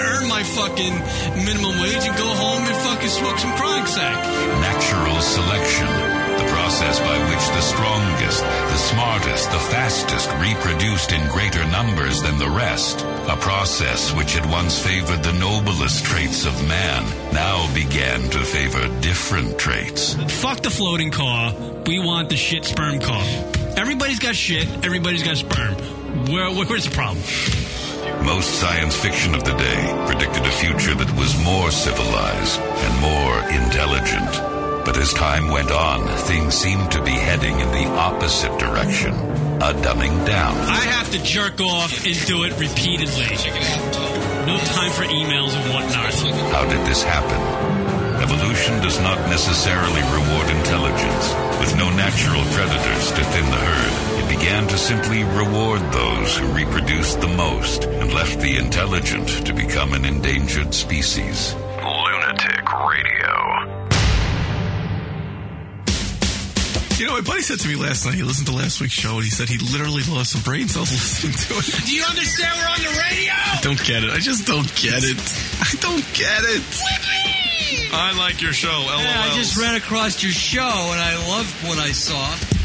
earn my fucking minimum wage and go home and fucking smoke some chronic sack. Natural selection, the process by which the strongest, the smartest, the fastest reproduced in greater numbers than the rest. A process which had once favored the noblest traits of man now began to favor different traits. Fuck the floating car. We want the shit sperm car. Everybody's got shit. Everybody's got sperm. Where's the problem? Most science fiction of the day predicted a future that was more civilized and more intelligent. But as time went on, things seemed to be heading in the opposite direction, a dumbing down. I have to jerk off and do it repeatedly. No time for emails and whatnot. How did this happen? Evolution does not necessarily reward intelligence. With no natural predators to thin the herd, it began to simply reward those who reproduced the most and left the intelligent to become an endangered species. Lunatic Radio. You know, my buddy said to me last night, he listened to last week's show, and he said he literally lost some brain cells listening to it. Do you understand we're on the radio? I don't get it. I just don't get it. I don't get it. I like your show, LOL. Yeah, I just ran across your show, and I loved what I saw.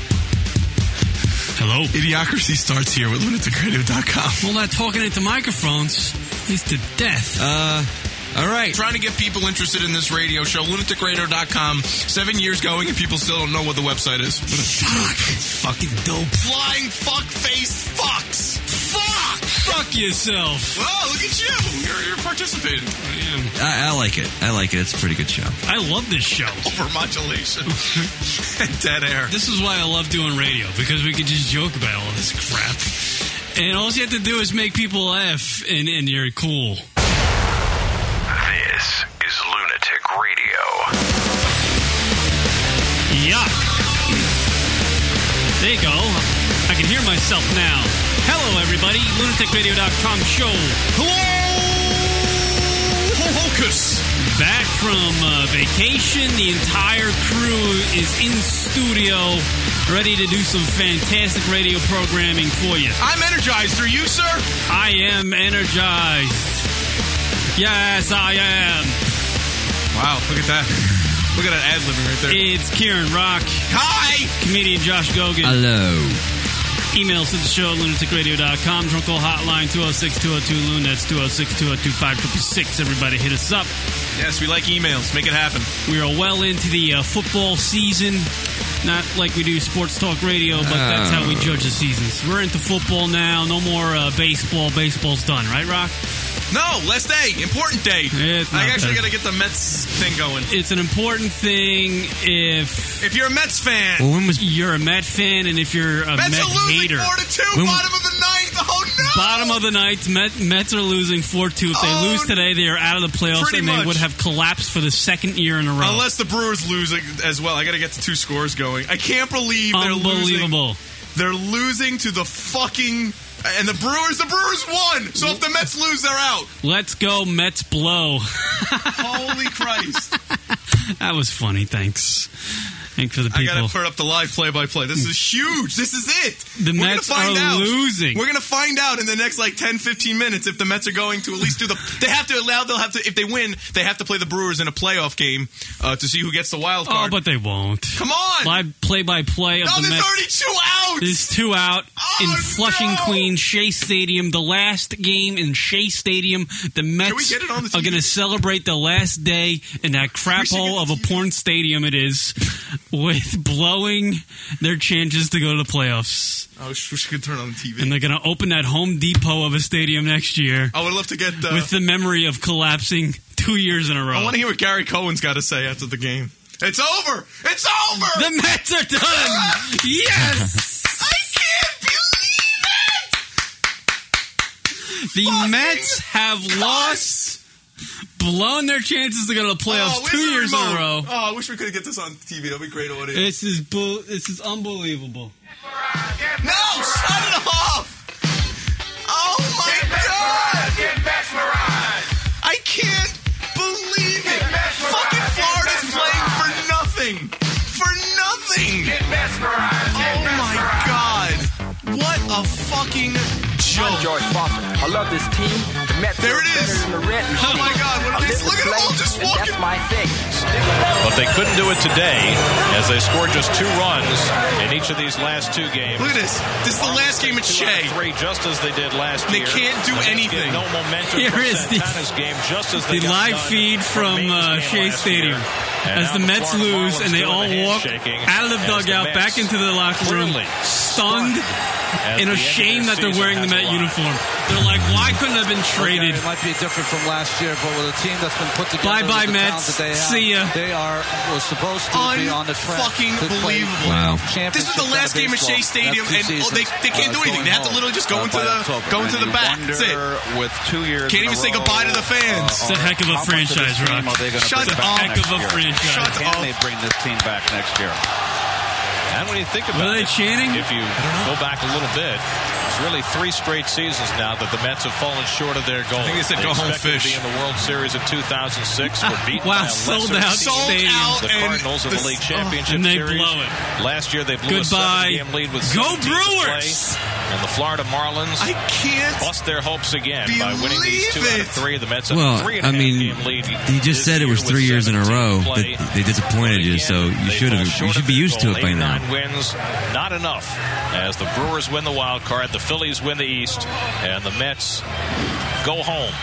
Hello? Idiocracy starts here with lunaticradio.com. Well, that talking into microphones is to death. All right. Trying to get people interested in this radio show, lunaticradio.com. 7 years going, and people still don't know what the website is. What a fuck. Fucking dope. Flying fuck-faced fucks. Fuck! Fuck yourself. Well, look at you. You're participating. I like it. I like it. It's a pretty good show. I love this show. Overmodulation. Dead air. This is why I love doing radio, because we can just joke about all this crap. And all you have to do is make people laugh, and you're cool. This is Lunatic Radio. Yuck. There you go. I can hear myself now. Hello, everybody. LunaticRadio.com show. Hello! Hocus! Back from vacation. The entire crew is in studio, ready to do some fantastic radio programming for you. I'm energized. Are you, sir? I am energized. Yes, I am. Wow, look at that. Look at that ad-libbing right there. It's Kieran Rock. Hi! Comedian Josh Gogan. Hello. Emails to the show, lunaticradio.com. Drunk call hotline, 206-202-LUN. That's 206-202-5666. Everybody hit us up. Yes, we like emails. Make it happen. We are well into the football season. Not like we do sports talk radio, but that's how we judge the seasons. We're into football now. No more baseball. Baseball's done, right, Rock? No, last day. Important day. I actually got to get the Mets thing going. It's an important thing if you're a Mets fan. Well, you're a Met fan, and if you're a Met hater. Mets are losing 4-2, bottom of the ninth. Oh, no! Bottom of the ninth. Mets are losing 4-2. If they lose today, they are out of the playoffs, and they would have collapsed for the second year in a row. Unless the Brewers lose as well. I got to get the two scores going. I can't believe they're losing. Unbelievable. They're losing to the fucking... And the Brewers won. So if the Mets lose, they're out. Let's go, Mets blow. Holy Christ. That was funny, thanks. Thanks for the people. I got to put up the live play-by-play. This is huge. This is it. The Mets are losing. We're going to find out in the next, 10, 15 minutes if the Mets are going to at least do the... They'll have to, if they win, they have to play the Brewers in a playoff game to see who gets the wild card. Oh, but they won't. Come on. Live play-by-play of the Mets. No, there's already 2 out. There's 2 out in Flushing, Queens, Shea Stadium. The last game in Shea Stadium. The Mets are going to celebrate the last day in that crap hole of a porn stadium it is with blowing their chances to go to the playoffs. I wish we could turn on the TV. And they're going to open that Home Depot of a stadium next year. I would love to get... with the memory of collapsing 2 years in a row. I want to hear what Gary Cohen's got to say after the game. It's over! It's over! The Mets are done! Yes! I can't believe it! The Mets have lost... blown their chances to go to the playoffs 2 years in a row. Oh, I wish we could get this on TV. That'd be great audio. This is unbelievable. No, shut it off! Oh my God! Get mesmerized! I can't believe it! Fucking Florida's playing for nothing! For nothing! Get mesmerized! Oh my God! What a fucking joke! I'm George Foster. I love this team. The Mets there it is. Let me Oh, see. my God. What are they? Look at them all just walking. That's my thing. But they couldn't do it today as they scored just 2 runs in each of these last 2 games. Look at this. This is the last game at 2 out Shea. of 3, just as they did last They year. can't do anything. No momentum Here from is Santana's game, just as they the got live done feed from Maine's game Shea last Stadium year. And as now the Mets Florida lose Marlins and they doing all the walk handshaking out of the as dugout Mets back into the locker room, clearly stunned as and the end of ashamed their that they're season wearing the has Met arrived. uniform. They're like, why couldn't it have been traded? It might be different from last year, but with a team that's been put together, Bye-bye, with the talent Mets. that they have, See ya. They was supposed to be on the track. Unfucking to play believable. Wow. This is the last game at Shea Stadium, and they can't do anything. They have to literally just go into the back. That's it. With 2 years, Can't even say goodbye to the fans. It's a heck of a franchise, Rock. Shut up. Heck of a franchise. Shut Can up. they bring this team back next year? And when you think about Were they it, chanting? if you go back a little bit, it's really 3 straight seasons now that the Mets have fallen short of their goal. I think they said go home expected fish. to be in the World Series in 2006, were beaten Wow, by a sold lesser out team, stadium. the and Cardinals in the this- league championship and they series. blow it. Last year they blew Goodbye. a 7-game lead with Go 17 to play. Brewers! And the Florida Marlins I can't. bust their hopes again by winning these 2 believe out it. of 3. The Mets have Well, a 3.5 I mean, game lead. he just this said it year was with 3 years in a 17 row to play. that they disappointed you, so you They should fall have. short You should of be their used to goal. it by now. 8-9 wins, not enough. As the Brewers win the wild card, the Phillies win the East, and the Mets go home.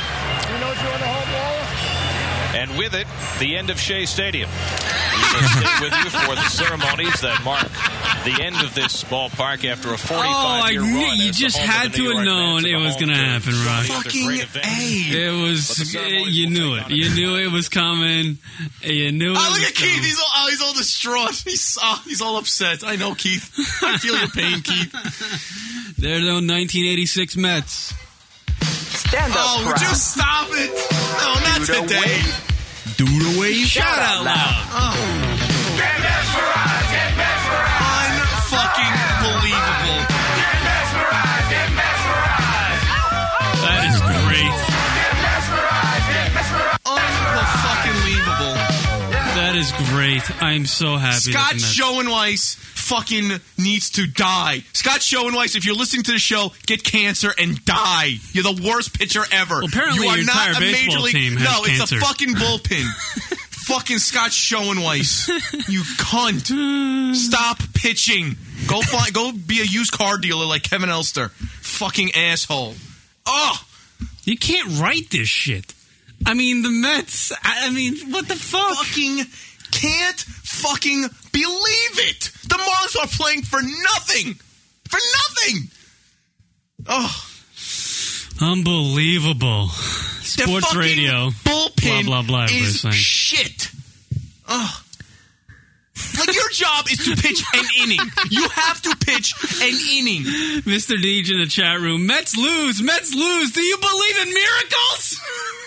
And with it, the end of Shea Stadium. We will stay with you for the ceremonies that mark the end of this ballpark after a 45-year run. You as just the home had of the to New have York known Mets it and the was home going to to happen, so Rock. many other Fucking great events. A. It was, you knew it. You knew it was coming. You knew it Oh, was look at Keith. coming. He's all distraught. He's all upset. I know, Keith. I feel your pain, Keith. They're the 1986 Mets. Stand up, Oh, would you crowd. stop it? No, not Do the today. wave. Do the way. Shout out loud. Get mesmerized, get mesmerized. Unfucking believable. Get mesmerized, get mesmerized. That is great. Get mesmerized, get mesmerized. Unfucking believable. That is great. I'm so happy. Scott that the Mets- Schoenweiss fucking needs to die. Scott Schoenweiss, if you're listening to the show, get cancer and die. You're the worst pitcher ever. Well, apparently you are your not entire a major baseball league. team has no, it's cancer. a fucking bullpen. Fucking Scott Schoenweiss, you cunt! Stop pitching. Go be a used car dealer like Kevin Elster. Fucking asshole. Oh, You can't write this shit. I mean, the Mets. I mean, what the fuck? fucking can't fucking believe it. The Marlins are playing for nothing. For nothing. Oh. Unbelievable. The Sports fucking radio. bullpen Blah, blah, blah, is everybody's saying. shit. Ugh. Like, your job is to pitch an inning. You have to pitch an inning. Mr. Deej in the chat room. Mets lose. Mets lose. Do you believe in miracles?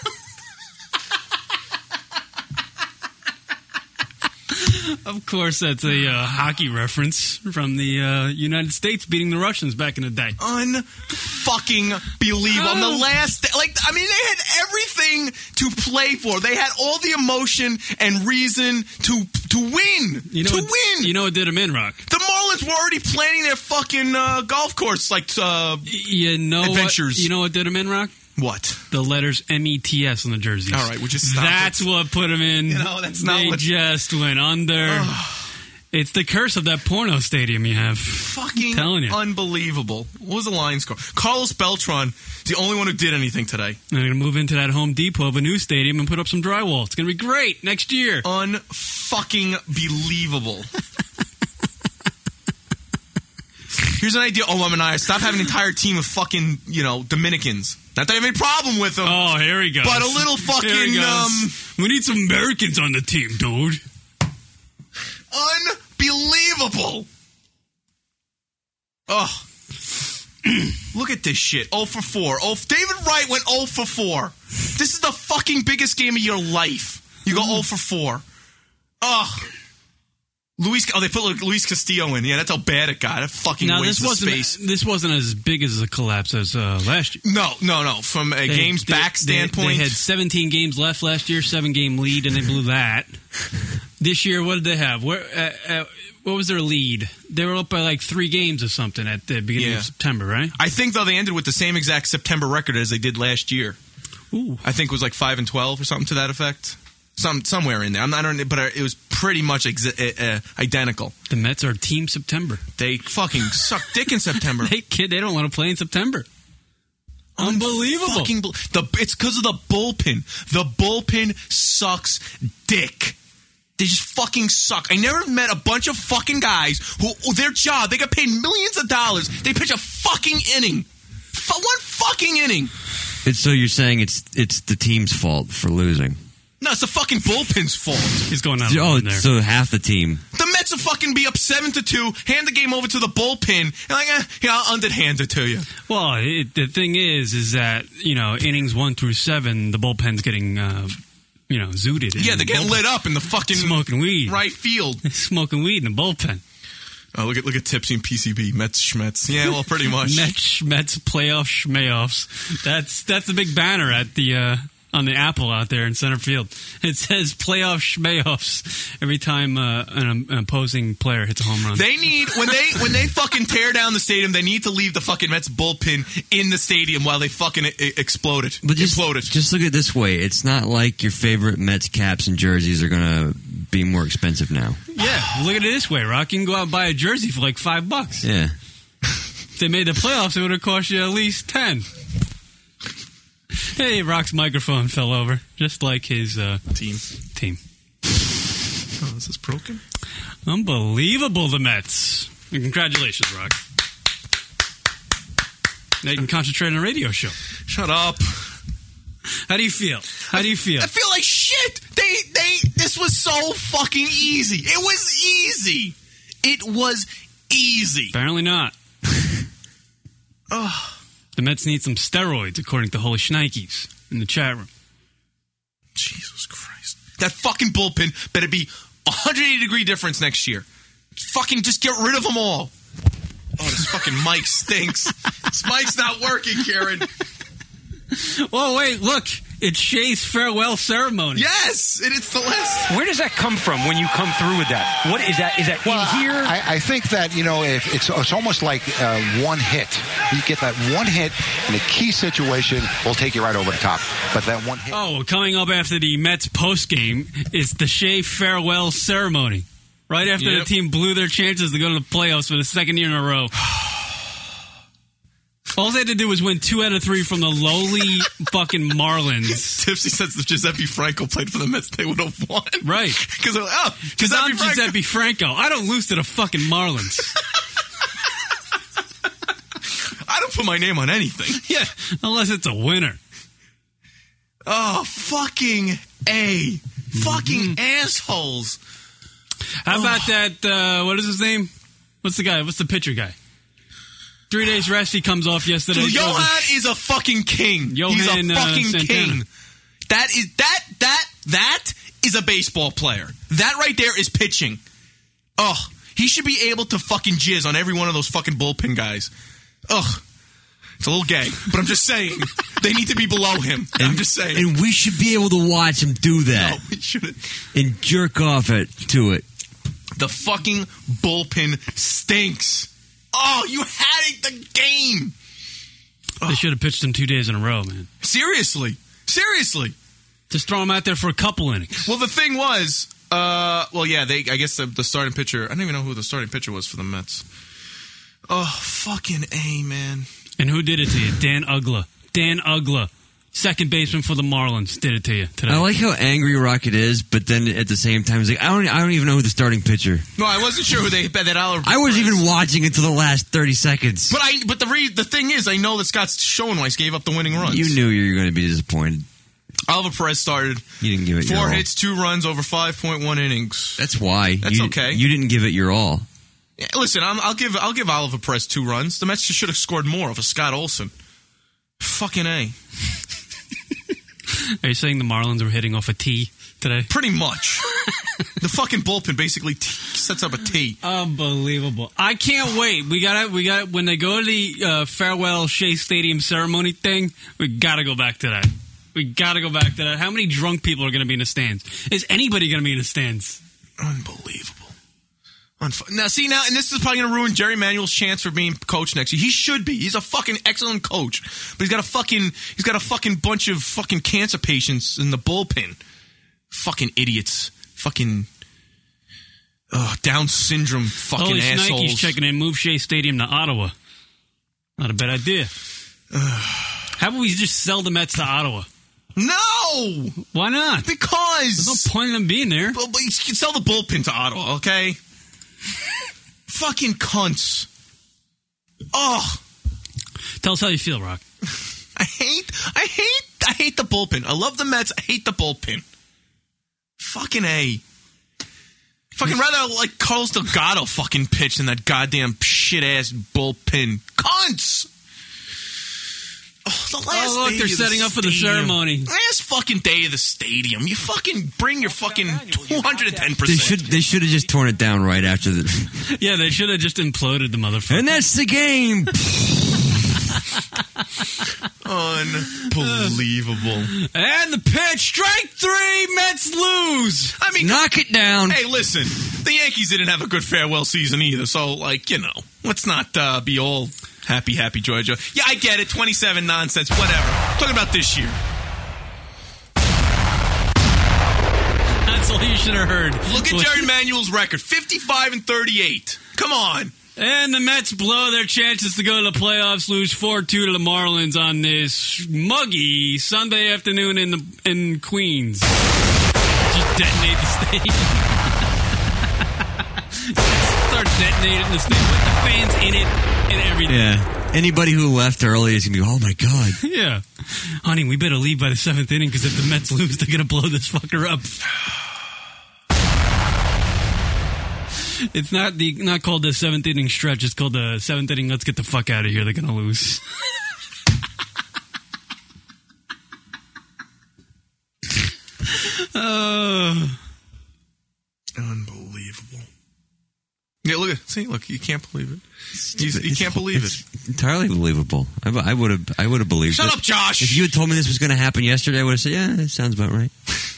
Of course, that's a hockey reference from the United States beating the Russians back in the day. Unfucking believable. On the last day, they had everything to play for. They had all the emotion and reason to win. You know to what, win. You know what did them in, Rock? The Marlins were already planning their fucking golf course, You know adventures. What, you know what did them in, Rock? What? The letters METS on the jerseys. All right, we just stop That's it. what put them in. You know, that's not they what- just went under. It's the curse of that porno stadium you have. Fucking I'm telling you. unbelievable. What was the line score? Carlos Beltran is the only one who did anything today. They're going to move into that Home Depot of a new stadium and put up some drywall. It's going to be great next year. Unfucking believable. Here's an idea, Olamaniah. Stop having an entire team of fucking, Dominicans. Not that I have any problem with them. Oh, here he goes. But a little fucking, Here he goes. We need some Americans on the team, dude. Unbelievable. Oh. Look at this shit. 0 for 4. David Wright went 0 for 4. This is the fucking biggest game of your life. You go 0 for 4. Oh. They put Luis Castillo in. Yeah, that's how bad it got. That fucking waste of space. This wasn't as big as a collapse as last year. No. From a games back standpoint. They had 17 games left last year, 7-game lead, and they blew that. This year, what did they have? What was their lead? They were up by like 3 games or something at the beginning of September, right? I think, though, they ended with the same exact September record as they did last year. Ooh. I think it was like 5-12 or something to that effect. Somewhere in there. But it was pretty much identical. The Mets are Team September. They fucking suck dick in September. They don't want to play in September. Unbelievable. It's because of the bullpen. The bullpen sucks dick. They just fucking suck. I never met a bunch of fucking guys who, their job, they got paid millions of dollars. They pitch a fucking inning. One fucking inning. So you're saying it's the team's fault for losing? No, it's the fucking bullpen's fault. He's going out. There. So half the team. The Mets will fucking be up 7-2, hand the game over to the bullpen, and like, I'll underhand it to you. Well, the thing is that, innings 1 through 7, the bullpen's getting, zooted. Yeah, they're getting lit up in the fucking smoking weed. Right field. Smoking weed in the bullpen. Oh, look at Tipsy and PCB. Mets Schmets. Yeah, well, pretty much. Mets playoff schmayoffs. That's a big banner at the on the Apple out there in center field. It says playoff schmayoffs every time an opposing player hits a home run. They need when they fucking tear down the stadium, they need to leave the fucking Mets bullpen in the stadium while they fucking explode it. But just look at it this way. It's not like your favorite Mets caps and jerseys are going to be more expensive now. Yeah, look at it this way, Rock. You can go out and buy a jersey for like $5. Yeah. If they made the playoffs, it would have cost you at least $10. Hey, Rock's microphone fell over, just like his team. Oh, is this broken? Unbelievable, the Mets. And congratulations, Rock. Now you can concentrate on a radio show. Shut up. How do you feel? I feel like shit. This was so fucking easy. It was easy. Apparently not. The Mets need some steroids, according to Holy Schnikes in the chat room. Jesus Christ. That fucking bullpen better be 180-degree difference next year. Fucking just get rid of them all. Oh, this fucking mic stinks. This mic's not working, Karen. Oh, wait, look. It's Shea's farewell ceremony. Yes, it's the last. Where does that come from when you come through with that? What is that? Is that in here? I think that, if it's almost like one hit. You get that one hit in a key situation, will take you right over the top. But that one hit. Oh, coming up after the Mets postgame is the Shea farewell ceremony. Right after the team blew their chances to go to the playoffs for the second year in a row. All they had to do was win 2 out of 3 from the lowly fucking Marlins. Tipsy says if Giuseppe Franco played for the Mets, they would have won. Right. Because I'm Giuseppe Franco. I don't lose to the fucking Marlins. I don't put my name on anything. Yeah, unless it's a winner. Oh, fucking A. Fucking assholes. How about that, what is his name? What's the pitcher guy? 3 days rest, he comes off yesterday. Dude, Johan is a fucking king. He's a fucking king. That is a baseball player. That right there is pitching. Ugh. He should be able to fucking jizz on every one of those fucking bullpen guys. Ugh. It's a little gay, but I'm just saying. They need to be below him. I'm just saying. And we should be able to watch him do that. No, we shouldn't. And jerk off to it. The fucking bullpen stinks. Oh, you had the game. They should have pitched him 2 days in a row, man. Seriously. Just throw him out there for a couple innings. Well, the thing was, I guess the starting pitcher, I don't even know who the starting pitcher was for the Mets. Oh, fucking A, man. And who did it to you? Dan Uggla. Second baseman for the Marlins did it to you today. I like how angry Rocket is, but then at the same time, he's like, I don't even know who the starting pitcher. No, I wasn't sure who they bet that Oliver. I wasn't even watching until the last 30 seconds. But the thing is, I know that Scott Schoenweiss gave up the winning runs. You knew you were going to be disappointed. Oliver Perez started. You didn't give it 4 your all. 4 hits, 2 runs over 5.1 innings. That's why. That's okay. You didn't give it your all. Yeah, listen, I'll give Oliver Perez 2 runs. The Mets should have scored more over Scott Olsen. Fucking A. Are you saying the Marlins were hitting off a tee today? Pretty much. The fucking bullpen basically sets up a tee. Unbelievable. I can't wait. We got when they go to the farewell Shea Stadium ceremony thing, we got to go back to that. How many drunk people are going to be in the stands? Is anybody going to be in the stands? Unbelievable. Now, and this is probably going to ruin Jerry Manuel's chance for being coach next year. He should be. He's a fucking excellent coach, but he's got a fucking bunch of fucking cancer patients in the bullpen. Fucking idiots. Fucking Down syndrome. Fucking Holy assholes. He's checking in. Move Shea Stadium to Ottawa. Not a bad idea. How about we just sell the Mets to Ottawa? No! Why not? Because there's no point in them being there. But you can sell the bullpen to Ottawa, okay? Fucking cunts. Oh. Tell us how you feel, Rock. I hate the bullpen. I love the Mets. I hate the bullpen. Fucking A. Fucking rather like Carlos Delgado fucking pitch than that goddamn shit-ass bullpen. Cunts! Oh, the last look, day they're of setting the up for the stadium. ceremony. Last fucking day of the stadium. You fucking bring your fucking 210%. They should have just torn it down right after the. Yeah, they should have just imploded the motherfucker. And that's the game. Unbelievable. And the pitch, strike 3, Mets lose. I mean, knock it down. Hey, listen, the Yankees didn't have a good farewell season either, so, like, let's not be all happy, joy. Yeah, I get it, 27 nonsense, whatever. I'm talking about this year. That's all you should have heard. Look at Jerry Manuel's record, 55-38. Come on. And the Mets blow their chances to go to the playoffs, lose 4-2 to the Marlins on this muggy Sunday afternoon in Queens. Just detonate the stadium. Start detonating the stadium with the fans in it and everything. Yeah. Anybody who left early is going to be, oh my God. Yeah. Honey, we better leave by the 7th inning because if the Mets lose, they're going to blow this fucker up. It's not called the 7th inning stretch. It's called the 7th inning. Let's get the fuck out of here. They're gonna lose. Unbelievable. Yeah, look. You can't believe it. You can't believe it. It's entirely believable. I would have believed it. Shut up, Josh. If you had told me this was going to happen yesterday, I would have said, yeah, that sounds about right.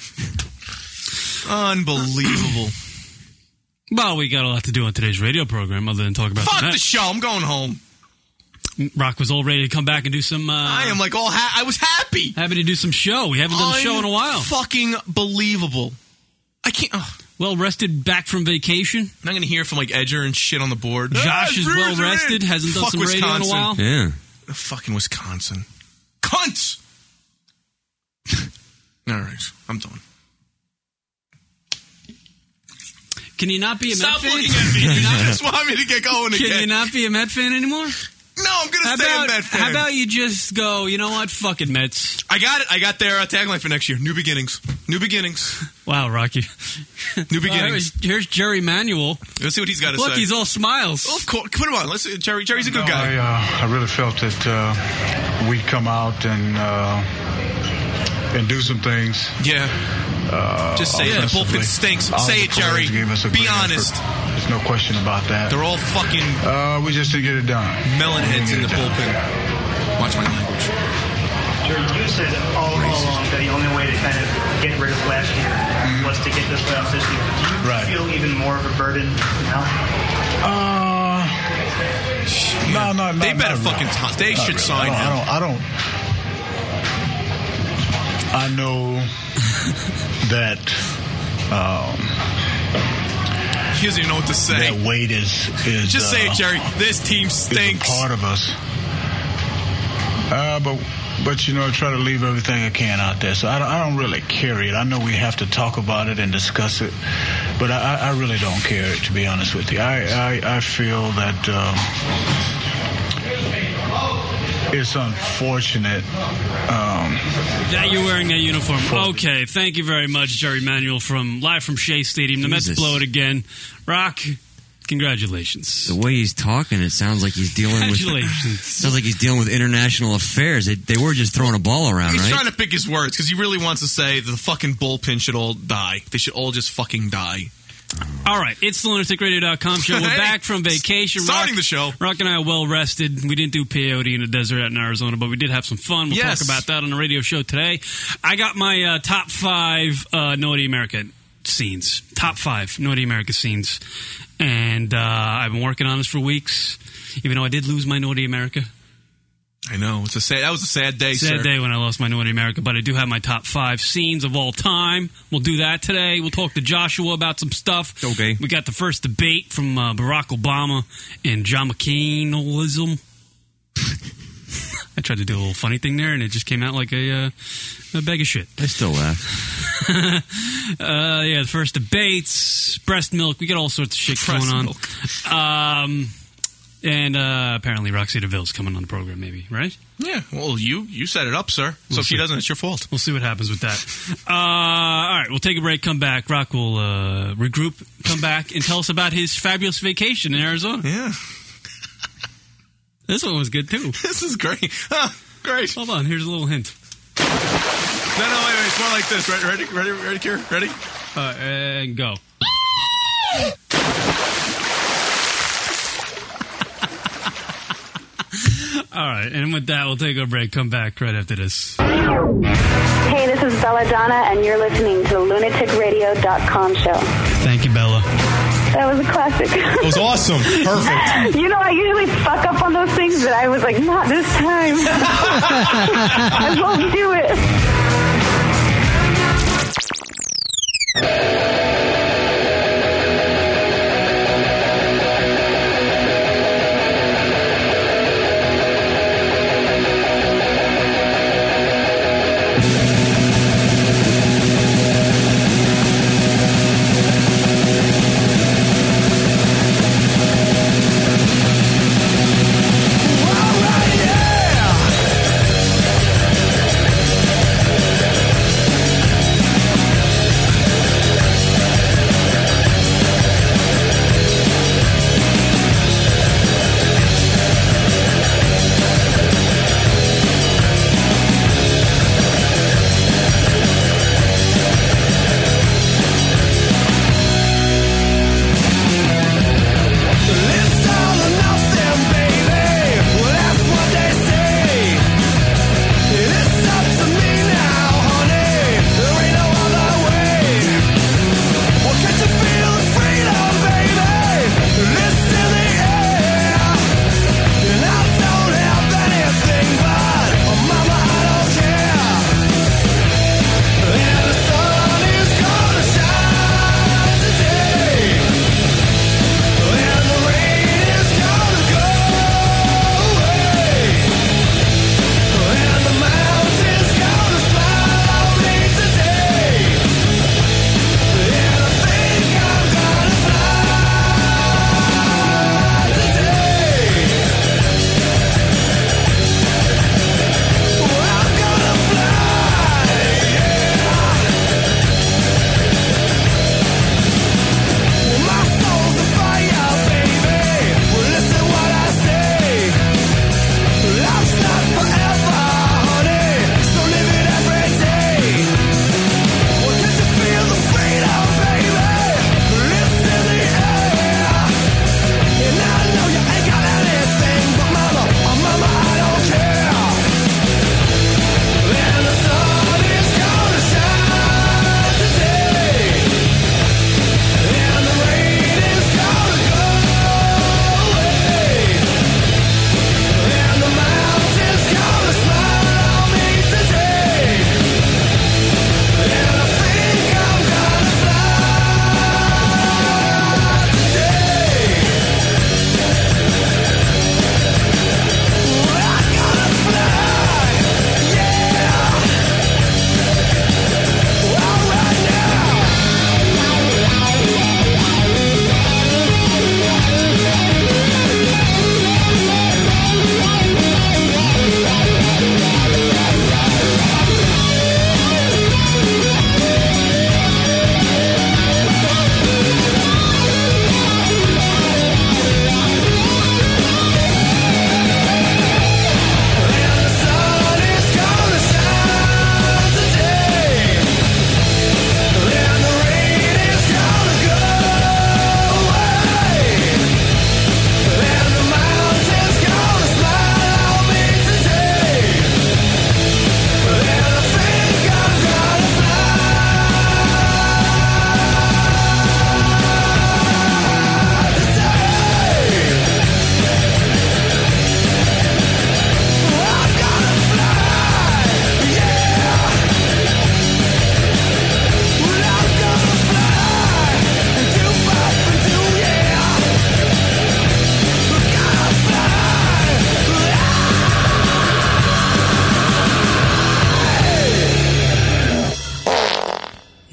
Unbelievable. Well, we got a lot to do on today's radio program other than talk about Fuck the show. I'm going home. Rock was all ready to come back and do some... I am like I was happy. Happy to do some show. We haven't done a show in a while. Fucking believable. I can't... Well rested, back from vacation. I'm not going to hear from like Edger and shit on the board. Josh is well rested, hasn't done some radio in a while. Yeah. Fucking Wisconsin. Cunts! All right, I'm done. Can you not be a Met fan? Stop looking at me. You just want me to get going again. Can you not be a Met fan anymore? No, I'm going to stay a Met fan. How about you just go, you know what, fuck it, Mets. I got it. I got their tagline for next year. New beginnings. New beginnings. Wow, Rocky. New beginnings. Here's Jerry Manuel. Let's see what he's got to say. Look, he's all smiles. Oh, of course. Put him on. Let's see. Jerry's a good guy. I really felt that we'd come out and do some things. Yeah. Just say it. The bullpen stinks. Say it, Jerry. Be honest. Effort. There's no question about that. They're all fucking... we just didn't get it done. Melon heads in the bullpen. Watch my language. Jerry, you said all along that the only way to kind of get rid of last year was to get this playoff this year. Do you feel even more of a burden now? No. They better fucking... They should sign him. I know that he doesn't even know what to say. That weight is just say it, Jerry. This team stinks. Is a part of us. But I try to leave everything I can out there. So I don't really carry it. I know we have to talk about it and discuss it, but I really don't care it, to be honest with you. I feel that. It's unfortunate that you're wearing that uniform. Okay, thank you very much, Jerry Manuel, live from Shea Stadium. The Mets blow it again. Rock, congratulations. The way he's talking, it sounds like he's dealing with. Sounds like he's dealing with international affairs. They were just throwing a ball around. He's right? trying to pick his words because he really wants to say that the fucking bullpen should all die. They should all just fucking die. All right, it's the lunaticradio.com show. We're back from vacation. Starting the show. Rock and I are well rested. We didn't do peyote in the desert out in Arizona, but we did have some fun. We'll talk about that on the radio show today. I got my top 5 Naughty America scenes. Top 5 Naughty America scenes. And I've been working on this for weeks, even though I did lose my Naughty America. I know. That was a sad day, Sad day when I lost my Naughty America, but I do have my top 5 scenes of all time. We'll do that today. We'll talk to Joshua about some stuff. Okay. We got the first debate from Barack Obama and John McCainism. I tried to do a little funny thing there, and it just came out like a bag of shit. I still laugh. Yeah, the first debates, breast milk. We got all sorts of shit going on. And apparently Roxy DeVille's coming on the program, maybe, right? Yeah. Well, you set it up, sir. So if she doesn't, it's your fault. We'll see what happens with that. All right, we'll take a break, come back. Rock will regroup, come back, and tell us about his fabulous vacation in Arizona. Yeah. This one was good, too. This is great. Great. Hold on, here's a little hint. No, wait. It's more like this. Ready, Kier? Ready? And go. All right, and with that, we'll take a break. Come back right after this. Hey, this is Belladonna, and you're listening to the lunaticradio.com show. Thank you, Bella. That was a classic. It was awesome. Perfect. You know, I usually fuck up on those things, but I was like, not this time. I won't do it.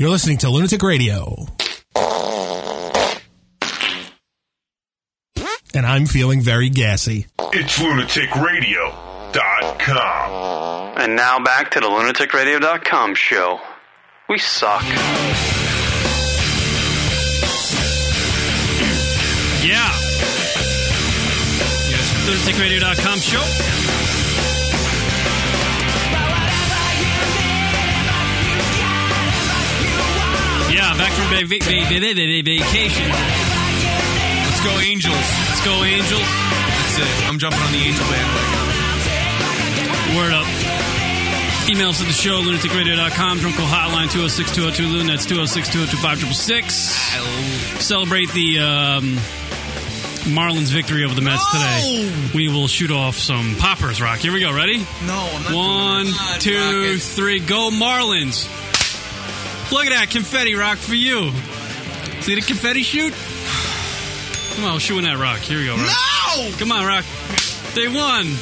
You're listening to Lunatic Radio. And I'm feeling very gassy. It's lunaticradio.com. And now back to the lunaticradio.com show. We suck. Yeah. Yes, lunaticradio.com show. Yeah, back from vacation. Let's go Angels. Let's go Angels. That's it. I'm jumping on the Angel bandwagon. Word up. Emails to the show, lunaticradio.com. Drunkle hotline, 206-202-LUN. That's 206-202-5666. Celebrate the Marlins victory over the Mets today. We will shoot off some poppers, Rock. Here we go. Ready? No, I'm not. 1, 2, 3. Go Marlins. Look at that confetti, Rock, for you. See the confetti shoot? Come on, we're shooting that, Rock. Here we go, Rock. No! Come on, Rock. They won.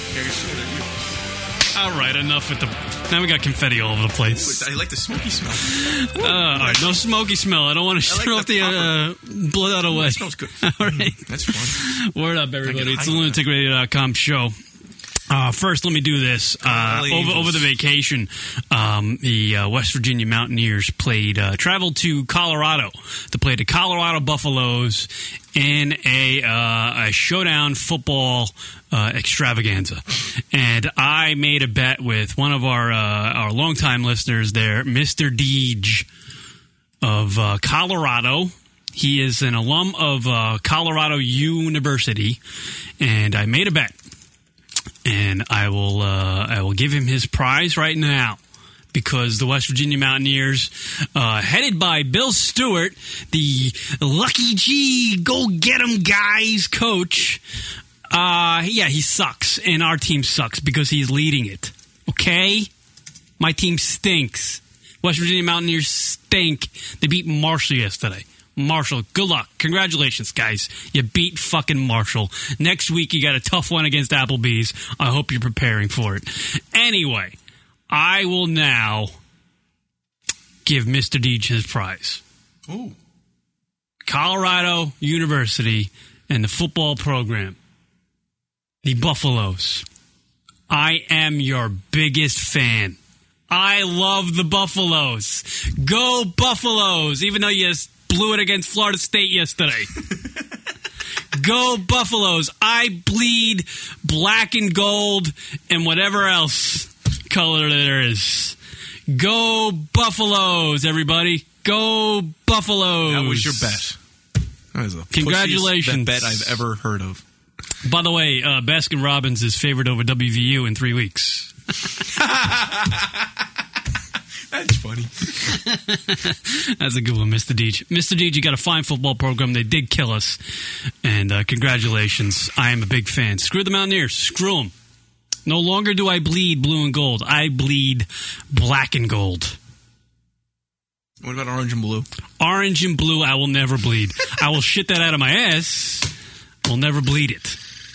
All right, enough with the... Now we got confetti all over the place. I like the smoky smell. All right, no smoky smell. I don't want to shoot off the blow that away. That smells good. All right. That's fun. Word up, everybody. It's the lunaticradio.com show. First, let me do this. Over the vacation, the West Virginia Mountaineers traveled to Colorado to play the Colorado Buffaloes in a showdown football extravaganza. And I made a bet with one of our longtime listeners there, Mr. Deej of Colorado. He is an alum of Colorado University, and I made a bet. And I will give him his prize right now, because the West Virginia Mountaineers, headed by Bill Stewart, the Lucky G, go get 'em guys coach. He sucks, and our team sucks because he's leading it. Okay, my team stinks. West Virginia Mountaineers stink. They beat Marshall yesterday. Marshall, good luck. Congratulations, guys. You beat fucking Marshall. Next week, you got a tough one against Applebee's. I hope you're preparing for it. Anyway, I will now give Mr. Deej his prize. Ooh. Colorado University and the football program. The Buffaloes. I am your biggest fan. I love the Buffaloes. Go Buffaloes, even though you blew it against Florida State yesterday. Go Buffaloes. I bleed black and gold and whatever else color there is. Go Buffaloes, everybody. Go Buffaloes. That was your bet. That was the Congratulations. bet I've ever heard of. By the way, Baskin Robbins is favored over WVU in 3 weeks. That's funny. That's a good one, Mr. Deej. Mr. Deej, you got a fine football program. They did kill us. And congratulations. I am a big fan. Screw the Mountaineers. Screw them. No longer do I bleed blue and gold. I bleed black and gold. What about orange and blue? Orange and blue, I will never bleed. I will shit that out of my ass. I'll never bleed it.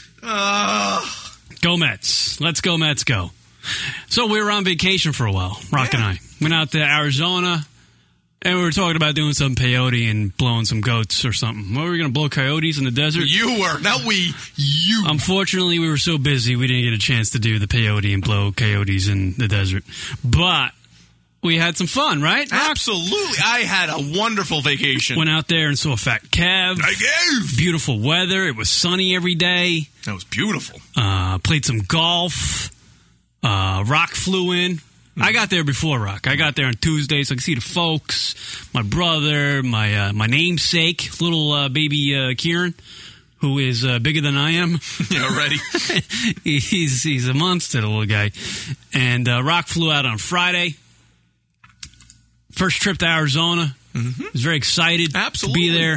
Go Mets. Let's go Mets, go. So we were on vacation for a while, Rock and I. Went out to Arizona, and we were talking about doing some peyote and blowing some goats or something. What, were we going to blow coyotes in the desert? You were, not we. You. Unfortunately, we were so busy, we didn't get a chance to do the peyote and blow coyotes in the desert. But we had some fun, right? Absolutely. I had a wonderful vacation. Went out there and saw Fat Kev. Beautiful weather. It was sunny every day. That was beautiful. Played some golf. Rock flew in. I got there before Rock. I got there on Tuesday, so I could see the folks, my brother, my namesake, little baby Kieran, who is bigger than I am. Yeah, already. He's a monster, the little guy. And Rock flew out on Friday. First trip to Arizona. Mm-hmm. Was very excited to be there.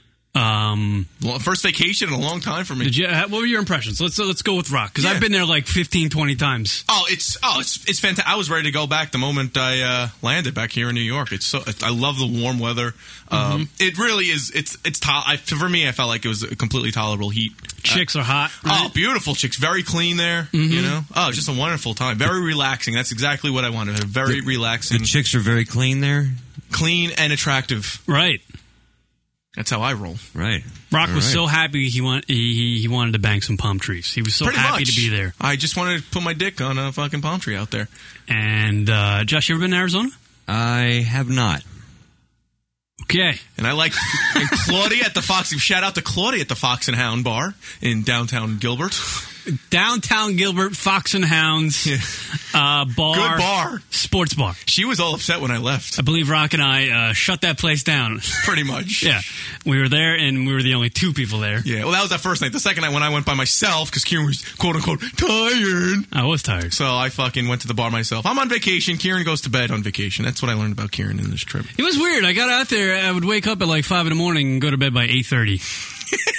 First vacation in a long time for me. What were your impressions? Let's go with Rock, because I've been there like 15, 20 times. It's fantastic. I was ready to go back the moment I landed back here in New York. I love the warm weather. It really is. For me, I felt like it was a completely tolerable heat. Chicks are hot. Right? Oh, beautiful chicks. Very clean there. Mm-hmm. You know. Oh, just a wonderful time. Very relaxing. That's exactly what I wanted. Very relaxing. The chicks are very clean there. clean and attractive. Right. That's how I roll. Right. Rock was so happy he wanted to bang some palm trees. He was so Pretty happy much. to be there. I just wanted to put my dick on a fucking palm tree out there. And Josh, you ever been to Arizona? I have not. Okay. And I like and Claudia at the Fox. Shout out to Claudia at the Fox and Hound Bar in downtown Gilbert. Downtown Gilbert, Fox and Hounds bar. Good bar. Sports bar. She was all upset when I left. I believe Rock and I shut that place down. Pretty much. Yeah. We were there, and we were the only 2 people there. Yeah. Well, that was that first night. The second night when I went by myself, because Kieran was, quote-unquote, tired. I was tired. So I fucking went to the bar myself. I'm on vacation. Kieran goes to bed on vacation. That's what I learned about Kieran in this trip. It was weird. I got out there. I would wake up at like 5 in the morning and go to bed by 8:30.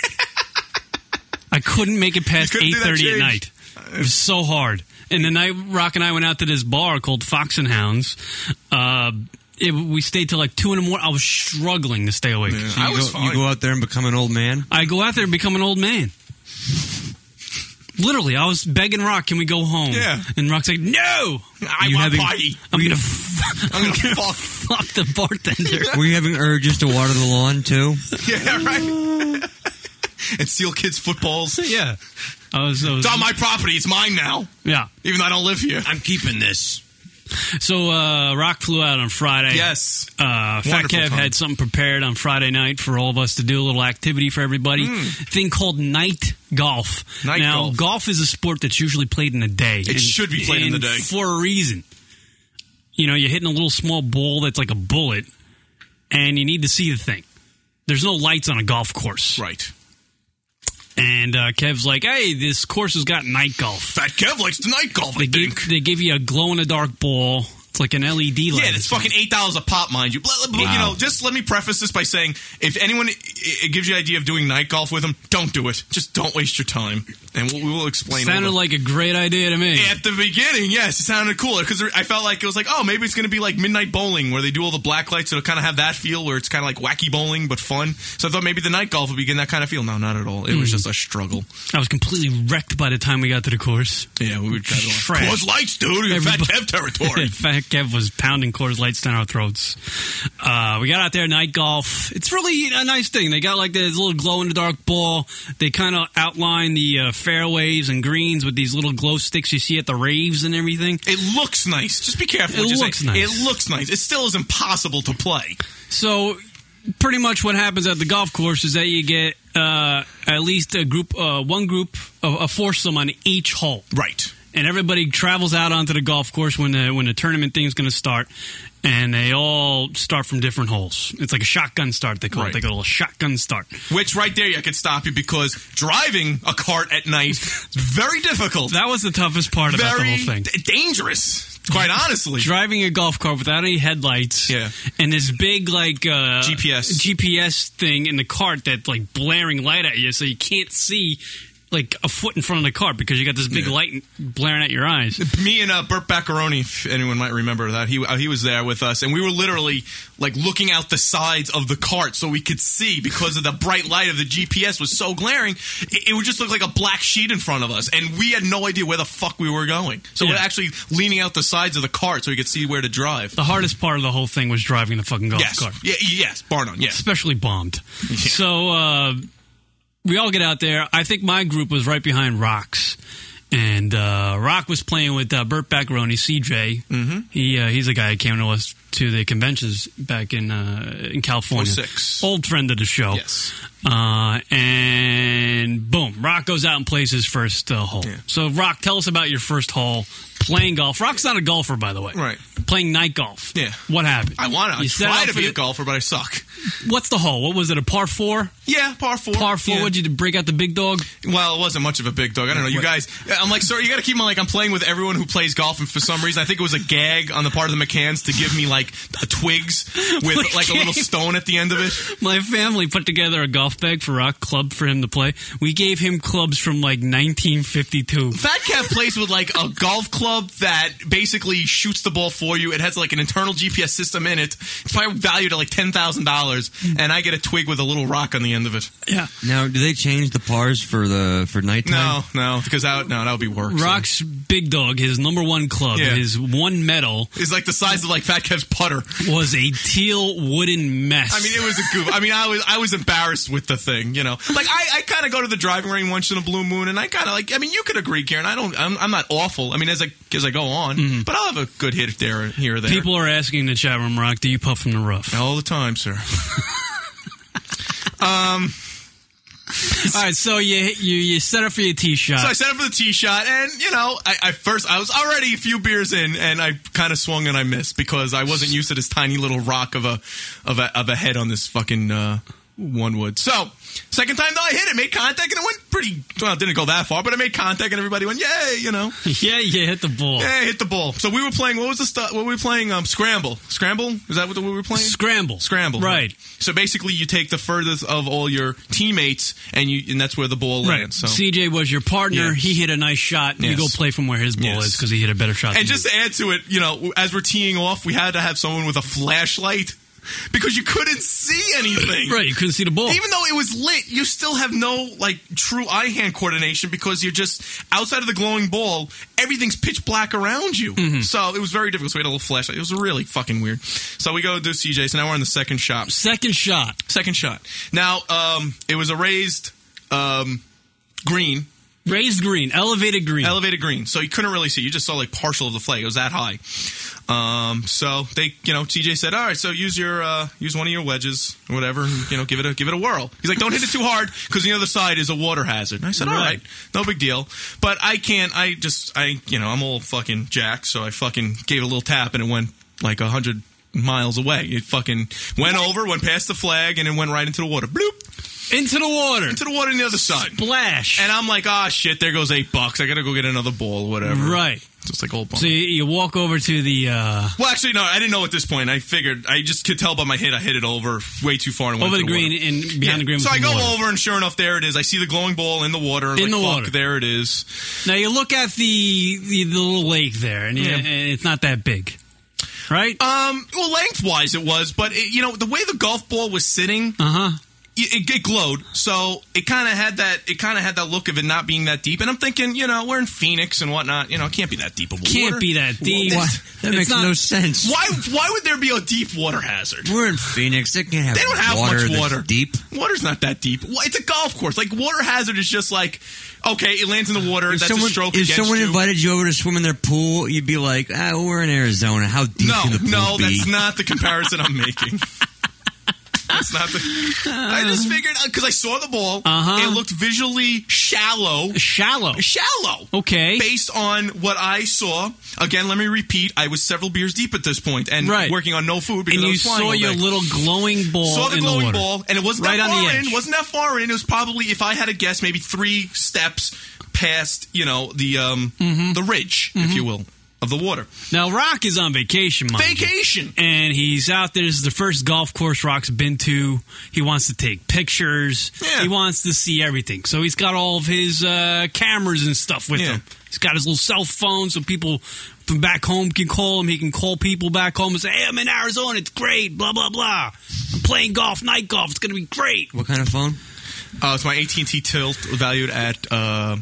I couldn't make it past 8:30 at night. It was so hard. And the night Rock and I went out to this bar called Fox and Hounds, we stayed till like 2 in the morning. I was struggling to stay awake. Yeah, so you go out there and become an old man? I go out there and become an old man. Literally, I was begging Rock, can we go home? Yeah. And Rock's like, no! I want to party. I'm going to fuck the bartender. Were you having urges to water the lawn, too? Yeah, right. And steal kids' footballs. Yeah. It's on my property. It's mine now. Yeah. Even though I don't live here. I'm keeping this. So, Rock flew out on Friday. Yes. Fat Kev had something prepared on Friday night for all of us to do, a little activity for everybody. Thing called night golf. Now, golf is a sport that's usually played in the day. It should be played in the day. For a reason. You know, you're hitting a little small ball that's like a bullet, and you need to see the thing. There's no lights on a golf course. Right. And Kev's like, hey, this course has got night golf. Fat Kev likes the night golf, They give you a glow-in-the-dark ball. It's like an LED light. Yeah, it's fucking $8 a pop, mind you. Wow. You know, just let me preface this by saying, if anyone it gives you the idea of doing night golf with them, don't do it. Just don't waste your time. And we will explain. Sounded like a great idea to me. At the beginning, yes, it sounded cooler because I felt like it was like, oh, maybe it's going to be like midnight bowling where they do all the black lights. It'll kind of have that feel where it's kind of like wacky bowling but fun. So I thought maybe the night golf would be getting that kind of feel. No, not at all. It was just a struggle. I was completely wrecked by the time we got to the course. Yeah, we were trying to Coors Lights, dude. Fat Kev territory. Fat Kev was pounding Coors Lights down our throats. We got out there, night golf. It's really a nice thing. They got like this little glow-in-the-dark ball. They kind of outline the fairways and greens with these little glow sticks you see at the raves and everything. It looks nice. Just be careful. It looks nice. It looks nice. It still is impossible to play. So pretty much what happens at the golf course is that you get at least one group, a foursome on each hole. Right. And everybody travels out onto the golf course when the tournament thing's going to start, and they all start from different holes. It's like a shotgun start, they call it. They go a shotgun start. Which right there I could stop you because driving a cart at night is very difficult. That was the toughest part about the whole thing. Dangerous, quite honestly. Driving a golf cart without any headlights, and this big like GPS thing in the cart that like blaring light at you, so you can't see like a foot in front of the cart because you got this big light blaring at your eyes. Me and Burt Baccaroni, if anyone might remember that, he was there with us, and we were literally like looking out the sides of the cart so we could see because of the bright light of the GPS was so glaring. It would just look like a black sheet in front of us, and we had no idea where the fuck we were going. So we're actually leaning out the sides of the cart so we could see where to drive. The hardest part of the whole thing was driving the fucking golf cart. Yes, bar none, yes. Especially bombed. Yeah. So, we all get out there. I think my group was right behind Rock's. And Rock was playing with Burt Baccaroni, CJ. Mm-hmm. He's a guy who came to us to the conventions back in California. 06. Old friend of the show. Yes. And boom, Rock goes out and plays his first hole. Yeah. So, Rock, tell us about your first hole playing golf. Rock's not a golfer, by the way. Right. Playing night golf. Yeah. What happened? I try to be a golfer, but I suck. What's the hole? What was it, a par 4? Yeah, par 4. Par 4, yeah. What'd you break out the big dog? Well, it wasn't much of a big dog. I don't know. You guys, I'm like, sorry, you got to keep on like, I'm playing with everyone who plays golf, and for some reason, I think it was a gag on the part of the McCanns to give me like twigs with like a little stone at the end of it. My family put together a golf bag for Rock, club for him to play. We gave him clubs from like 1952. Fat Cat plays with like a golf club that basically shoots the ball for you. It has like an internal GPS system in it. It's probably valued at like $10,000, and I get a twig with a little rock on the end of it. Yeah. Now, do they change the pars for nighttime? No, because that would be work. Rock's big dog, his number one club, his one medal is like the size of like Fat Kev's putter. Was a teal wooden mess. I mean, it was a goof. I mean, I was embarrassed with the thing, you know. Like, I kind of go to the driving range once in a blue moon, and I kind of like, I mean, you could agree, Karen. I'm not awful. I mean, as I go on, but I'll have a good hit here or there. People are asking in the chat room, Rock, do you puff from the rough? All the time, sir. All right, so you set up for your tee shot. So I set up for the tee shot, and you know, I was already a few beers in, and I kind of swung and I missed because I wasn't used to this tiny little rock of a head on this fucking one wood. So second time though, I hit it, made contact, and it went pretty well. It didn't go that far, but I made contact, and everybody went, "Yay!" You know, yeah, hit the ball. Yeah, hit the ball. So we were playing. What was the stuff? What were we playing? Scramble. Scramble? Is that what we were playing? Scramble. Right. So basically, you take the furthest of all your teammates, and that's where the ball lands. So CJ was your partner. Yeah. He hit a nice shot. And you go play from where his ball is because he hit a better shot. And just to add to it, you know, as we're teeing off, we had to have someone with a flashlight. Because you couldn't see anything. Right, you couldn't see the ball. Even though it was lit, you still have no, like, true eye-hand coordination because you're just outside of the glowing ball, everything's pitch black around you. Mm-hmm. So it was very difficult. So we had a little flashlight. It was really fucking weird. So we go to do CJ. So now we're on the second shot. Second shot. Now, it was a raised green. Raised green. Elevated green. So you couldn't really see. You just saw, like, partial of the flag. It was that high. So they, you know, TJ said, all right, so use one of your wedges or whatever, and, you know, give it a whirl. He's like, don't hit it too hard because the other side is a water hazard. And I said, all right, no big deal. But I'm all fucking jacked, so I fucking gave a little tap and it went like 100 miles away. It fucking went past the flag and it went right into the water. Bloop. Into the water on the other side. Splash. And I'm like, shit, there goes $8. I gotta go get another ball or whatever. Right. Just like old bummer. So you walk over to the... Well, actually, no, I didn't know at this point. I figured, I just could tell by my hit, I hit it over way too far. And over went the green water. and behind the green. So I go over and sure enough, there it is. I see the glowing ball in the water. Water. There it is. Now you look at the little lake there and it's not that big. Right? Well, lengthwise it was, but the way the golf ball was sitting... It glowed, so it kind of had that look of it not being that deep. And I'm thinking, we're in Phoenix and whatnot. It can't be that deep of water. Can't be that deep. That makes no sense. Why would there be a deep water hazard? We're in Phoenix. They can't have. They don't have water much water. That's deep. Water's not that deep. It's a golf course. Like water hazard is just like, okay, it lands in the water. That's a stroke against you. If someone invited you over to swim in their pool, you'd be like, we're in Arizona. How deep can the pool be? No, that's not the comparison I'm making. That's not I just figured, because I saw the ball, it looked visually shallow. Shallow. Okay. Based on what I saw. Again, let me repeat, I was several beers deep at this point and working on no food because I was flying all day. And you saw your little glowing ball Saw the in glowing the water. ball, and it wasn't right that on far the edge. in. Wasn't that far in. It was probably, if I had to guess, maybe 3 steps past, the ridge, if you will, of the water. Now, Rock is on vacation, and he's out there. This is the first golf course Rock's been to. He wants to take pictures. Yeah. He wants to see everything. So he's got all of his cameras and stuff with him. He's got his little cell phone so people from back home can call him. He can call people back home and say, hey, I'm in Arizona. It's great. Blah, blah, blah. I'm playing golf, night golf. It's going to be great. What kind of phone? It's my AT&T Tilt, valued at $399.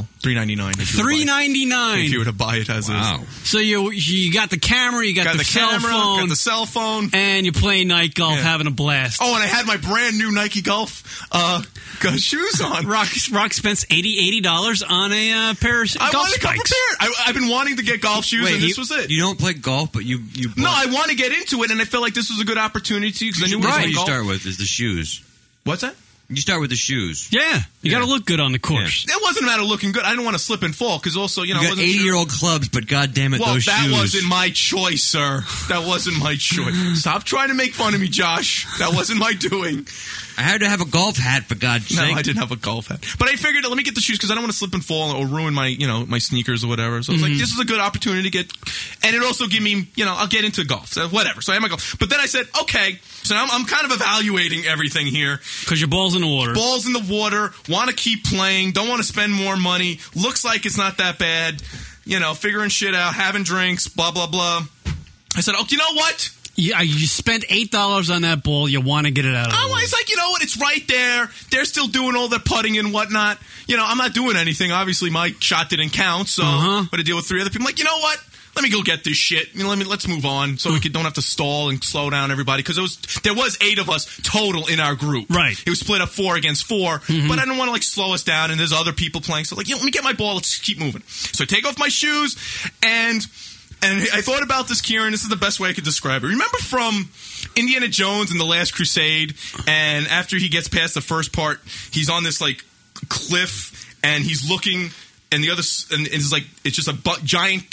$399 if you were to buy it as is. So you got the camera, you got the cell phone, got the cell phone, and you're playing night golf, having a blast. Oh, and I had my brand new Nike Golf shoes on. Rock spent $80 on a pair of golf spikes. I wanted a couple pairs. I've been wanting to get golf shoes, and this was it. You don't play golf, but you. No, I want to get into it, and I felt like this was a good opportunity because I knew what you start with is the shoes. What's that? You start with the shoes. Yeah. You got to look good on the course. It wasn't a matter of looking good. I didn't want to slip and fall because also, you got 80-year-old clubs, but goddamn it, those shoes. Well, that wasn't my choice, sir. That wasn't my choice. Stop trying to make fun of me, Josh. That wasn't my doing. I had to have a golf hat, for God's sake. No, I didn't have a golf hat. But I figured, let me get the shoes because I don't want to slip and fall or ruin my, my sneakers or whatever. So I was like, this is a good opportunity to get, and it also give me, I'll get into golf. So whatever. So I had my golf. But then I said, okay, so now I'm kind of evaluating everything here. Because your ball's in the water. Ball's in the water. Want to keep playing. Don't want to spend more money. Looks like it's not that bad. Figuring shit out, having drinks, blah, blah, blah. I said, oh, you know what? Yeah, you spent $8 on that ball. You want to get it out of the way. It's like, you know what? It's right there. They're still doing all their putting and whatnot. I'm not doing anything. Obviously, my shot didn't count, so I'm going to deal with 3 other people. I'm like, you know what? let me go get this shit. Let's move on so we don't have to stall and slow down everybody, because there was 8 of us total in our group. Right. It was split up 4 against 4, but I didn't want to slow us down, and there's other people playing. So let me get my ball. Let's keep moving. So I take off my shoes, and I thought about this, Kieran. This is the best way I could describe it. Remember from Indiana Jones and the Last Crusade, and after he gets past the first part, he's on this cliff, and he's looking. And the other, and it's just a giant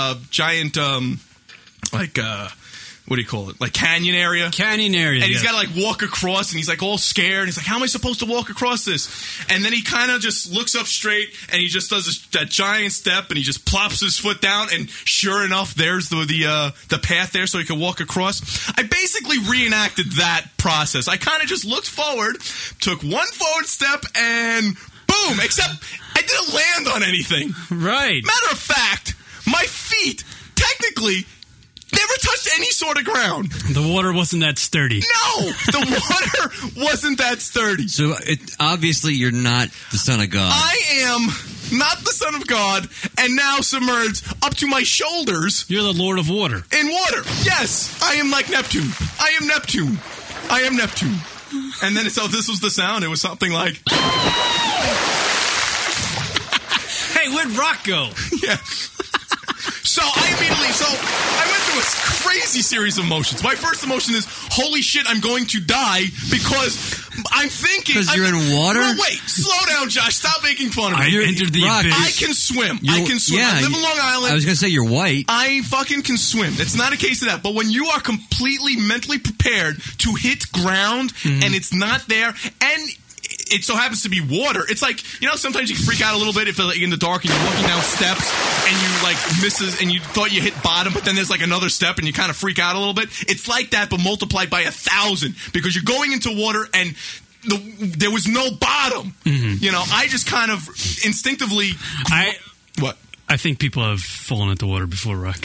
what do you call it? Canyon area? Canyon area. And he's got to walk across, and he's all scared. He's like, how am I supposed to walk across this? And then he kind of just looks up straight, and he just does that giant step, and he just plops his foot down, and sure enough, there's the path there so he can walk across. I basically reenacted that process. I kind of just looked forward, took one forward step, and boom! Except I didn't land on anything. Right. Matter of fact, my feet technically never touched any sort of ground. The water wasn't that sturdy. No! The water wasn't that sturdy. So, obviously, you're not the son of God. I am not the son of God, and now submerged up to my shoulders. You're the Lord of Water. In water. Yes. I am like Neptune. I am Neptune. I am Neptune. And then, so this was the sound. It was something like... Hey, where'd Rock go? Yeah. So I went through a crazy series of emotions. My first emotion is, holy shit, I'm going to die, because I'm thinking... Because you're in water? No, wait, slow down, Josh. Stop making fun of me. I entered the abyss. I can swim. I can swim. Yeah, I live in Long Island. I was going to say you're white. I fucking can swim. It's not a case of that. But when you are completely mentally prepared to hit ground, and it's not there, and... it so happens to be water. It's like, sometimes you can freak out a little bit if in the dark and you're walking down steps and you misses and you thought you hit bottom, but then there's another step and you kind of freak out a little bit. It's like that, but multiplied by 1,000, because you're going into water and there was no bottom. I just kind of instinctively... What? I think people have fallen into water before, Rock.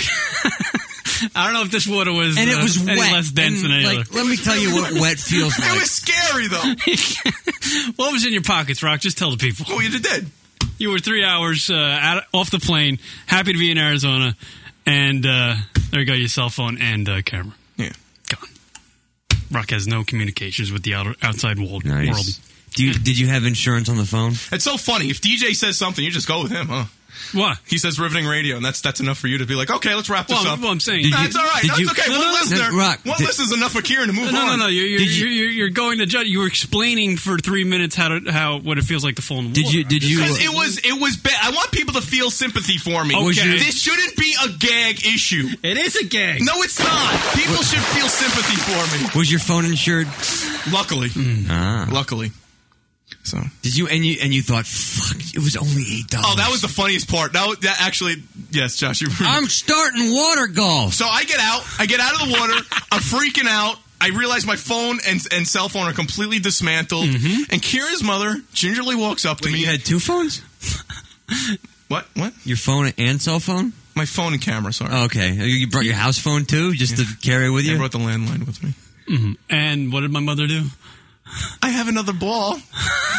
I don't know if this water was and it was any wet. less dense than any other. Let me tell you what wet feels like. It was scary, though. What was in your pockets, Rock? Just tell the people. Oh, you did. You were 3 hours off the plane, happy to be in Arizona, and there you go, your cell phone and camera. Yeah. Gone. Rock has no communications with the outside world. Nice. Did you have insurance on the phone? It's so funny. If DJ says something, you just go with him, huh? What? He says riveting radio, and that's enough for you to be like, okay, let's wrap this up. Well, I'm saying... It's all right. It's okay. One listener is enough for Kieran to move on. No. You're going to judge. You were explaining for 3 minutes what it feels like to fall in the water. Did you? Because it was bad. I want people to feel sympathy for me. Okay. This shouldn't be a gag issue. It is a gag. No, it's not. People should feel sympathy for me. Was your phone insured? Luckily. Luckily. So did you? And you thought, fuck, it was only $8. Oh, that was the funniest part. That actually, yes, Josh. I'm starting water golf. So I get out of the water. I'm freaking out. I realize my phone and cell phone are completely dismantled. And Kira's mother gingerly walks up to me. You had 2 phones? What? Your phone and cell phone? My phone and camera, sorry. Oh, okay. You brought your house phone too, just to carry with you? I brought the landline with me. And what did my mother do? I have another ball. And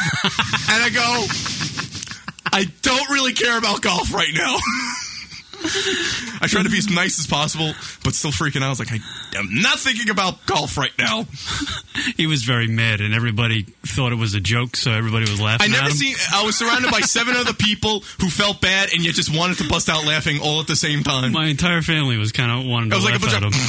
I go, I don't really care about golf right now. I tried to be as nice as possible, but still freaking out. I was like, I am not thinking about golf right now. He was very mad, and everybody thought it was a joke, so everybody was laughing at him. I was surrounded by 7 other people who felt bad and yet just wanted to bust out laughing all at the same time. My entire family was kind of wanting to laugh at him.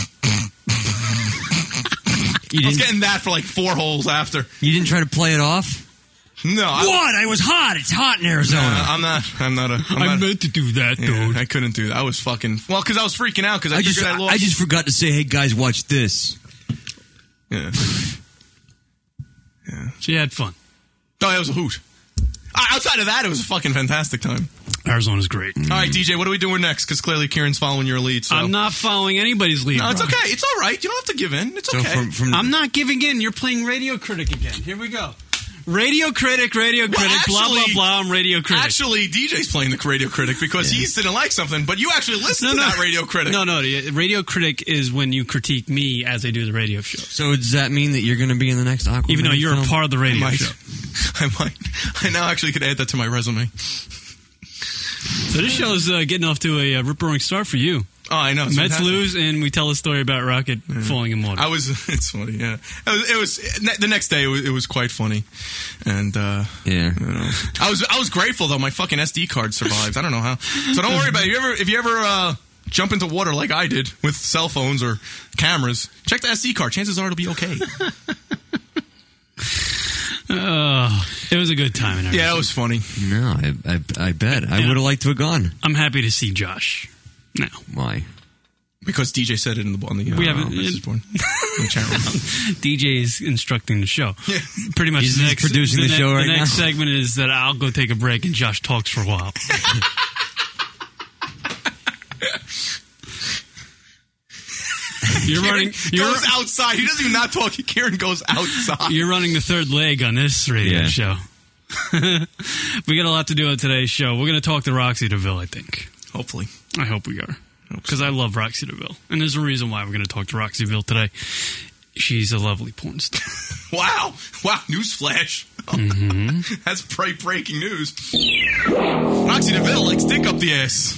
I was getting that for 4 holes after. You didn't try to play it off? No. I was hot. It's hot in Arizona. I meant to do that, dude. I couldn't do that. I was fucking... Well, because I was freaking out because I lost. I just forgot to say, hey, guys, watch this. Yeah. She had fun. Oh, it was a hoot. Outside of that, it was a fucking fantastic time. Arizona's great. All right, DJ, what are we doing next? Because clearly Kieran's following your lead. So. I'm not following anybody's lead. No, it's okay. It's all right. You don't have to give in. It's okay. I'm not giving in. You're playing Radio Critic again. Here we go. Radio Critic, blah, blah, blah, I'm Radio Critic. Actually, DJ's playing the Radio Critic because he didn't like something, but you actually listen to that Radio Critic. No, Radio Critic is when you critique me as I do the radio show. So does that mean that you're going to be in the next Aquaman Even though you're film? a part of the radio show. I might. I now actually could add that to my resume. So this show is getting off to a rip-roaring start for you. Oh, I know. The Mets lose, and we tell a story about Rocket falling in water. It's funny, yeah. It was the next day. It was quite funny, and yeah. You know, I was grateful though. My fucking SD card survived. I don't know how. So don't worry about it. If you ever jump into water like I did with cell phones or cameras, check the SD card. Chances are it'll be okay. Oh, it was a good time. Yeah, it was funny. No, I bet. I would have liked to have gone. I'm happy to see Josh now. Why? Because DJ said it on the we haven't message board. DJ is instructing the show. Yeah. Pretty much. He's producing the show right now. The next segment is that I'll go take a break and Josh talks for a while. You're running. Goes outside. He doesn't even not talk. Kieran goes outside. You're running the third leg on this radio show. We got a lot to do on today's show. We're going to talk to Roxy DeVille, I think. Hopefully. I hope we are. Because I love Roxy DeVille. And there's a reason why we're going to talk to Roxy DeVille today. She's a lovely porn star. Wow. Newsflash. Mm-hmm. That's breaking news. Roxy DeVille likes dick up the ass.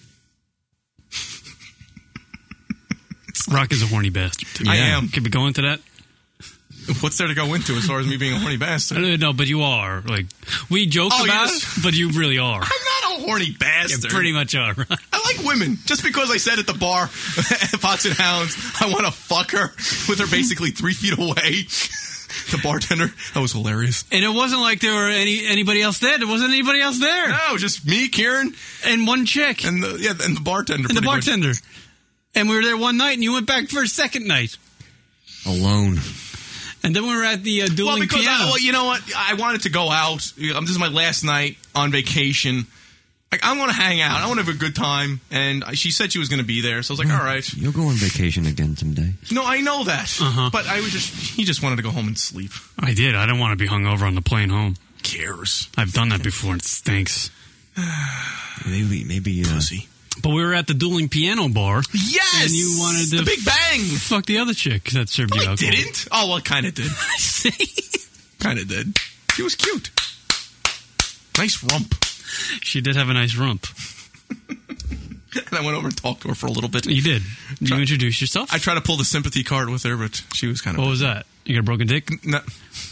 Rock is a horny bastard. I am. Can we go into that? What's there to go into as far as me being a horny bastard? No, but you are. Like, we joke about it, but you really are. I'm not a horny bastard. You pretty much are. Right? I like women. Just because I said at the bar at Fox and Hounds, I want to fuck her with her basically 3 feet away. The bartender. That was hilarious. And it wasn't like there were anybody else there. There wasn't anybody else there. No, just me, Kieran. And one chick. And the bartender. And the bartender. Much. And we were there one night, and you went back for a second night. Alone. And then we were at the dueling piano. You know what? I wanted to go out. This is my last night on vacation. Like, I want to hang out. I want to have a good time. And she said she was going to be there, so I was like, all right. You'll go on vacation again someday. No, I know that. But he just wanted to go home and sleep. I did. I didn't want to be hungover on the plane home. Cares. I've done that before. It stinks. Maybe pussy. But we were at the dueling piano bar. Yes! And you wanted to... The Big Bang! Fuck the other chick that served you alcohol. I didn't. Oh, well, kind of did. Kind of did. She was cute. Nice rump. She did have a nice rump. And I went over and talked to her for a little bit. You did? Did you introduce yourself? I tried to pull the sympathy card with her, but she was kind of... What was that? You got a broken dick? No.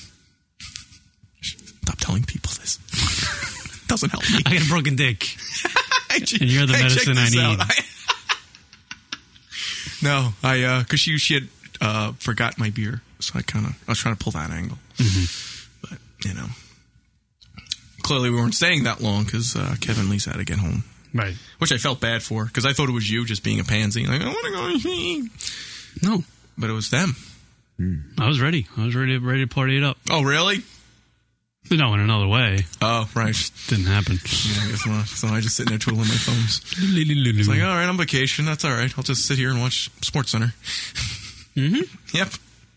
Stop telling people this. Doesn't help me. I got a broken dick. And you're the medicine I need. No, because she had forgot my beer, so I was trying to pull that angle. Mm-hmm. But, clearly we weren't staying that long because Kevin and Lisa had to get home. Right. Which I felt bad for, because I thought it was you just being a pansy. Like, I want to go. No. But it was them. I was ready. I was ready to party it up. Oh, really? No, in another way. Oh, right. Didn't happen. Yeah, I guess not. So I just sitting there twiddling my thumbs. It's like, all right, I'm on vacation. That's all right. I'll just sit here and watch SportsCenter. Mm-hmm. Yep.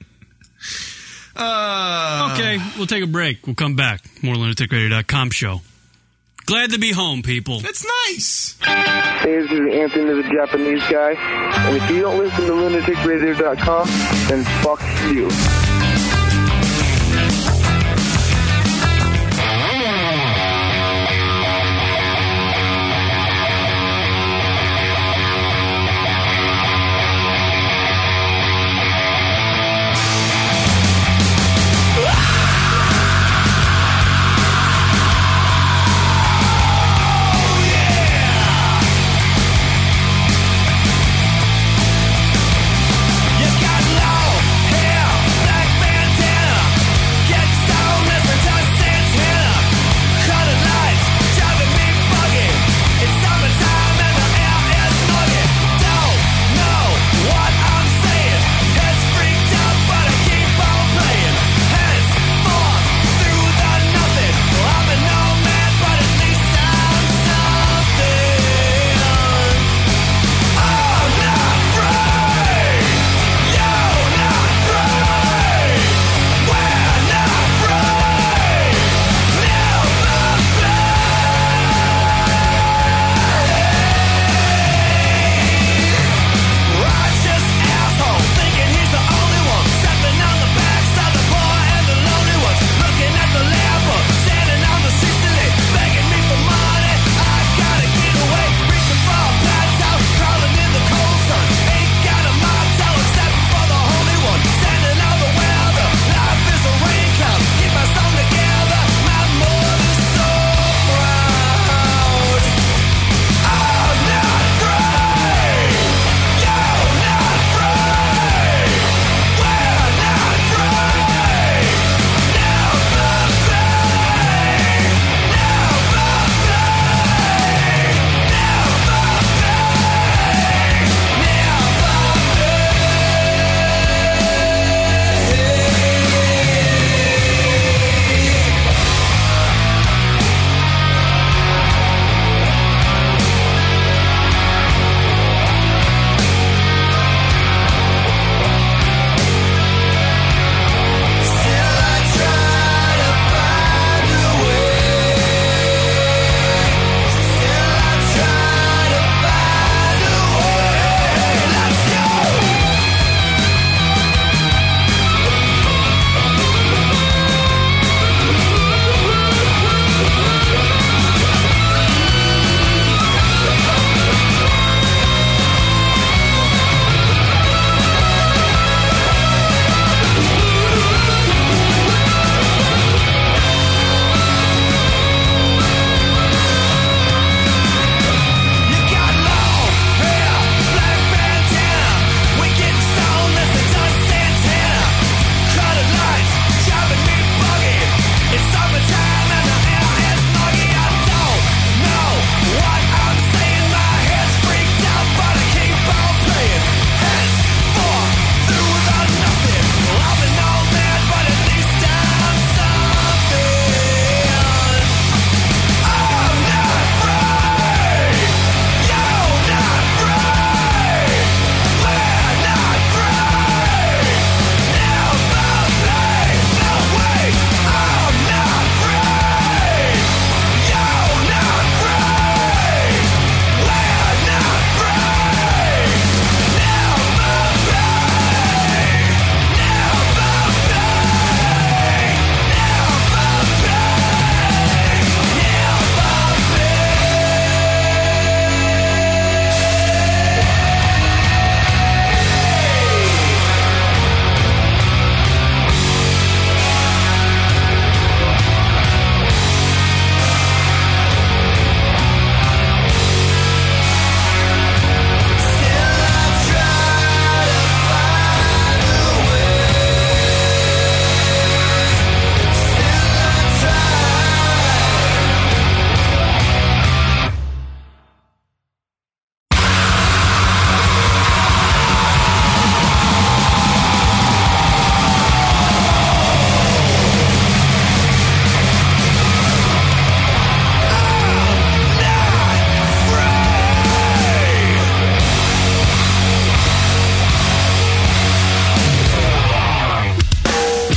Okay, we'll take a break. We'll come back. More lunaticradio.com show. Glad to be home, people. That's nice. Hey, this is Anthony, the Japanese guy. And if you don't listen to lunaticradio.com, then fuck you. You got long hair, black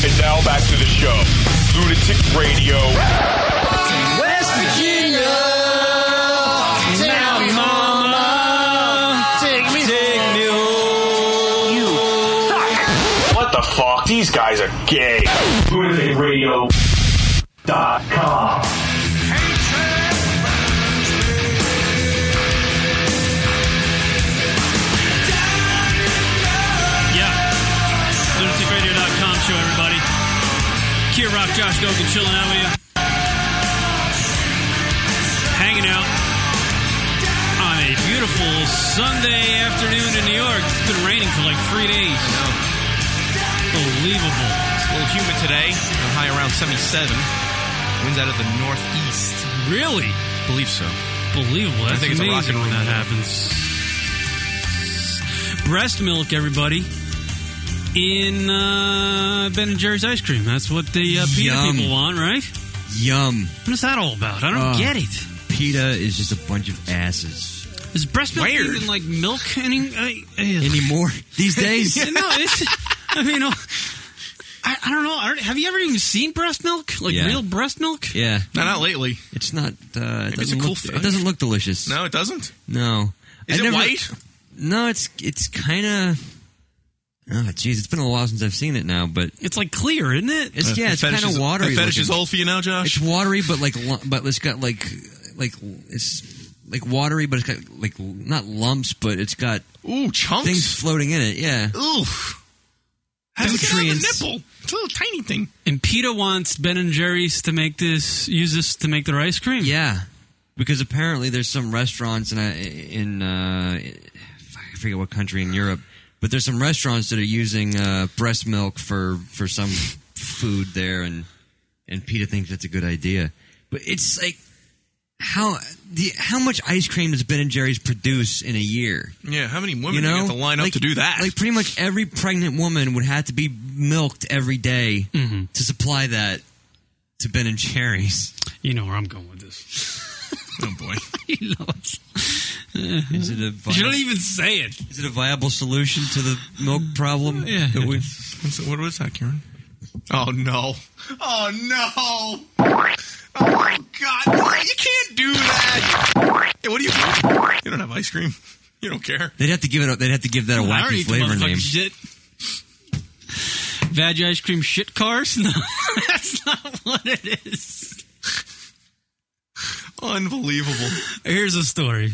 And now back to the show. Lunatic Radio. West Virginia. Take me home, mama. Take me home. You suck. What the fuck? These guys are gay. LunaticRadio.com. LunaticRadio.com show, everybody. Kier Rock, Josh Gogan chilling out with you. Hanging out on a beautiful Sunday afternoon in New York. It's been raining for like 3 days. Unbelievable. It's a little humid today. High around 77. Winds out of the northeast. Really? Believe so. Believable. That's I think it's amazing a rocket when that room. happens. Breast milk, everybody. In Ben & Jerry's ice cream. That's what the PETA people want, right? Yum. What is that all about? I don't get it. PETA is just a bunch of asses. Is breast milk even like milk anymore these days? No, it's... I mean, I don't know. Have you ever even seen breast milk? Like real breast milk? Yeah. No, not lately. It's not... it's a cool thing. It doesn't look delicious. No, it doesn't? No. Is it white? No, it's kind of... Oh, jeez, it's been a while since I've seen it now, but it's like clear, isn't it? It's it's kind of watery. The fetish is old for you now, Josh. It's watery, but it's got it's like watery, but it's got like not lumps, but it's got chunks, things floating in it. Yeah. Ooh. How does it get on the nipple? It's a little tiny thing. And PETA wants Ben & Jerry's to use this to make their ice cream. Yeah, because apparently there's some restaurants in I forget what country in Europe. But there's some restaurants that are using breast milk for some food there, and PETA thinks that's a good idea. But it's like how much ice cream does Ben & Jerry's produce in a year? Yeah, how many women have to line up to do that? Like pretty much every pregnant woman would have to be milked every day to supply that to Ben & Jerry's. You know where I'm going with this. Oh boy. He knows. Is it a you don't even say it. Is it a viable solution to the milk problem? Yeah. What was that, Karen? Oh no! Oh no! Oh my God! You can't do that! Hey, what do you do? You don't have ice cream. You don't care. They'd have to give it. They'd have to give that a wacky flavor name. Shit. Vag ice cream shit cars? No, that's not what it is. Unbelievable. Here's a story.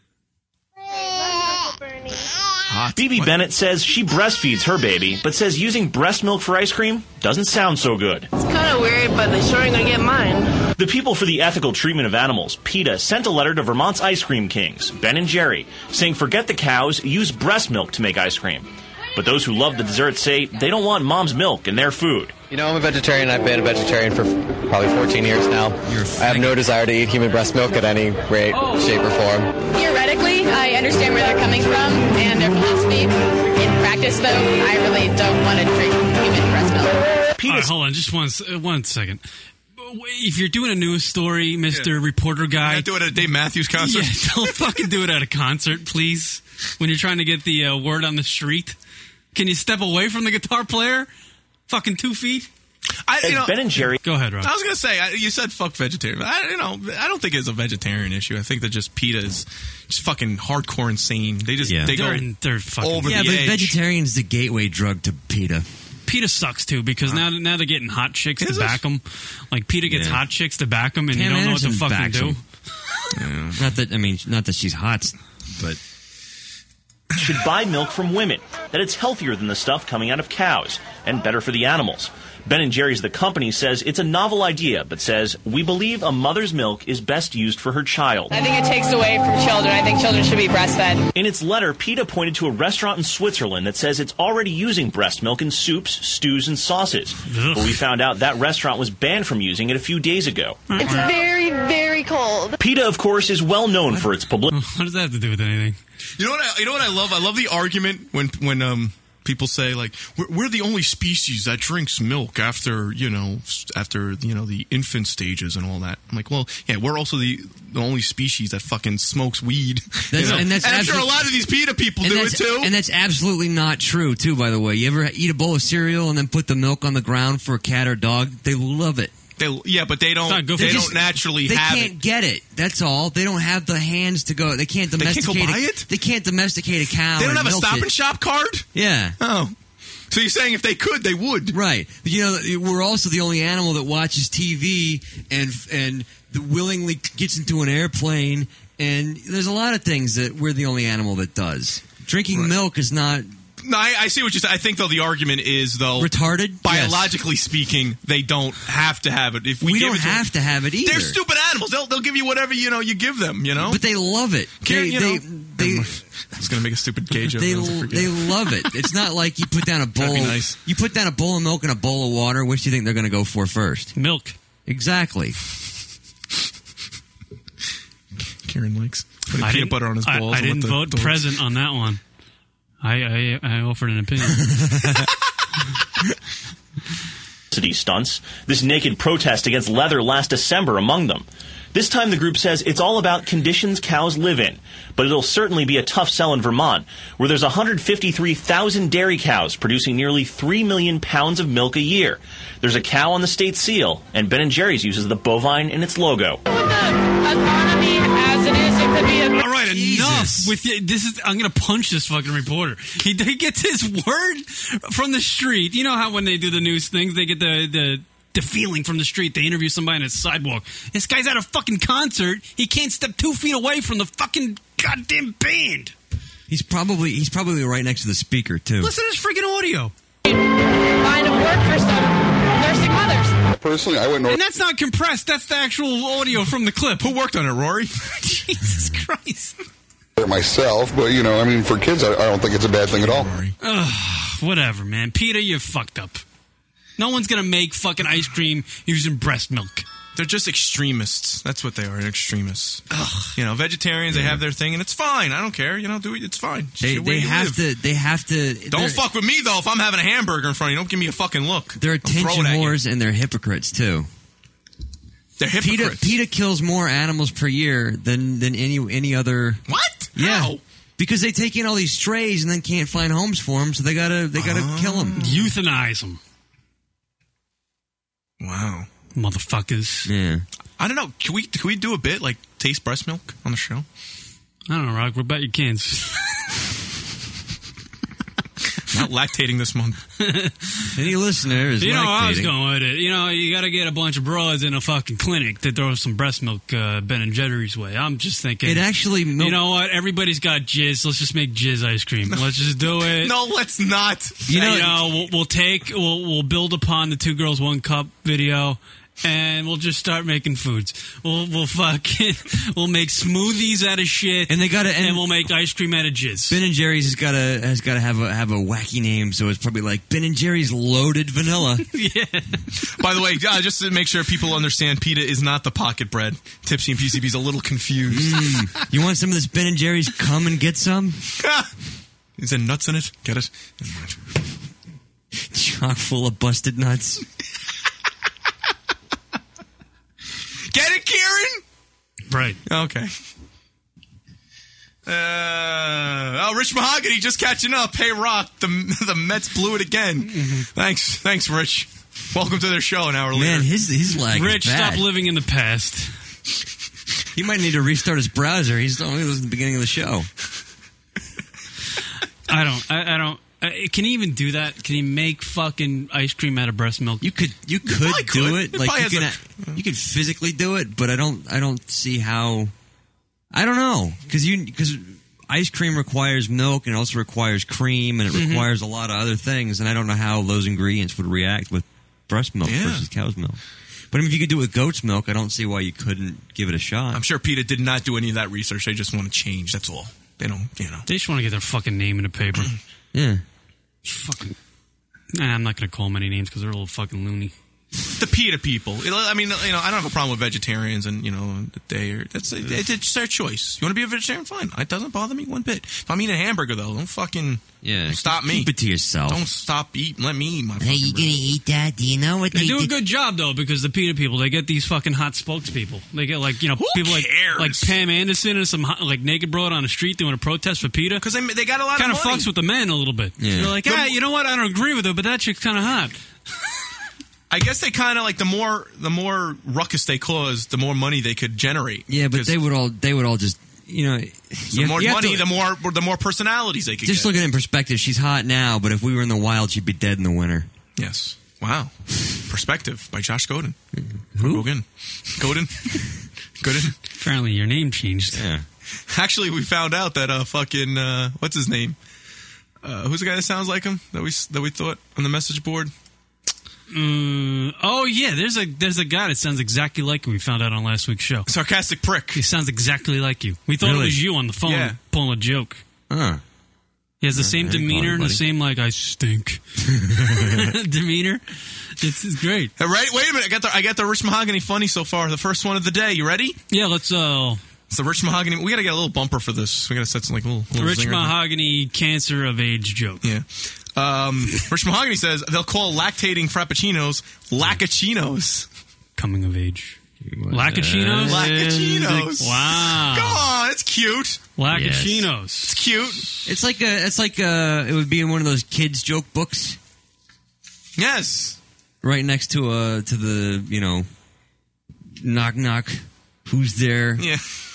Phoebe Bennett says she breastfeeds her baby, but says using breast milk for ice cream doesn't sound so good. It's kind of weird, but they sure ain't gonna get mine. The People for the Ethical Treatment of Animals, PETA, sent a letter to Vermont's ice cream kings, Ben & Jerry, saying forget the cows, use breast milk to make ice cream. But those who love the dessert say they don't want mom's milk in their food. You know, I'm a vegetarian. I've been a vegetarian for probably 14 years now. I have no desire to eat human breast milk at any rate, shape, or form. Theoretically, I understand where they're coming from and their philosophy. In practice, though, I really don't want to drink human breast milk. All right, hold on, just one second. If you're doing a news story, Mr. Reporter guy... You're not doing it at a Dave Matthews concert? Yeah, don't fucking do it at a concert, please. When you're trying to get the word on the street. Can you step away from the guitar player? Fucking 2 feet? Ben & Jerry... Go ahead, Rob. I was going to say, you said fuck vegetarian. I don't think it's a vegetarian issue. I think that just PETA is just fucking hardcore insane. They just they go they're fucking over the edge. Yeah, but vegetarian is the gateway drug to PETA. PETA sucks too because now they're getting hot chicks to back them. Like PETA gets hot chicks to back them, and Pam you don't know what to Anderson fucking do. Not that she's hot, but should buy milk from women, that it's healthier than the stuff coming out of cows and better for the animals. Ben & Jerry's, the company, says it's a novel idea, but says, we believe a mother's milk is best used for her child. I think it takes away from children. I think children should be breastfed. In its letter, PETA pointed to a restaurant in Switzerland that says it's already using breast milk in soups, stews, and sauces. But we found out that restaurant was banned from using it a few days ago. It's very, very cold. PETA, of course, is well known for its publicity. What does that have to do with anything? You know what I love? I love the argument when People say, like, we're the only species that drinks milk after the infant stages and all that. I'm like, well, yeah, we're also the only species that fucking smokes weed. And I'm sure a lot of these PETA people do it too. And that's absolutely not true, too, by the way. You ever eat a bowl of cereal and then put the milk on the ground for a cat or dog? They love it. But they don't. They don't naturally have it. They can't get it. That's all. They don't have the hands to go. They can't domesticate. They can't go buy it. They can't domesticate a cow. They don't have a Stop and Shop card. Yeah. Oh. So you're saying if they could, they would. Right. But, we're also the only animal that watches TV and willingly gets into an airplane. And there's a lot of things that we're the only animal that does. Drinking milk is not. No, I see what you're saying. I think, though, the argument is, though... Retarded? Biologically speaking, they don't have to have it. If we don't have to have it either. They're stupid animals. They'll give you whatever, you give them, But they love it. I was going to make a stupid gay joke. They love it. It's not like you put down a bowl... That'd be nice. You put down a bowl of milk and a bowl of water. Which do you think they're going to go for first? Milk. Exactly. Karen likes putting peanut butter on his balls. I didn't vote present on that one. I offered an opinion. City stunts. This naked protest against leather last December among them. This time the group says it's all about conditions cows live in, but it'll certainly be a tough sell in Vermont, where there's 153,000 dairy cows producing nearly 3 million pounds of milk a year. There's a cow on the state seal, and Ben & Jerry's uses the bovine in its logo. All right, enough with this. I'm going to punch this fucking reporter. He gets his word from the street. You know how when they do the news things, they get the feeling from the street. They interview somebody on a sidewalk. This guy's at a fucking concert. He can't step 2 feet away from the fucking goddamn band. He's probably right next to the speaker too. Listen to this freaking audio. Line of work for some nursing mothers. Personally, I wouldn't know. And that's not compressed. That's the actual audio from the clip. Who worked on it, Rory? Jesus Christ. Myself, but for kids, I don't think it's a bad thing at all. Whatever, man. PETA, you're fucked up. No one's gonna make fucking ice cream using breast milk. They're just extremists. That's what they are, extremists. Ugh. Vegetarians, they have their thing, and it's fine. I don't care. Do it. It's fine. They have to. Don't fuck with me, though, if I'm having a hamburger in front of you. Don't give me a fucking look. They're attention whores, and they're hypocrites, too. They're hypocrites. PETA kills more animals per year than any other... What? Yeah. How? Because they take in all these strays and then can't find homes for them, so they gotta kill them. Euthanize them. Wow. Motherfuckers. Yeah. I don't know. Can we do a bit like taste breast milk on the show? I don't know, Rock. What about your kids? Not lactating this month. Any listener is lactating. I was lactating. going with it. You got to get a bunch of broads in a fucking clinic to throw some breast milk Ben & Jerry's way. I'm just thinking. It actually... You know what? Everybody's got jizz. Let's just make jizz ice cream. Let's just do it. No, let's not. We'll build upon the 2 Girls 1 Cup video. And we'll just start making foods. We'll make smoothies out of shit, and we'll make ice cream out of jizz. Ben & Jerry's has got to have a wacky name, so it's probably like Ben & Jerry's Loaded Vanilla. Yeah. By the way, just to make sure people understand, PETA is not the pocket bread. Tipsy and PCB's a little confused. You want some of this Ben & Jerry's? Come and get some. Is there nuts in it? Get it? Chock full of busted nuts. Get it, Kieran? Right. Okay. Rich Mahogany just catching up. Hey, Rock, the Mets blew it again. Mm-hmm. Thanks, Rich. Welcome to their show an hour later. Man, his lag Rich, is bad. stop living in the past. He might need to restart his browser. He's only listening to the beginning of the show. I don't. Can he even do that? Can he make fucking ice cream out of breast milk? You could do it. Like you could physically do it, but I don't see how. I don't know because ice cream requires milk and it also requires cream and it requires a lot of other things, and I don't know how those ingredients would react with breast milk versus cow's milk. But if you could do it with goat's milk, I don't see why you couldn't give it a shot. I'm sure PETA did not do any of that research. They just want to change. That's all. They don't. They just want to get their fucking name in the paper. Yeah. Fucking. Nah, I'm not going to call them any names because they're a little fucking loony. the PETA people. I mean, I don't have a problem with vegetarians, and it's their choice. You want to be a vegetarian? Fine. It doesn't bother me one bit. If I'm eating a hamburger, though, don't fucking stop me. Keep it to yourself. Don't stop eating. Let me eat my. Hey, you gonna eat that? Do you know what they do? A good job though, because the PETA people, they get these fucking hot spokespeople. They get people like Pam Anderson and some naked broad on the street doing a protest for PETA because they got a lot of kind money. Fucks with the men a little bit. Yeah. They're like, you know what? I don't agree with her, but that chick's kind of hot. I guess they kind of like the more ruckus they cause, the more money they could generate. Yeah, but they would all just the more money, the more personalities they could just get. Look at it in perspective. She's hot now, but if we were in the wild, she'd be dead in the winter. Yes. Wow. Perspective by Josh Godin. Who? Godin. Apparently, your name changed. Yeah. Actually, we found out that fucking what's his name? Who's the guy that sounds like him that we thought on the message board? Oh yeah, there's a guy that sounds exactly like him. We found out on last week's show. Sarcastic prick. He sounds exactly like you. We thought it was you on the phone pulling a joke. Huh. He has the same demeanor and the same I stink demeanor. It's great. Right? Wait a minute. I got the Rich Mahogany funny so far. The first one of the day. You ready? Yeah. Let's. It's the Rich Mahogany. We got to get a little bumper for this. We got to set some little Rich Mahogany cancer of age joke. Yeah. Rich Mahogany says they'll call lactating frappuccinos laccachinos. Coming of age. Laccachinos? Laccachinos. Wow. Come on, it's cute. Laccachinos. Yes. It's cute. It's like it would be in one of those kids joke books. Yes. Right next to the knock knock. Who's there? Yeah.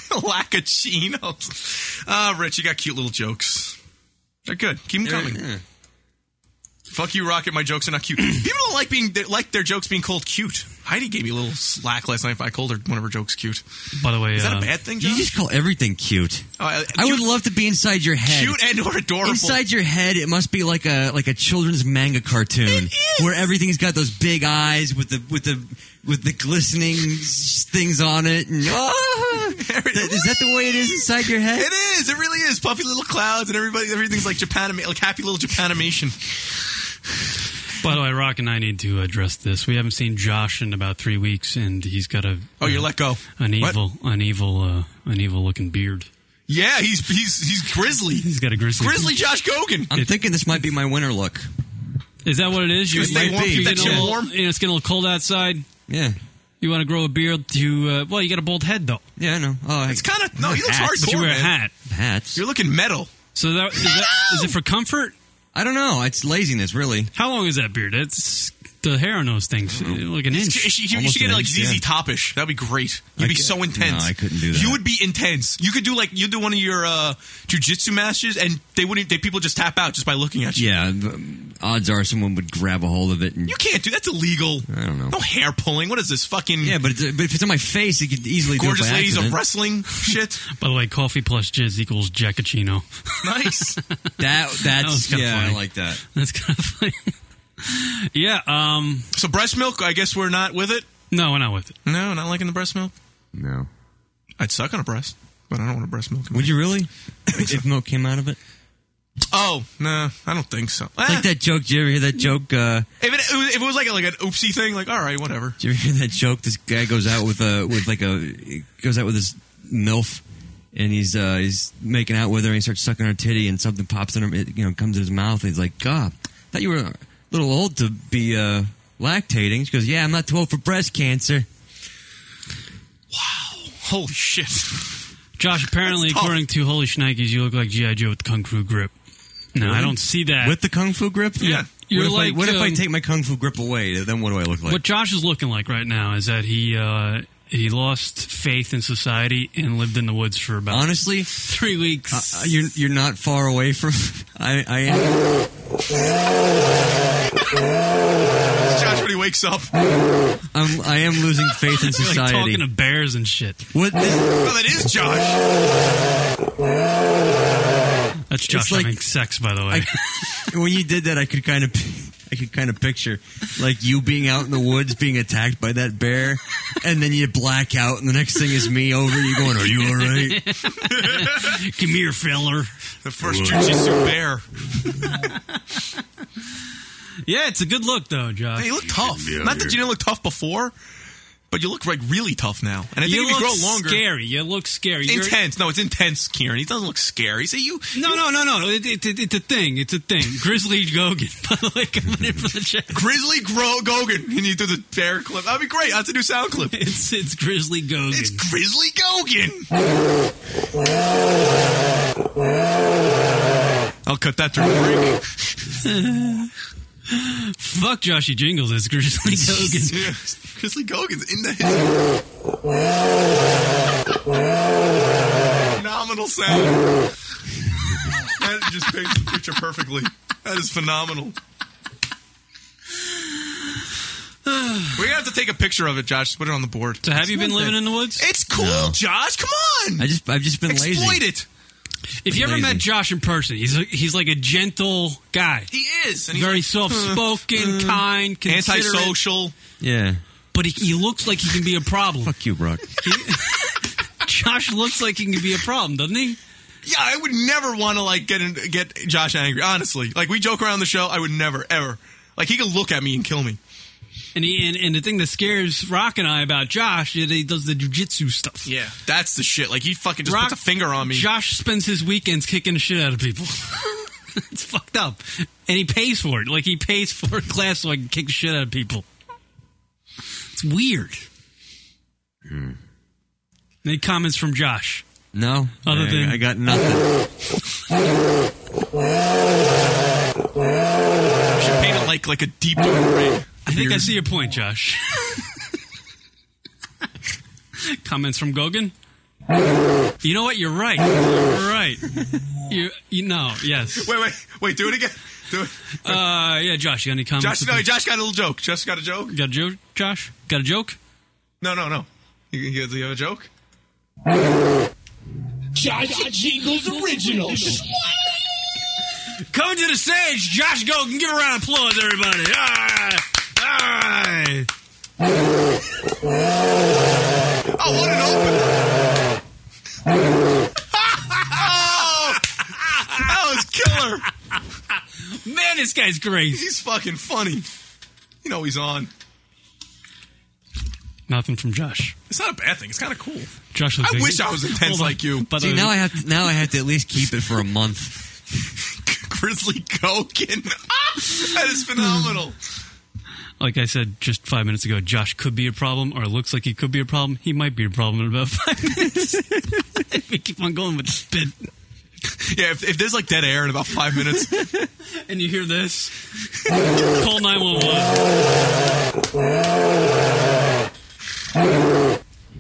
Laccachinos. Rich, you got cute little jokes. They're good. Keep them coming. Yeah. Fuck you, Rocket. My jokes are not cute. People don't like their jokes being called cute. Heidi gave me a little slack last night if I called her one of her jokes cute. By the way, is that a bad thing, John? You just call everything cute. I would love to be inside your head. Cute and or adorable. Inside your head, it must be like a children's manga cartoon where everything's got those big eyes with the glistening things on it. And, is that the way it is inside your head? It is. It really is. Puffy little clouds and everything's like happy little Japanimation. By the way, Rock and I need to address this. We haven't seen Josh in about 3 weeks, and he's got you let go. An evil looking beard. Yeah, he's grizzly. He's got a grizzly Josh Gogan. I'm thinking this might be my winter look. Is that what it is? It's getting a little cold outside. Yeah. You want to grow a beard? You got a bald head though. Yeah, I know. Oh, it's kind of he looks hardcore. But you wear a hat. Hats. You're looking metal. So is it for comfort? I don't know. It's laziness, really. How long is that beard? It's the hair on those things, like an inch. You should get it like ZZ Top-ish. That'd be great. You'd be so intense. No, I couldn't do that. You would be intense. You could do one of your jiu-jitsu matches, and people just tap out just by looking at you. Yeah, odds are someone would grab a hold of it. And you can't do that's illegal. I don't know. No hair pulling. What is this fucking? Yeah, but if it's on my face, it could easily do it by Gorgeous Ladies accident. of Wrestling shit. By the way, coffee plus jizz equals Giacchino. Nice. That's funny. I like that. That's kind of funny. Yeah. So breast milk, I guess we're not with it? No, we're not with it. No, not liking the breast milk? No. I'd suck on a breast, but I don't want a breast milk. Would you really? If milk came out of it? Oh, no, I don't think so. Like that joke. Did you ever hear that joke? If it was like an oopsie thing, like, all right, whatever. Did you ever hear that joke? This guy goes out with his MILF, and he's making out with her, and he starts sucking her titty, and something pops in her, comes in his mouth, and he's like, God, I thought you were a little old to be lactating. She goes, yeah, I'm not too old for breast cancer. Wow. Holy shit. Josh, apparently, according to Holy Shnikes, you look like G.I. Joe with the Kung Fu grip. No, I don't see that. With the Kung Fu grip? Yeah. What if I take my Kung Fu grip away? Then what do I look like? What Josh is looking like right now is that he lost faith in society and lived in the woods for about honestly 3 weeks. You're not far away from. I am. Josh when he wakes up. I am losing faith in society. Like talking to bears and shit. What? That is Josh. That's Josh having sex, by the way. When you did that, I could kind of picture like you being out in the woods being attacked by that bear, and then you black out, and the next thing is me over you going, "Are you all right? Come here, feller." The first jiu-jitsu bear. Yeah, it's a good look, though, Josh. Hey, you look tough. Not that you didn't look tough before, but you look like really tough now. And I think if you grow longer, scary. You look scary. Intense. No, it's intense, Kieran. He doesn't look scary. See you? No. It's a thing. It's a thing. Grizzly Gogan, by the way, coming in for the chat. Grizzly Gogan. And you do the bear clip. That'd be great. That's a new sound clip. It's Grizzly Gogan. It's Grizzly Gogan. I'll cut that during the break. Fuck Joshy Jingles. It's Grizzly Gogan. Yeah, Grizzly Gogan's in the hit. Phenomenal sound. That just paints the picture perfectly. That is phenomenal. We're going to have to take a picture of it, Josh. Put it on the board. So have you been living in the woods? It's cool, No. Josh. Come on. I've just been lazy. Exploit it. If you ever met Josh in person, he's like a gentle guy. He is. And he's very like, soft-spoken, kind, considerate. antisocial. Yeah. But he looks like he can be a problem. Fuck you, Brock. Josh looks like he can be a problem, doesn't he? Yeah, I would never want to get Josh angry. Honestly, like we joke around the show, I would never ever. Like he could look at me and kill me. And the thing that scares Rock and I about Josh is that he does the jujitsu stuff. Yeah, that's the shit. Like he fucking just puts a finger on me. Josh spends his weekends kicking the shit out of people. It's fucked up, and he pays for it. Like he pays for a class so I can kick the shit out of people. It's weird. Any comments from Josh? No. Other than I got nothing. I should paint it like a deep dark gray. I think I see your point, Josh. Comments from Gogan? You know what? You're right. You're right. You know, yes. Wait. Do it again. Do it. Yeah, Josh, you got any comments? Josh got a little joke. Josh got a joke. You got a joke, Josh? Got a joke? No. You have a joke? Josh Jingles Originals. Coming to the stage, Josh Gogan. Give a round of applause, everybody. All right. Oh, what an opener. That was killer. Man, this guy's great. He's fucking funny. You know he's on. Nothing from Josh. It's not a bad thing. It's kind of cool. Josh, I wish I was intense like you. See, now I have to at least keep it for a month. Grizzly Gogan. That is phenomenal. Like I said just 5 minutes ago, Josh could be a problem, or it looks like he could be a problem. He might be a problem in about 5 minutes. If we keep on going with this bit. Yeah, if there's like dead air in about 5 minutes. And you hear this, call 911.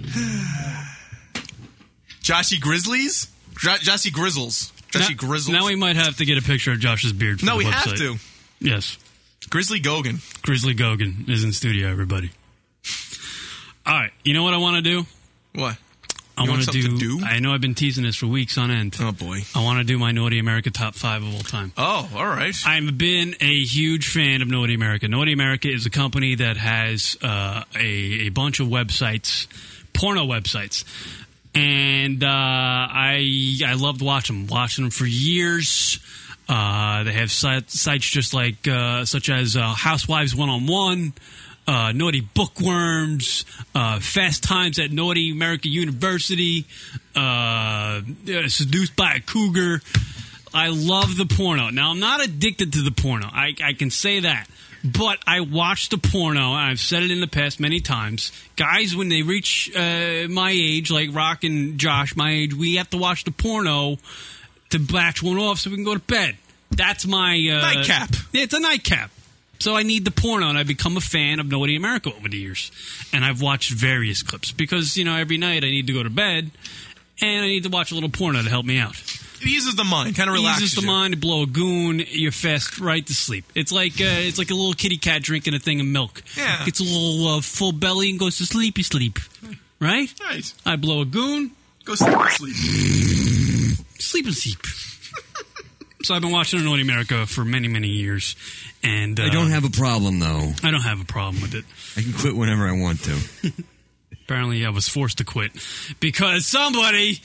Joshy Grizzlies? Joshy Grizzles. Joshy Grizzles. Now we might have to get a picture of Josh's beard for the website. We have to. Yes. Grizzly Gogan. Grizzly Gogan is in studio, everybody. All right. You know what I want to do? What? I want to do. I know I've been teasing this for weeks on end. Oh, boy. I want to do my Naughty America top 5 of all time. Oh, all right. I've been a huge fan of Naughty America. Naughty America is a company that has a bunch of websites, porno websites. And I loved watching them for years. They have sites just like such as Housewives 101, Naughty Bookworms, Fast Times at Naughty America University, Seduced by a Cougar. I love the porno. Now, I'm not addicted to the porno. I can say that. But I watch the porno, and I've said it in the past many times. Guys, when they reach my age, like Rock and Josh, my age, we have to watch the porno to batch one off so we can go to bed. That's my... nightcap. Yeah, it's a nightcap. So I need the porno, and I've become a fan of Naughty America over the years. And I've watched various clips because, every night I need to go to bed, and I need to watch a little porno to help me out. It eases the mind, kind of relaxes Eases the mind, to blow a goon, you're fast right to sleep. It's like a little kitty cat drinking a thing of milk. Yeah. Gets a little full belly and goes to sleepy sleep. Right? Right. I blow a goon. Go sleep. Sleep and sleep. So I've been watching Naughty America for many, many years. And I don't have a problem, though. I don't have a problem with it. I can quit whenever I want to. Apparently I was forced to quit because somebody...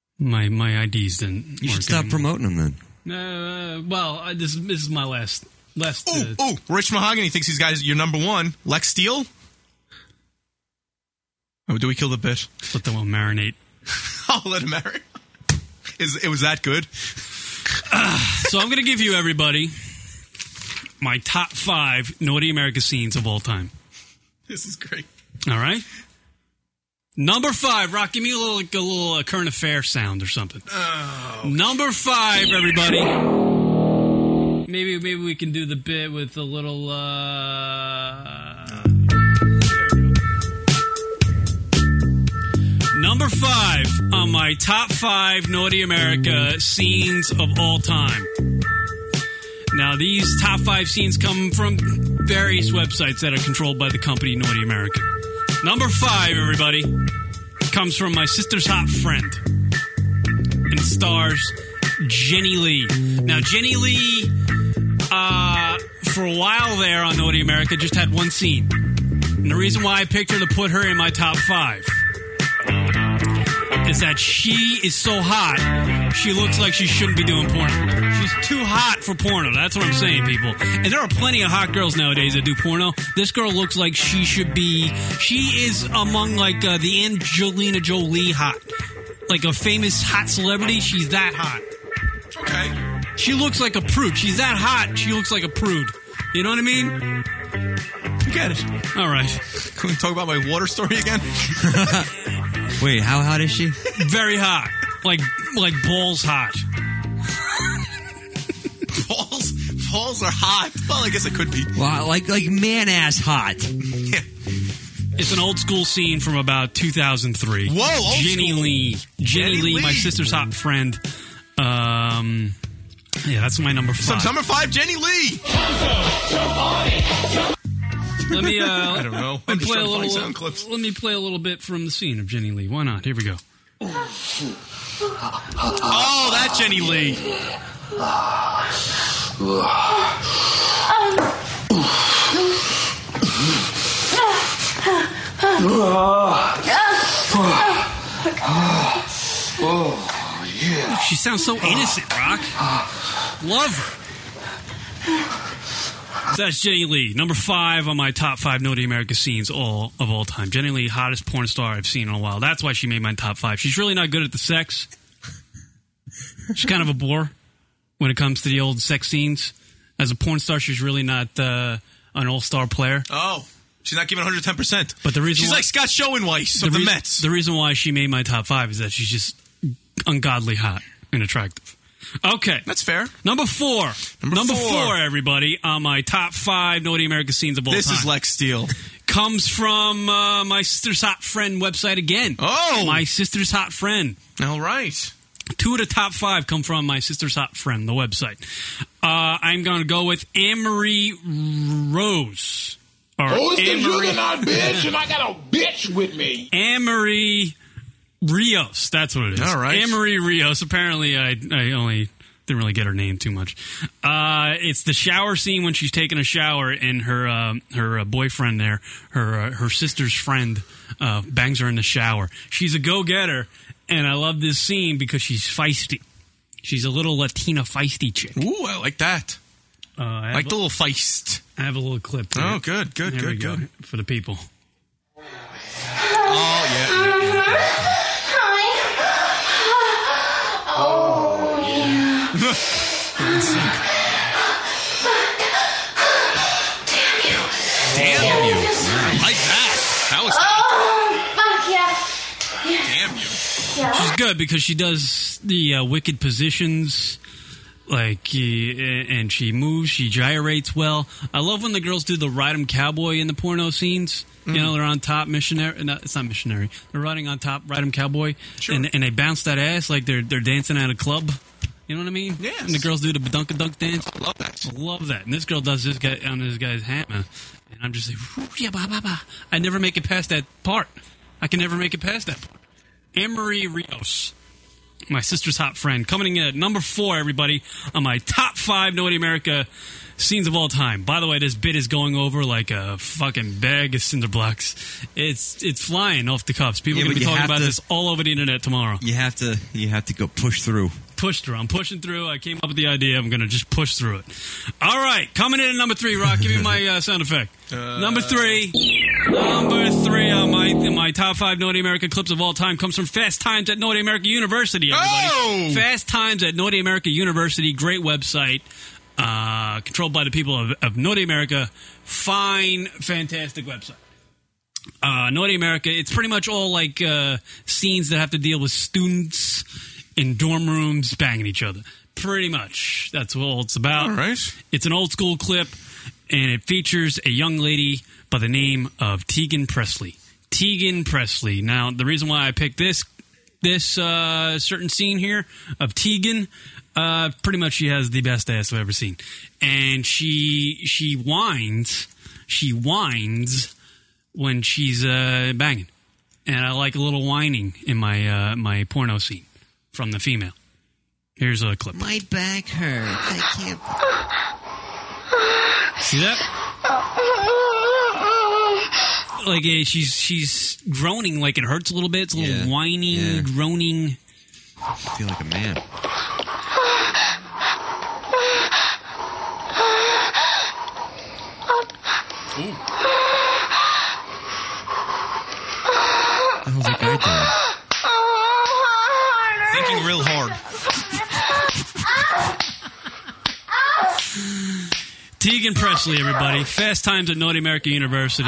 My IDs didn't. You should stop promoting them then. Well, this is my last less. Rich Mahogany thinks he's got your number one. Lex Steele? Oh, do we kill the bit? Let them all marinate. I'll let him marinate. It was that good? So I'm going to give you, everybody, my top 5 Naughty America scenes of all time. This is great. All right? Number 5. Rock, give me a little current affair sound or something. Oh. Number 5, everybody. Maybe we can do the bit with a little... Number 5 on my top 5 Naughty America scenes of all time. Now, these top 5 scenes come from various websites that are controlled by the company Naughty America. Number 5, everybody, comes from My Sister's Hot Friend. And it stars Jenny Lee. Now, Jenny Lee, for a while there on Naughty America, just had one scene. And the reason why I picked her to put her in my top 5 is that she is so hot, she looks like she shouldn't be doing porno. She's too hot for porno. That's what I'm saying, people. And there are plenty of hot girls nowadays that do porno. This girl looks like she should be... She is among, like, the Angelina Jolie hot. Like a famous hot celebrity, she's that hot. Okay. She looks like a prude. She's that hot, she looks like a prude. You know what I mean? You get it. All right. Can we talk about my water story again? Wait, how hot is she? Very hot. Like balls hot. Balls are hot. Well, I guess it could be. Well, like man-ass hot. Yeah. It's an old school scene from about 2003. Whoa, old Jenny school. Lee. Jenny Lee, my sister's hot friend. Yeah, that's my number 5. Number 5, Jenny Lee. Let me. I don't know. Let me play a little sound clips. Let me play a little bit from the scene of Jenny Lee. Why not? Here we go. Oh, that Jenny Lee. Oh, yeah. She sounds so innocent, Rock. Love her. So that's Jenny Lee, number 5 on my top 5 Naughty America scenes of all time. Jenny Lee, hottest porn star I've seen in a while. That's why she made my top 5. She's really not good at the sex. She's kind of a bore when it comes to the old sex scenes. As a porn star, she's really not an all-star player. Oh, she's not giving 110%. But the reason she's like Scott Schoenweiss of the Mets. The reason why she made my top 5 is that she's just ungodly hot and attractive. Okay. That's fair. Number 4, everybody, on my top 5 Naughty America scenes of all time. This is Lex Steele. Comes from My Sister's Hot Friend website again. Oh! My Sister's Hot Friend. All right. 2 of the top 5 come from My Sister's Hot Friend, the website. I'm going to go with Anne-Marie Rose. Oh, it's the juggernaut, bitch, and I got a bitch with me. Anne-Marie Rios, that's what it is. All right. Anne-Marie Rios. Apparently, I only didn't really get her name too much. It's the shower scene when she's taking a shower, and her boyfriend there, her sister's friend, bangs her in the shower. She's a go-getter, and I love this scene because she's feisty. She's a little Latina feisty chick. Ooh, I like that. I like the little feist. I have a little clip there. Oh, good. There we go, for the people. Oh, yeah. Oh, yeah. Damn you. I like that. That was Damn you. She's good because she does the wicked positions, and she moves, she gyrates well. I love when the girls do the ride 'em cowboy in the porno scenes. You know, they're on top missionary. No, it's not missionary. They're riding on top, ride 'em cowboy, and they bounce that ass like they're dancing at a club. You know what I mean? Yes. And the girls do the badunk-a-dunk dance. I love that. I love that. And this girl does this guy on this guy's hammer, and I'm just like, yeah, ba ba ba. I never make it past that part. I can never make it past that part. Anne-Marie Rios, My Sister's Hot Friend, coming in at number 4, everybody, on my top 5 Naughty America scenes of all time. By the way, this bit is going over like a fucking bag of cinder blocks. It's flying off the cuffs. People are going to be talking about this all over the internet tomorrow. You have to go push through. push through. I'm pushing through. I came up with the idea. I'm going to just push through it. All right. Coming in at number 3, Rock. Give me my sound effect. Number 3 on my top 5 Naughty America clips of all time comes from Fast Times at Naughty America University, everybody. Fast Times at Naughty America University. Great website. Controlled by the people of Naughty America. Fine, fantastic website. Naughty America, it's pretty much all like scenes that have to deal with students in dorm rooms banging each other. Pretty much. That's all it's about. All right. It's an old school clip, and it features a young lady by the name of Tegan Presley. Tegan Presley. Now, the reason why I picked this certain scene here of Tegan, pretty much she has the best ass I've ever seen. And she whines when she's banging. And I like a little whining in my porno scene from the female. Here's a clip. My back hurts. I can't. See that? Like she's groaning, like it hurts a little bit. It's a little whining, groaning. I feel like a man. Ooh. What the hell's that guy doing? Thinking real hard. Tegan Presley, everybody. Fast Times at Naughty America University.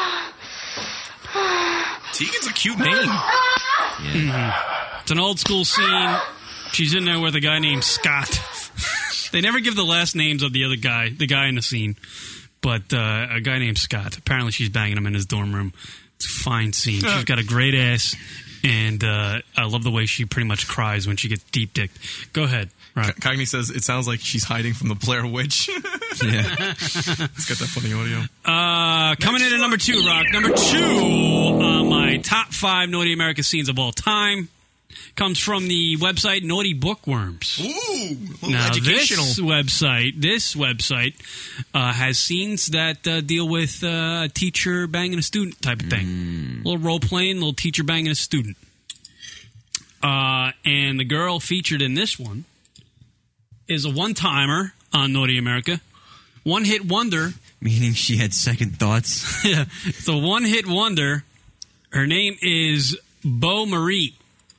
Tegan's a cute name. Mm-hmm. It's an old school scene. She's in there with a guy named Scott. They never give the last names of the other guy, the guy in the scene. But a guy named Scott. Apparently she's banging him in his dorm room. It's a fine scene. She's got a great ass. And I love the way she pretty much cries when she gets deep-dicked. Go ahead. Right. Cogni says it sounds like she's hiding from the Blair Witch. Yeah. It's got that funny audio. Coming in at number 2, Rock. Number 2 on my top 5 Naughty America scenes of all time comes from the website Naughty Bookworms. Ooh, now, educational. This website has scenes that deal with a teacher banging a student type of thing. A little role-playing, little teacher banging a student. And the girl featured in this one is a one-timer on Naughty America. One-hit wonder. Meaning she had second thoughts? Yeah, it's a one-hit wonder. Her name is Beau Marie.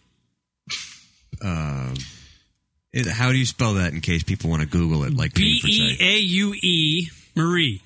How do you spell that in case people want to Google it? Like Beaue Marie.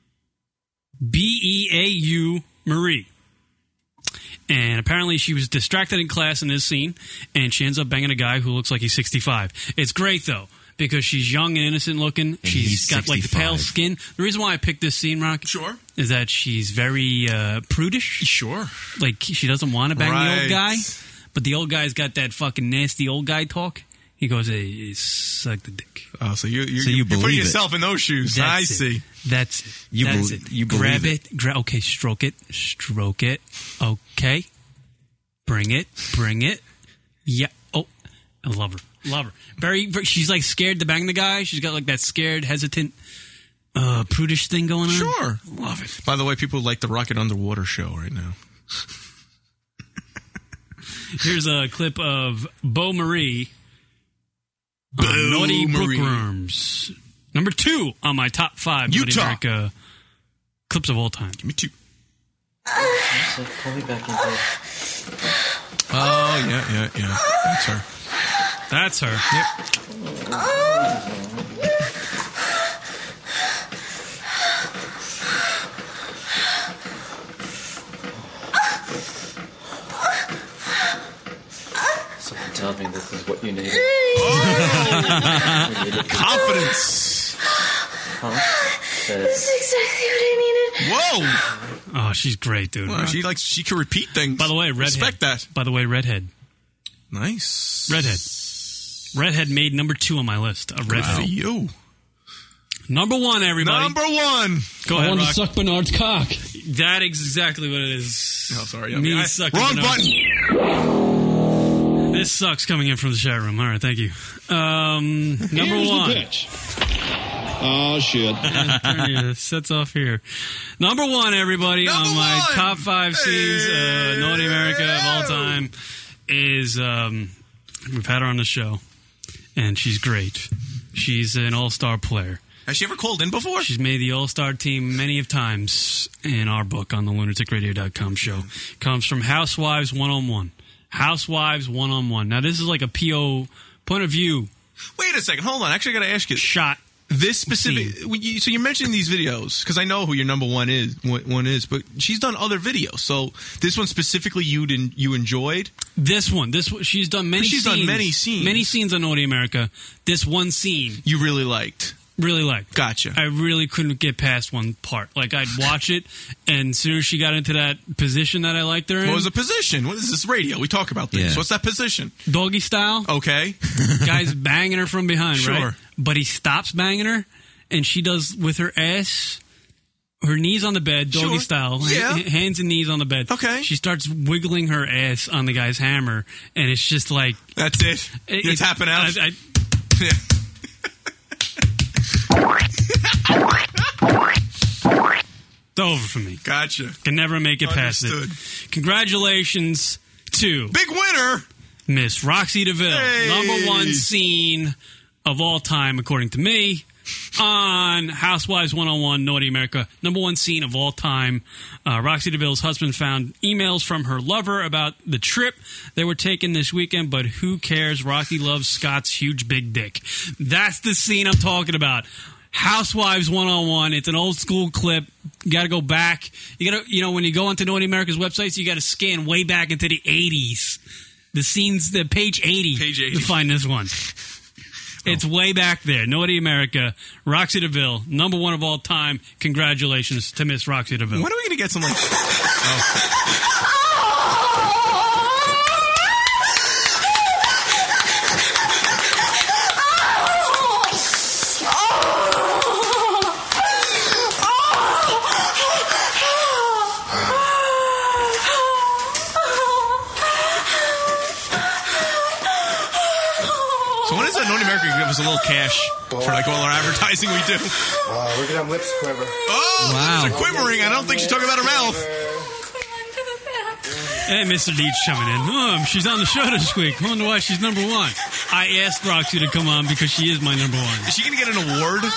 Beau Marie. And apparently she was distracted in class in this scene, and she ends up banging a guy who looks like he's 65. It's great, though, because she's young and innocent looking. And she's got, 65. like, the pale skin. The reason why I picked this scene, Rock, is that she's very prudish. Sure. Like, she doesn't want to bang the old guy, but the old guy's got that fucking nasty old guy talk. He goes, hey, suck the dick. Oh, so you're believe putting it. yourself in those shoes. That's I it. see. That's it. You That's bel- it. you Grab believe it. Okay, stroke it. Stroke it. Okay. Bring it. Yeah. Oh, I love her. Very, she's like scared to bang the guy. She's got like that scared, hesitant, prudish thing going on. Sure. Love it. By the way, people like the Rocket Underwater show right now. Here's a clip of Beau Marie on Naughty Bookworms. Number 2 on my top 5 Naughty America clips of all time. Give me 2. Pull me back into it. Oh, yeah. That's her. That's her. Yep. Someone tell me this is what you need. Confidence. Huh? That's exactly what I needed. Whoa. Oh, she's great, dude. Wow, she can repeat things. By the way, redhead. Respect that. By the way, redhead. Nice. Redhead made number 2 on my list. A redhead. Good for you. Number 1, everybody. Number 1. Go ahead, I want Rock. to suck Bernard's cock. That is exactly what it is. Oh, sorry. Sucking Wrong Bernard's. button. This sucks coming in from the chat room. All right, thank you. Number Here's 1. The pitch. Oh, shit. Sets off here. Number 1, everybody, on my top 5 scenes, Naughty America of all time, is, we've had her on the show, and she's great. She's an all-star player. Has she ever called in before? She's made the all-star team many of times in our book on the lunaticradio.com show. Comes from Housewives 101. Housewives 101. Now, this is like a PO point of view. Wait a second. Hold on. Actually, I got to ask you. Shot. This specific. So you're mentioning these videos because I know who your number one is, but she's done other videos. So this one specifically you enjoyed? This one. She's done many scenes. She's done many scenes. Many scenes on Naughty America. This one scene. You really liked? Really liked. Gotcha. I really couldn't get past one part. Like, I'd watch it, and as soon as she got into that position that I liked her in. What was the position? What is this radio? We talk about things. Yeah. What's that position? Doggy style. Okay. Guy's banging her from behind, Sure. right? But he stops banging her, and she does with her ass, her knees on the bed, doggy style, Yeah. hands and knees on the bed. Okay. She starts wiggling her ass on the guy's hammer, and it's just like... That's it? You're tapping out? Yeah. It's over for me. Gotcha. Can never make it past Understood. it. Congratulations to big winner, Miss Roxy DeVille. Hey. Number one scene of all time, according to me, on Housewives 101, Naughty America. Number one scene of all time. Roxy DeVille's husband found emails from her lover about the trip they were taking this weekend, but who cares? Rocky loves Scott's huge big dick. That's the scene I'm talking about. Housewives 101. It's an old school clip. You got to go back. You got to, when you go onto Naughty America's websites, you got to scan way back into the 80s. The scenes, the page 80. Page 80. To find this one. It's way back there. Naughty America. Roxy DeVille, number one of all time. Congratulations to Miss Roxy DeVille. When are we going to get some like? Oh. Give us a little cash for like all our advertising we do. Wow, look at them lips quiver. Oh, wow. Lips are quivering. I don't think she's talking about her mouth. Hey, Mr. Deeds coming in. She's on the show this week. I wonder why she's number one. I asked Roxy to come on because she is my number one. Is she going to get an award? Do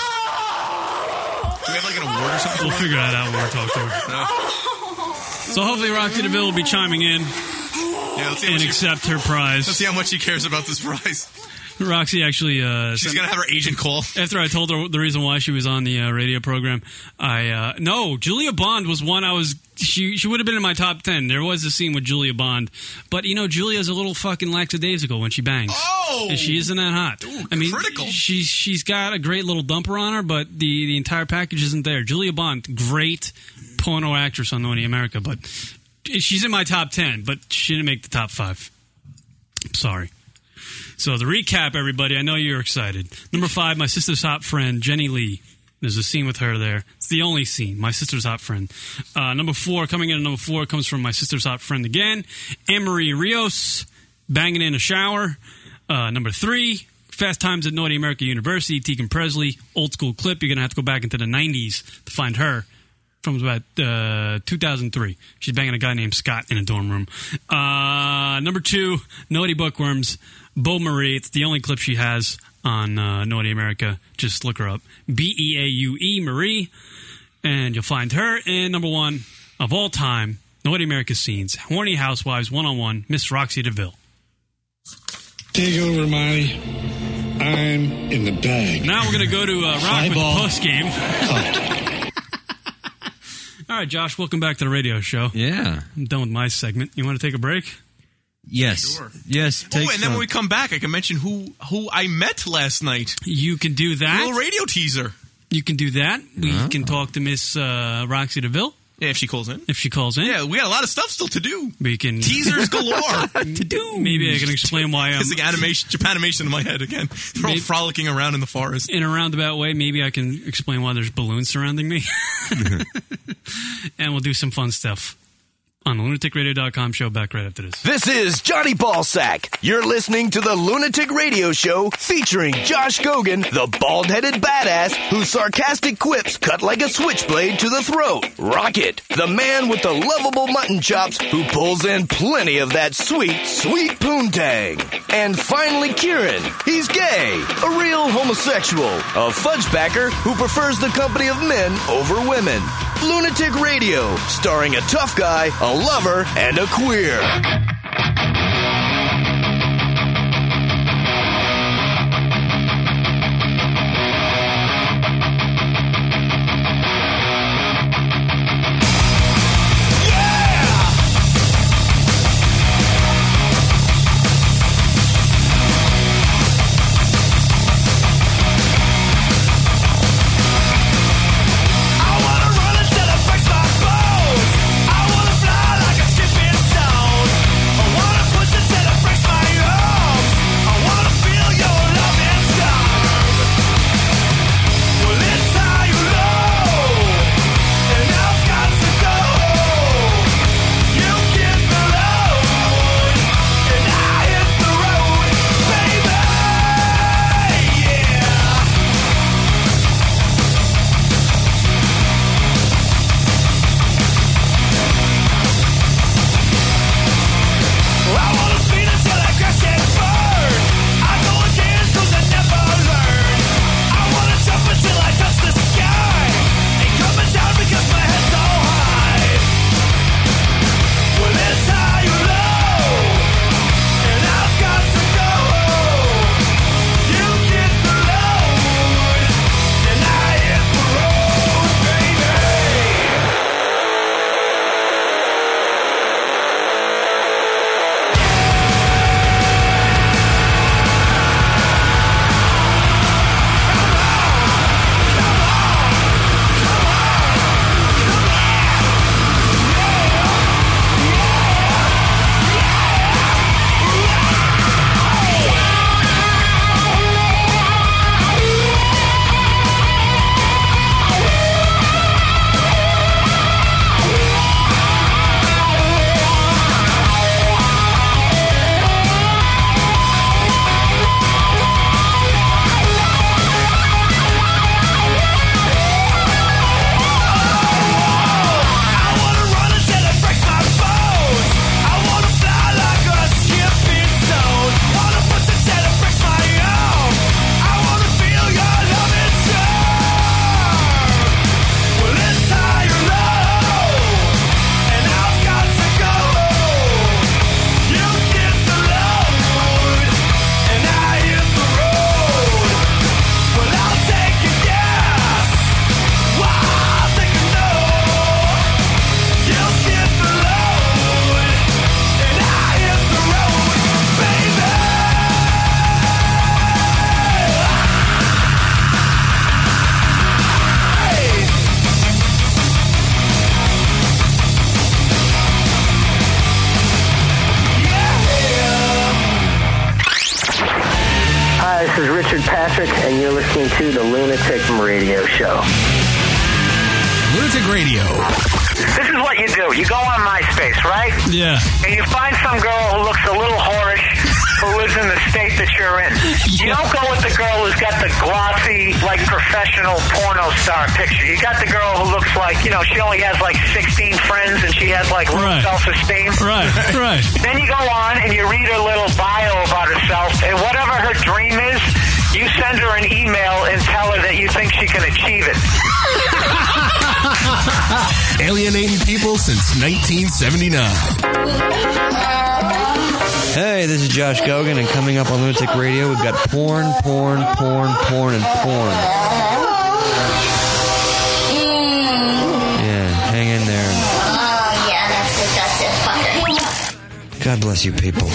we have like an award or something? We'll figure that out when we talk to her. No. So hopefully Roxy DeVille will be chiming in and accept her prize. Let's see how much she cares about this prize. Roxy actually... she's going to have her agent call. After I told her the reason why she was on the radio program, no, Julia Bond was one I was... She would have been in my top 10. There was a scene with Julia Bond. But, Julia's a little fucking lackadaisical when she bangs. Oh! And she isn't that hot. Ooh, I mean, critical. She's got a great little dumper on her, but the entire package isn't there. Julia Bond, great porno actress on Naughty America, but she's in my top 10, but she didn't make the top 5. Sorry. So the recap, everybody, I know you're excited. Number 5, my sister's hot friend, Jenny Lee. There's a scene with her there. It's the only scene, my sister's hot friend. Number 4, coming in at number 4, comes from my sister's hot friend again, Anne-Marie Rios, banging in a shower. Number 3, Fast Times at Naughty America University, Tegan Presley, old school clip. You're going to have to go back into the 90s to find her. From about 2003. She's banging a guy named Scott in a dorm room. Number 2, Naughty Bookworms, Beau Marie. It's the only clip she has on Naughty America. Just look her up. Beaue Marie. And you'll find her. And number 1 of all time, Naughty America scenes, Horny Housewives 101, Miss Roxy DeVille. Take over, Molly. I'm in the bag. Now we're going to go to Rock with the Post game. All right, Josh, welcome back to the radio show. Yeah. I'm done with my segment. You want to take a break? Yes. Sure. Yes. And then when we come back, I can mention who I met last night. You can do that. A little radio teaser. You can do that. We can talk to Miss Roxy DeVille. Yeah, if she calls in. If she calls in. Yeah, we got a lot of stuff still to do. We can teasers galore to do. Maybe I can explain why I'm... It's like Japanimation in my head again. They're all frolicking around in the forest. In a roundabout way, maybe I can explain why there's balloons surrounding me. And we'll do some fun stuff On the lunaticradio.com show, back right after this. This is Johnny Ballsack. You're listening to the Lunatic Radio Show featuring Josh Gogan, the bald-headed badass whose sarcastic quips cut like a switchblade to the throat. Rocket, the man with the lovable mutton chops who pulls in plenty of that sweet, sweet poontang. And finally Kieran, he's gay, a real homosexual, a fudgebacker who prefers the company of men over women. Lunatic Radio, starring a tough guy, a lover, and a queer. And you're listening to the Lunatic Radio Show. Lunatic Radio. This is what you do. You go on MySpace, right? Yeah. And you find some girl who looks a little whorish, who lives in the state that you're in. You don't go with the girl who's got the glossy, like, professional porno star picture. You got the girl who looks like, you know, she only has, like, 16 friends and she has, like, low self-esteem. Right. Then you go on and you read her little bio about herself, and whatever her dream is, you send her an email and tell her that you think she can achieve it. Alienating people since 1979. Hey, this is Josh Gogan, and coming up on Lunatic Radio, we've got porn, and porn. Yeah, hang in there. Oh, yeah, that's it, fucker. God bless you people.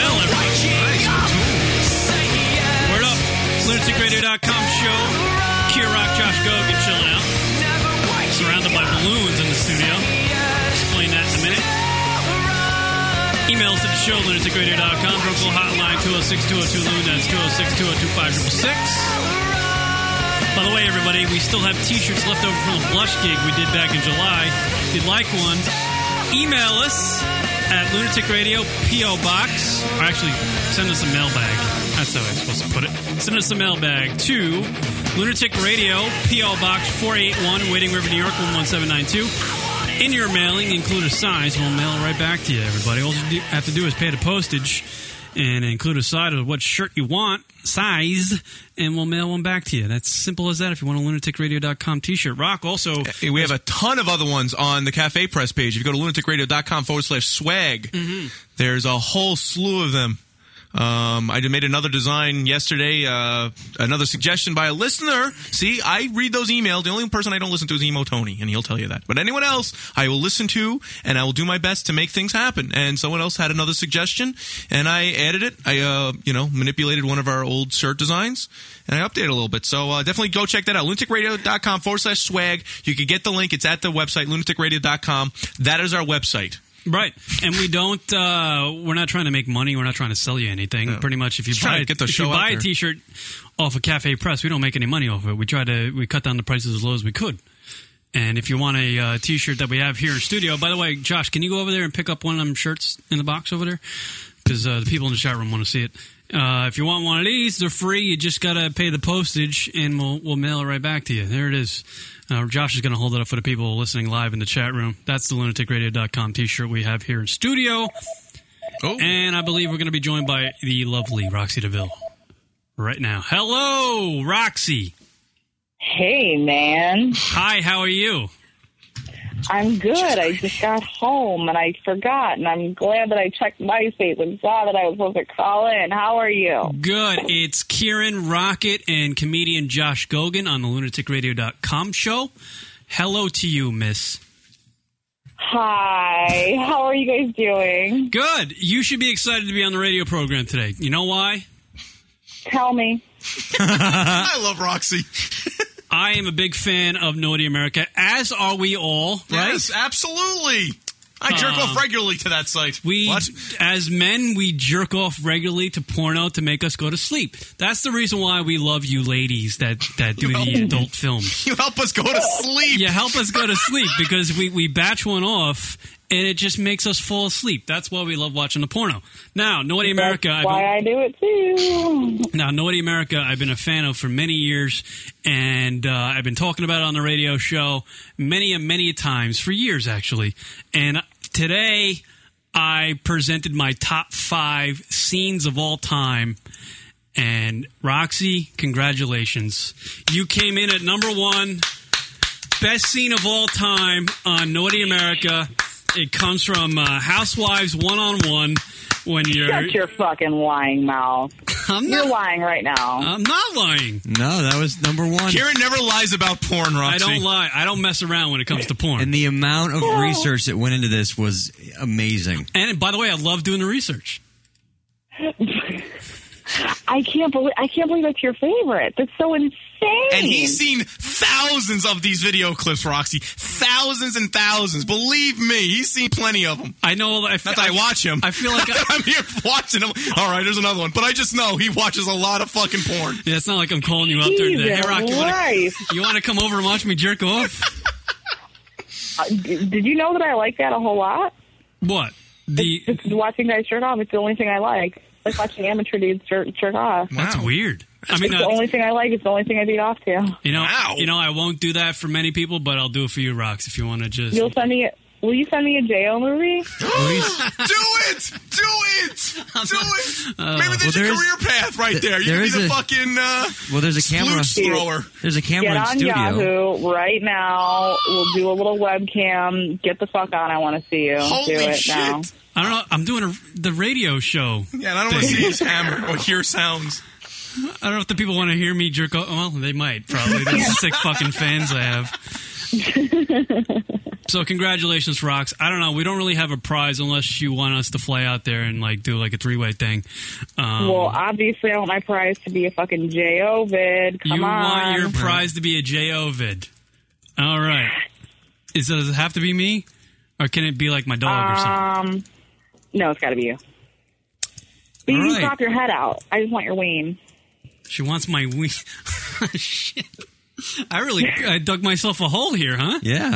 lunaticradio.com show. Kier Rock, Josh Gogan chilling out. Surrounded by balloons in the studio. Explain that in a minute. Emails to the show, lunaticradio.com. Local hotline, 206-202-LUN. That's 206-202-5666. By the way, everybody, we still have T-shirts left over from the Blush gig we did back in July. If you'd like one, email us at Lunatic Radio, P.O. Box. Or actually, send us a mailbag. That's how I'm supposed to put it. Send us a mailbag to Lunatic Radio, P.O. Box 481, Wading River, New York, 11792. In your mailing, include a size. We'll mail it right back to you, everybody. All you have to do is pay the postage and include a side of what shirt you want, size, and we'll mail one back to you. That's simple as that if you want a lunaticradio.com T-shirt. Rock, also... We have a ton of other ones on the Cafe Press page. If you go to lunaticradio.com/swag, there's a whole slew of them. I made another design yesterday, another suggestion by a listener. See, I read those emails. The only person I don't listen to is Emo Tony, and he'll tell you that. But anyone else, I will listen to, and I will do my best to make things happen. And someone else had another suggestion, and I added it. I, manipulated one of our old shirt designs, and I updated a little bit. So definitely go check that out. lunaticradio.com/swag. You can get the link. It's at the website, lunaticradio.com. That is our website. Right. And we don't, we're not trying to make money. We're not trying to sell you anything. No. Pretty much if you buy a T-shirt off of Cafe Press, we don't make any money off of it. We cut down the prices as low as we could. And if you want a T-shirt that we have here in studio, by the way, Josh, can you go over there and pick up one of them shirts in the box over there? Because the people in the chat room want to see it. If you want one of these, they're free. You just got to pay the postage, and we'll mail it right back to you. There it is. Josh is going to hold it up for the people listening live in the chat room. That's the lunaticradio.com T-shirt we have here in studio. Oh. And I believe we're going to be joined by the lovely Roxy DeVille right now. Hello, Roxy. Hey, man. Hi, how are you? I'm good. I just got home, and I forgot, and I'm glad that I checked MySpace and saw that I was supposed to call in. How are you? Good. It's Kieran Rocket and comedian Josh Gogan on the lunaticradio.com show. Hello to you, miss. Hi. How are you guys doing? Good. You should be excited to be on the radio program today. You know why? Tell me. I love Roxy. I am a big fan of Naughty America, as are we all, right? Yes, absolutely. I jerk off regularly to that site. As men, we jerk off regularly to porno to make us go to sleep. That's the reason why we love you ladies that do the adult films. You help us go to sleep. You help us go to sleep because we batch one off, and it just makes us fall asleep. That's why we love watching the porno. Now, Naughty America... That's why I do it, too. Now, Naughty America, I've been a fan of for many years, and I've been talking about it on the radio show many times, for years, actually. And today, I presented my top 5 scenes of all time. And, Roxy, congratulations. You came in at number 1, best scene of all time on Naughty America. It comes from Housewives 1-on-1 when you're... Shut your fucking lying mouth. You're lying right now. I'm not lying. No, that was number 1. Kieran never lies about porn, Roxy. I don't lie. I don't mess around when it comes to porn. And the amount of research that went into this was amazing. And by the way, I love doing the research. I can't believe that's your favorite. That's so insane. And he's seen thousands of these video clips, Roxy. Thousands and thousands. Believe me, he's seen plenty of them. I know. Not that I watch him. I feel like I'm here watching him. All right, there's another one. But I just know he watches a lot of fucking porn. Yeah, it's not like I'm calling you out during the day. Hey, Rocky, you want to come over and watch me jerk off? Did you know that I like that a whole lot? What? It's watching guys jerk off. It's the only thing I like. Like watching amateur dudes jerk off. Wow. That's weird. It's the only thing I like. It's the only thing I beat off to. You know, I won't do that for many people, but I'll do it for you, Rox, if you want to just... Will you send me a J.O. movie? Do it! Maybe there's a career path right there. You can be the fucking there's a camera thrower. There's a camera Get in on studio. Yahoo right now. We'll do a little webcam. Get the fuck on. I want to see you. Holy do it shit. now. I don't know. I'm doing the radio show. Yeah, and I don't want to see his hammer or hear sounds. I don't know if the people want to hear me jerk off. Well, they might, probably. Those sick fucking fans I have. So congratulations, Rox. I don't know. We don't really have a prize unless you want us to fly out there and do a 3-way thing. Well, obviously, I want my prize to be a fucking J.O. vid. Come on. You want your prize to be a J.O. vid. All right. Does it have to be me? Or can it be like my dog or something? No, it's got to be you. But you can crop your head out. I just want your ween. She wants my ween. Shit. I dug myself a hole here, huh? Yeah.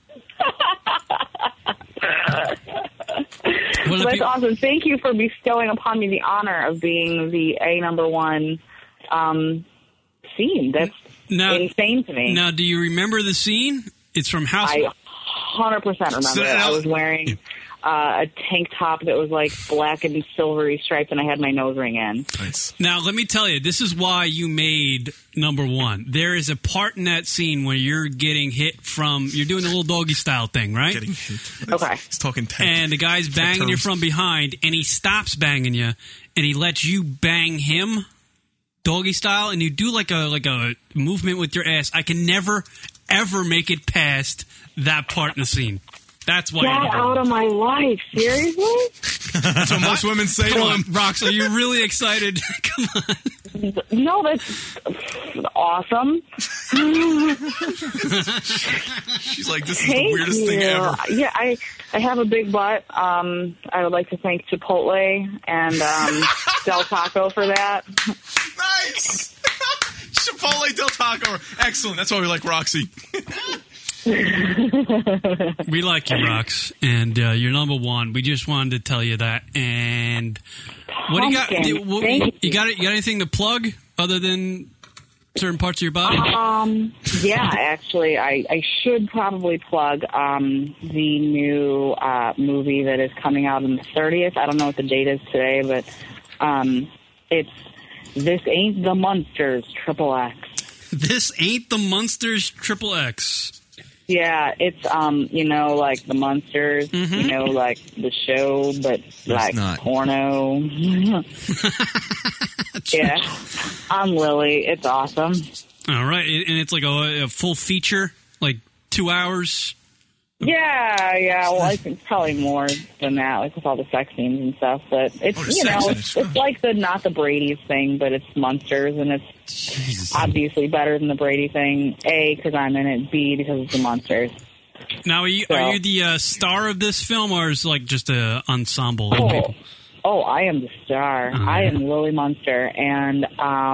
Well, that's awesome. Thank you for bestowing upon me the honor of being the number one scene. That's insane to me. Now, do you remember the scene? It's from House. I 100% remember it. I was wearing a tank top that was like black and silvery striped, and I had my nose ring in. Nice. Now, let me tell you, this is why you made number one. There is a part in that scene where you're getting hit from, you're doing the little doggy style thing, right? Getting hit. Okay. He's talking tank. And the guy's banging you from behind, and he stops banging you, and he lets you bang him doggy style, and you do like a movement with your ass. I can never, ever make it past that part in the scene. That's why. Get out of my life. Seriously? That's what most women say to him. Rox, are you really excited? Come on. No, that's awesome. She's like, this is the weirdest thing ever. Yeah, I have a big butt. I would like to thank Chipotle and Del Taco for that. Nice! Chipotle Del Taco. Excellent. That's why we like Roxy. We like you, Rox, and you're number one. We just wanted to tell you that. And what do you got? You got anything to plug other than certain parts of your body? Yeah, actually, I should probably plug the new movie that is coming out on the 30th. I don't know what the date is today, but it's This Ain't the Munsters XXX. This Ain't the Munsters XXX. Yeah, it's, like the Munsters, like the show, but like porno. Yeah, I'm Lily. It's awesome. All right, and it's like a full feature, like 2 hours? Yeah. Well, I think probably more than that, like with all the sex scenes and stuff. But it's it's like not the Brady's thing, but it's Munsters, and it's obviously better than the Brady thing. A, because I'm in it. B, because it's the Munsters. Now, are you the star of this film, or is it like just an ensemble of people? Oh, I am the star. I am Lily Munster, and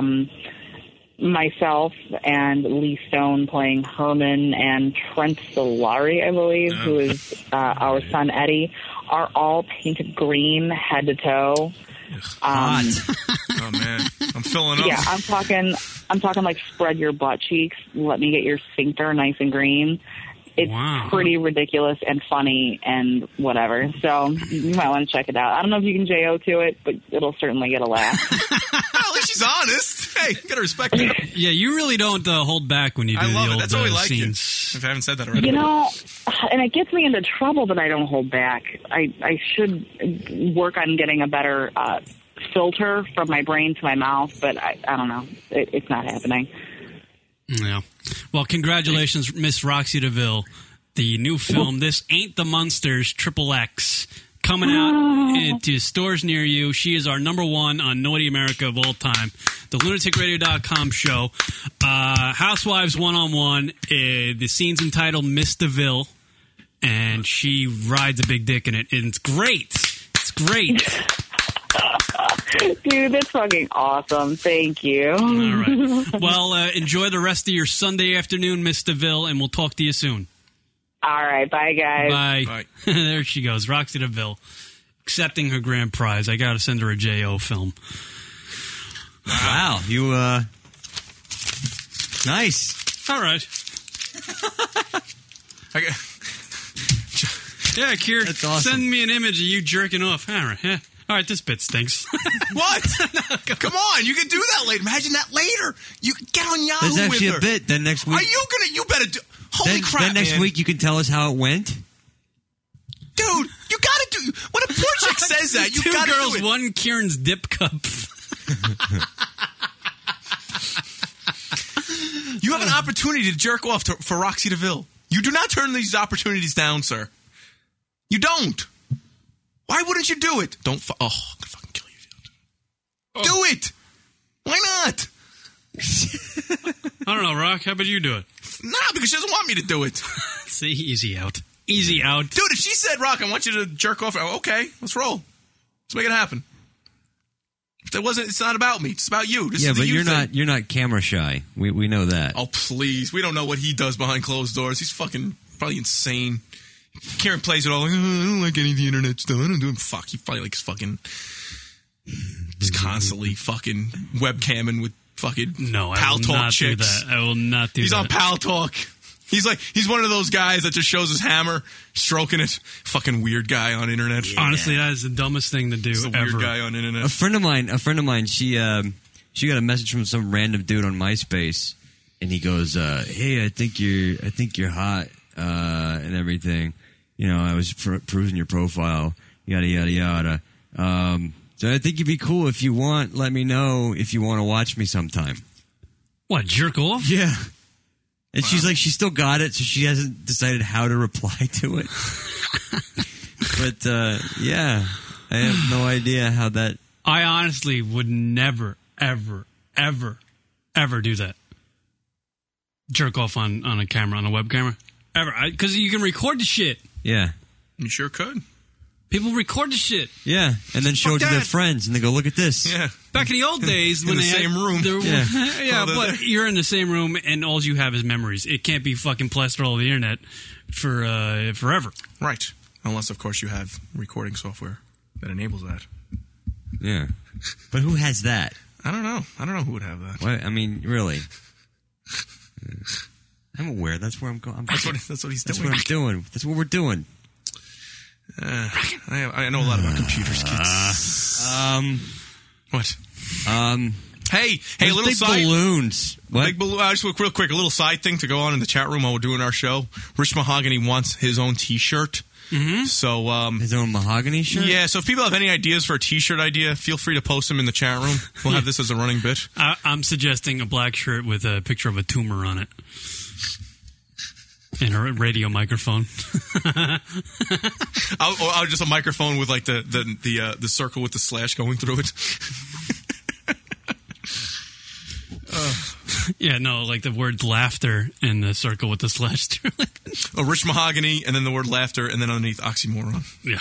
myself and Lee Stone playing Herman, and Trent Solari, I believe, who is our son Eddie, are all painted green head to toe. Oh man, I'm filling up. Yeah, I'm talking like spread your butt cheeks, let me get your sphincter nice and green. It's pretty ridiculous and funny and whatever. So you might want to check it out. I don't know if you can J.O. to it, but it'll certainly get a laugh. At least she's honest. Hey, you gotta respect her. Yeah, you really don't hold back when you do the old That's why we like scenes. you. If I haven't said that already. And it gets me into trouble that I don't hold back. I should work on getting a better filter from my brain to my mouth, but I don't know. It's not happening. Yeah. Well, congratulations, Miss Roxy DeVille. The new film, This Ain't the Munsters XXX, coming out into stores near you. She is our number one on Naughty America of all time. The lunaticradio.com show. Housewives One-on-One. The scene's entitled Miss DeVille, and she rides a big dick in it. And it's great. It's great. Dude, that's fucking awesome. Thank you. All right. Well, enjoy the rest of your Sunday afternoon, Miss DeVille, and we'll talk to you soon. All right. Bye, guys. Bye. There she goes, Roxy DeVille, accepting her grand prize. I got to send her a J.O. film. Wow. You, nice. All right. Yeah, Kier, that's awesome. Send me an image of you jerking off. All right. Yeah. All right, this bit stinks. What? Come on, you can do that later. Imagine that later. You can get on Yahoo with her. There's actually a bit. Then next week. Are you gonna? You better do. Holy crap, Then next week you can tell us how it went. Dude, you gotta do. When a poor chick says that, you gotta do it. 2 girls, 1 Kieran's dip cup. You have an opportunity to jerk off for Roxy DeVille. You do not turn these opportunities down, sir. You don't. Why wouldn't you do it? Don't. I'm gonna fucking kill you if you don't do it. Do it. Why not? I don't know, Rock. How about you do it? Nah, because she doesn't want me to do it. See, easy out. Easy out. Dude, if she said, Rock, I want you to jerk off, okay, let's roll. Let's make it happen. It's not about me. It's about you. This is but you're you're not camera shy. We know that. Oh, please. We don't know what he does behind closed doors. He's fucking probably insane. Karen plays it all like, I don't like any of the internet stuff. I don't do it. Fuck. He probably likes fucking just constantly fucking webcamming with fucking Pal Talk chicks. I will not do that. He's on Pal Talk. He's one of those guys that just shows his hammer, stroking it. Fucking weird guy on internet. Yeah. Honestly, that is the dumbest thing to do He's a ever. Weird guy on internet. A friend of mine, she got a message from some random dude on MySpace, and he goes, "Hey, I think you're hot and everything. You know, I was perusing your profile, yada yada yada. So I think you'd be cool if you want. Let me know if you want to watch me sometime." What, jerk off? Yeah. And she's like, she still got it, so she hasn't decided how to reply to it. But, yeah, I have no idea how that... I honestly would never, ever, ever, ever do that. Jerk off on a camera, on a web camera. Ever. Because you can record the shit. Yeah. You sure could. People record the shit. Yeah, and then show it to their friends, and they go, look at this. Yeah. Back in the old days, when in the they same room. Yeah, but you're in the same room, and all you have is memories. It can't be fucking plastered all over the internet for forever. Right. Unless, of course, you have recording software that enables that. Yeah. But who has that? I don't know. I don't know who would have that. What? I mean, really. I'm aware. That's where I'm going. That's what he's doing. That's what I'm doing. That's what we're doing. I know a lot about computers, kids. What? Hey, a little big side balloons. What? Big balloon. Just real quick, a little side thing to go on in the chat room while we're doing our show. Rich Mahogany wants his own T-shirt. Mm-hmm. So his own mahogany shirt. Yeah. So if people have any ideas for a T-shirt idea, feel free to post them in the chat room. We'll have this as a running bit. I'm suggesting a black shirt with a picture of a tumor on it. And a radio microphone. I'll just a microphone with like the circle with the slash going through it. Yeah, no, like the word laughter and the circle with the slash through it. A Rich Mahogany, and then the word laughter, and then underneath oxymoron. Yeah.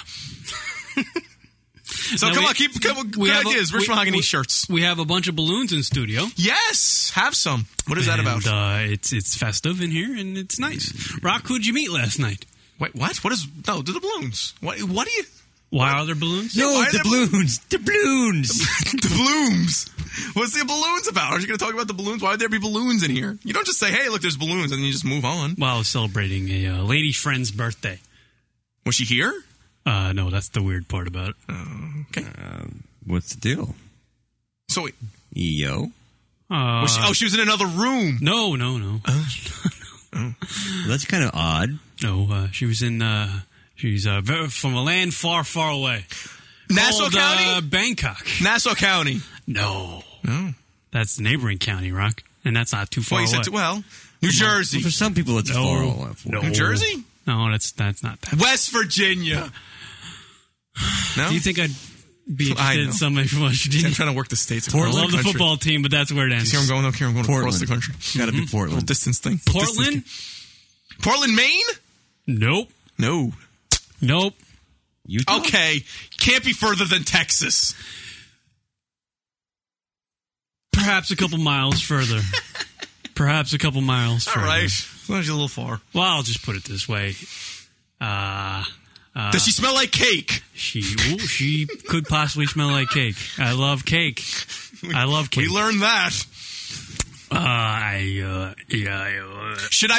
So now come on, keep good ideas. Rich Mahogany shirts. We have a bunch of balloons in studio. Yes, have some. What is that about? It's festive in here, and it's nice. Rock, who'd you meet last night? Wait, what? What is... No, the balloons. What do you... Why are there balloons? No, the balloons. The balloons. The balloons. What's the balloons about? Are you going to talk about the balloons? Why would there be balloons in here? You don't just say, hey, look, there's balloons, and then you just move on. Well, I was celebrating a lady friend's birthday. Was she here? No, that's the weird part about it. Okay. What's the deal? So, EO? She was in another room. No. Well, that's kind of odd. No, she was in... She's from a land far, far away. Nassau called, County? Bangkok. Nassau County. No. That's the neighboring county, Rock. And that's not too far away. New Jersey. Well, for some people, it's far away. No. New Jersey? No, that's not that. West Virginia. No? Do you think I'd be interested in somebody from West Virginia? I'm trying to work the states. I love the football team, but that's where it ends. See where I'm going? Okay, I'm going Portland. across the country. Got to be Portland. Little distance thing. Portland? Portland, Maine? Nope. No. Nope. Utah? Okay. Can't be further than Texas. Perhaps a couple miles further. All right. As long as you're a little far. Well, I'll just put it this way. Does she smell like cake? She could possibly smell like cake. I love cake. We learned that. Should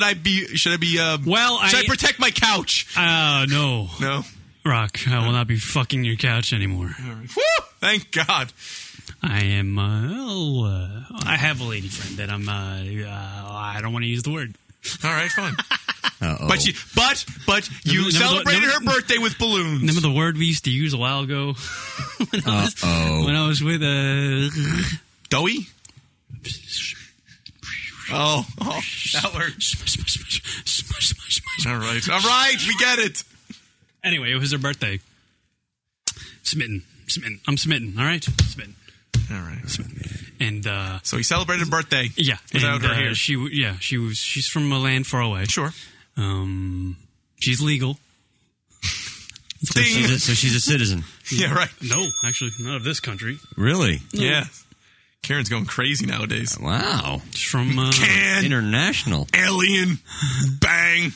I protect my couch? No. Rock, I will not be fucking your couch anymore. All right. Woo! Thank God. I am, I have a lady friend that I don't want to use the word. All right, fine. Uh-oh. But you celebrated her birthday with balloons. Remember the word we used to use a while ago? when I was with Doughy? Oh, that works. All right, we get it. Anyway, it was her birthday. Smitten. I'm smitten. All right, smitten. All right. And so he celebrated birthday. Yeah, without her here. She's from a land far away. Sure. She's legal. So she's a citizen. Yeah, right. No, actually, not of this country. Really? No. Yeah. Karen's going crazy nowadays. Wow. It's from international. Alien. Bang.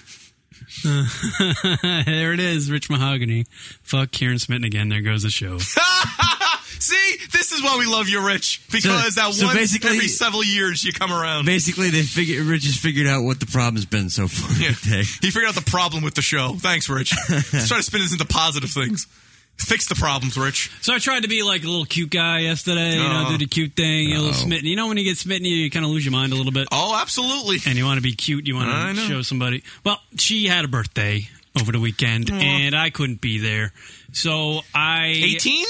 There it is, Rich Mahogany. Fuck Karen Smitten again. There goes the show. See, this is why we love you, Rich. Because once every several years you come around. Basically, Rich has figured out what the problem's been so far. Yeah. He figured out the problem with the show. Thanks, Rich. Let's try to spin this into positive things. Fix the problems, Rich. So I tried to be like a little cute guy yesterday, do the cute thing, a little smitten. You know when you get smitten, you kind of lose your mind a little bit? Oh, absolutely. And you want to be cute, you want to show somebody. Well, she had a birthday over the weekend, and I couldn't be there. So 18?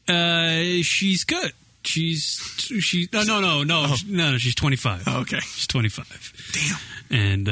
She's good. She's no, she's 25. Oh, okay. She's 25. Damn. And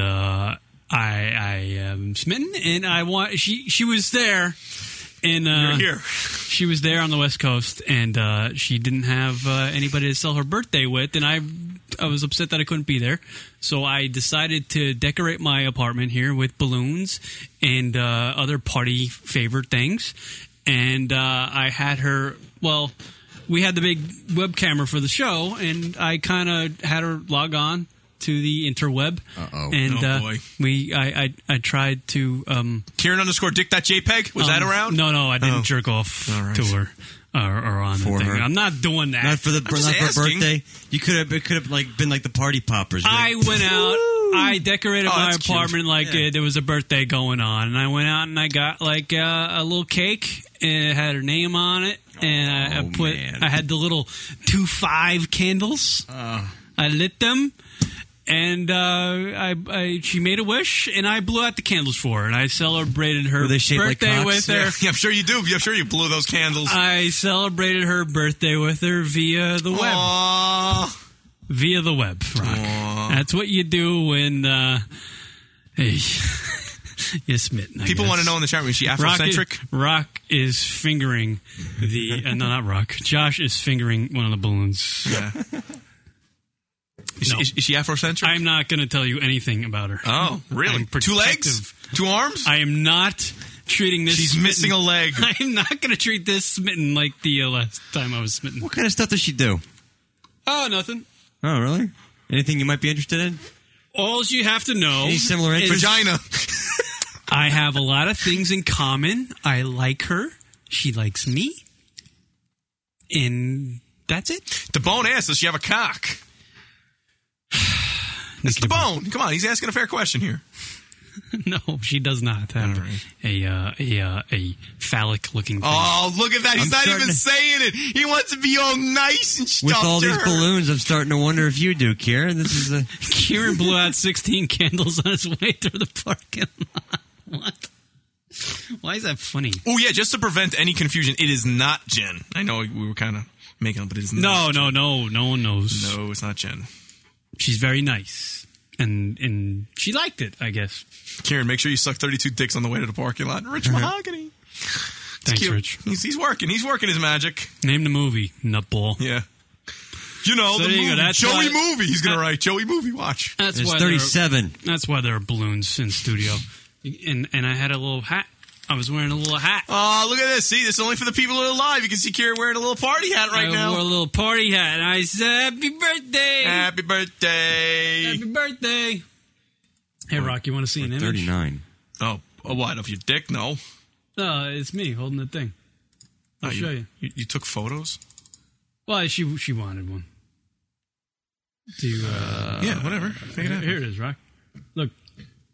I am smitten, and she was there. And you're here. She was there on the West Coast, and she didn't have anybody to celebrate her birthday with, and I was upset that I couldn't be there. So I decided to decorate my apartment here with balloons and other party favorite things. And I had her. Well, we had the big web camera for the show, and I kind of had her log on to the interweb. And boy. I tried to Karen_Dick.jpg. Was that around? No, I didn't jerk off to her or on for the thing. her. I'm not doing that. Not for her birthday. You could have like been like the party poppers. I went out. I decorated my apartment cute. there was a birthday going on, and I went out and I got like a little cake, and it had her name on it, and I had the little 2.5 candles. I lit them. And she made a wish, and I blew out the candles for her, and I celebrated her birthday with her. Yeah, I'm sure you do. I'm sure you blew those candles. I celebrated her birthday with her via the web. Aww. Via the web, Rock. Aww. That's what you do when you're smitten. People want to know in the chat room, is she Afrocentric? Rock is fingering the... no, not Rock. Josh is fingering one of the balloons. Yeah. Is she Afrocentric? I'm not going to tell you anything about her. Oh, really? 2 legs? 2 arms? I am not treating this. She's missing a leg. I am not going to treat this smitten like the last time I was smitten. What kind of stuff does she do? Oh, nothing. Oh, really? Anything you might be interested in? All you have to know Any similar is vagina. I have a lot of things in common. I like her. She likes me. And that's it. The bone asks, does she have a cock? It's the bone. Come on, he's asking a fair question here. No, she does not have a phallic-looking thing. Oh, look at that. He's not even saying it. He wants to be all nice and stuff. With all these balloons, I'm starting to wonder if you do, Kieran. Kieran blew out 16 candles on his way through the parking lot. What? Why is that funny? Oh, yeah, just to prevent any confusion, it is not Jen. I know we were kind of making up, but it is not Jen. No one knows. No, it's not Jen. She's very nice. And she liked it, I guess. Kieran, make sure you suck 32 dicks on the way to the parking lot. Rich Mahogany. Thanks, cute. Rich. He's working. He's working his magic. Name the movie, Nutball. Yeah. You know, so the movie. That's Joey Movie. He's going to write Joey Movie Watch. That's There's why 37. That's why there are balloons in studio. And I had a little hat. I was wearing a little hat. Oh, look at this. See, this is only for the people who are live. You can see Kieran wearing a little party hat right now. I wore a little party hat, and I said, happy birthday. Happy birthday. Happy birthday. Hey, Rock, you want to see an image? 39. Oh, what? Of your dick? No. No, it's me holding the thing. I'll show you. You took photos? Well, she wanted one. Yeah, whatever. Here it is, Rock. Look.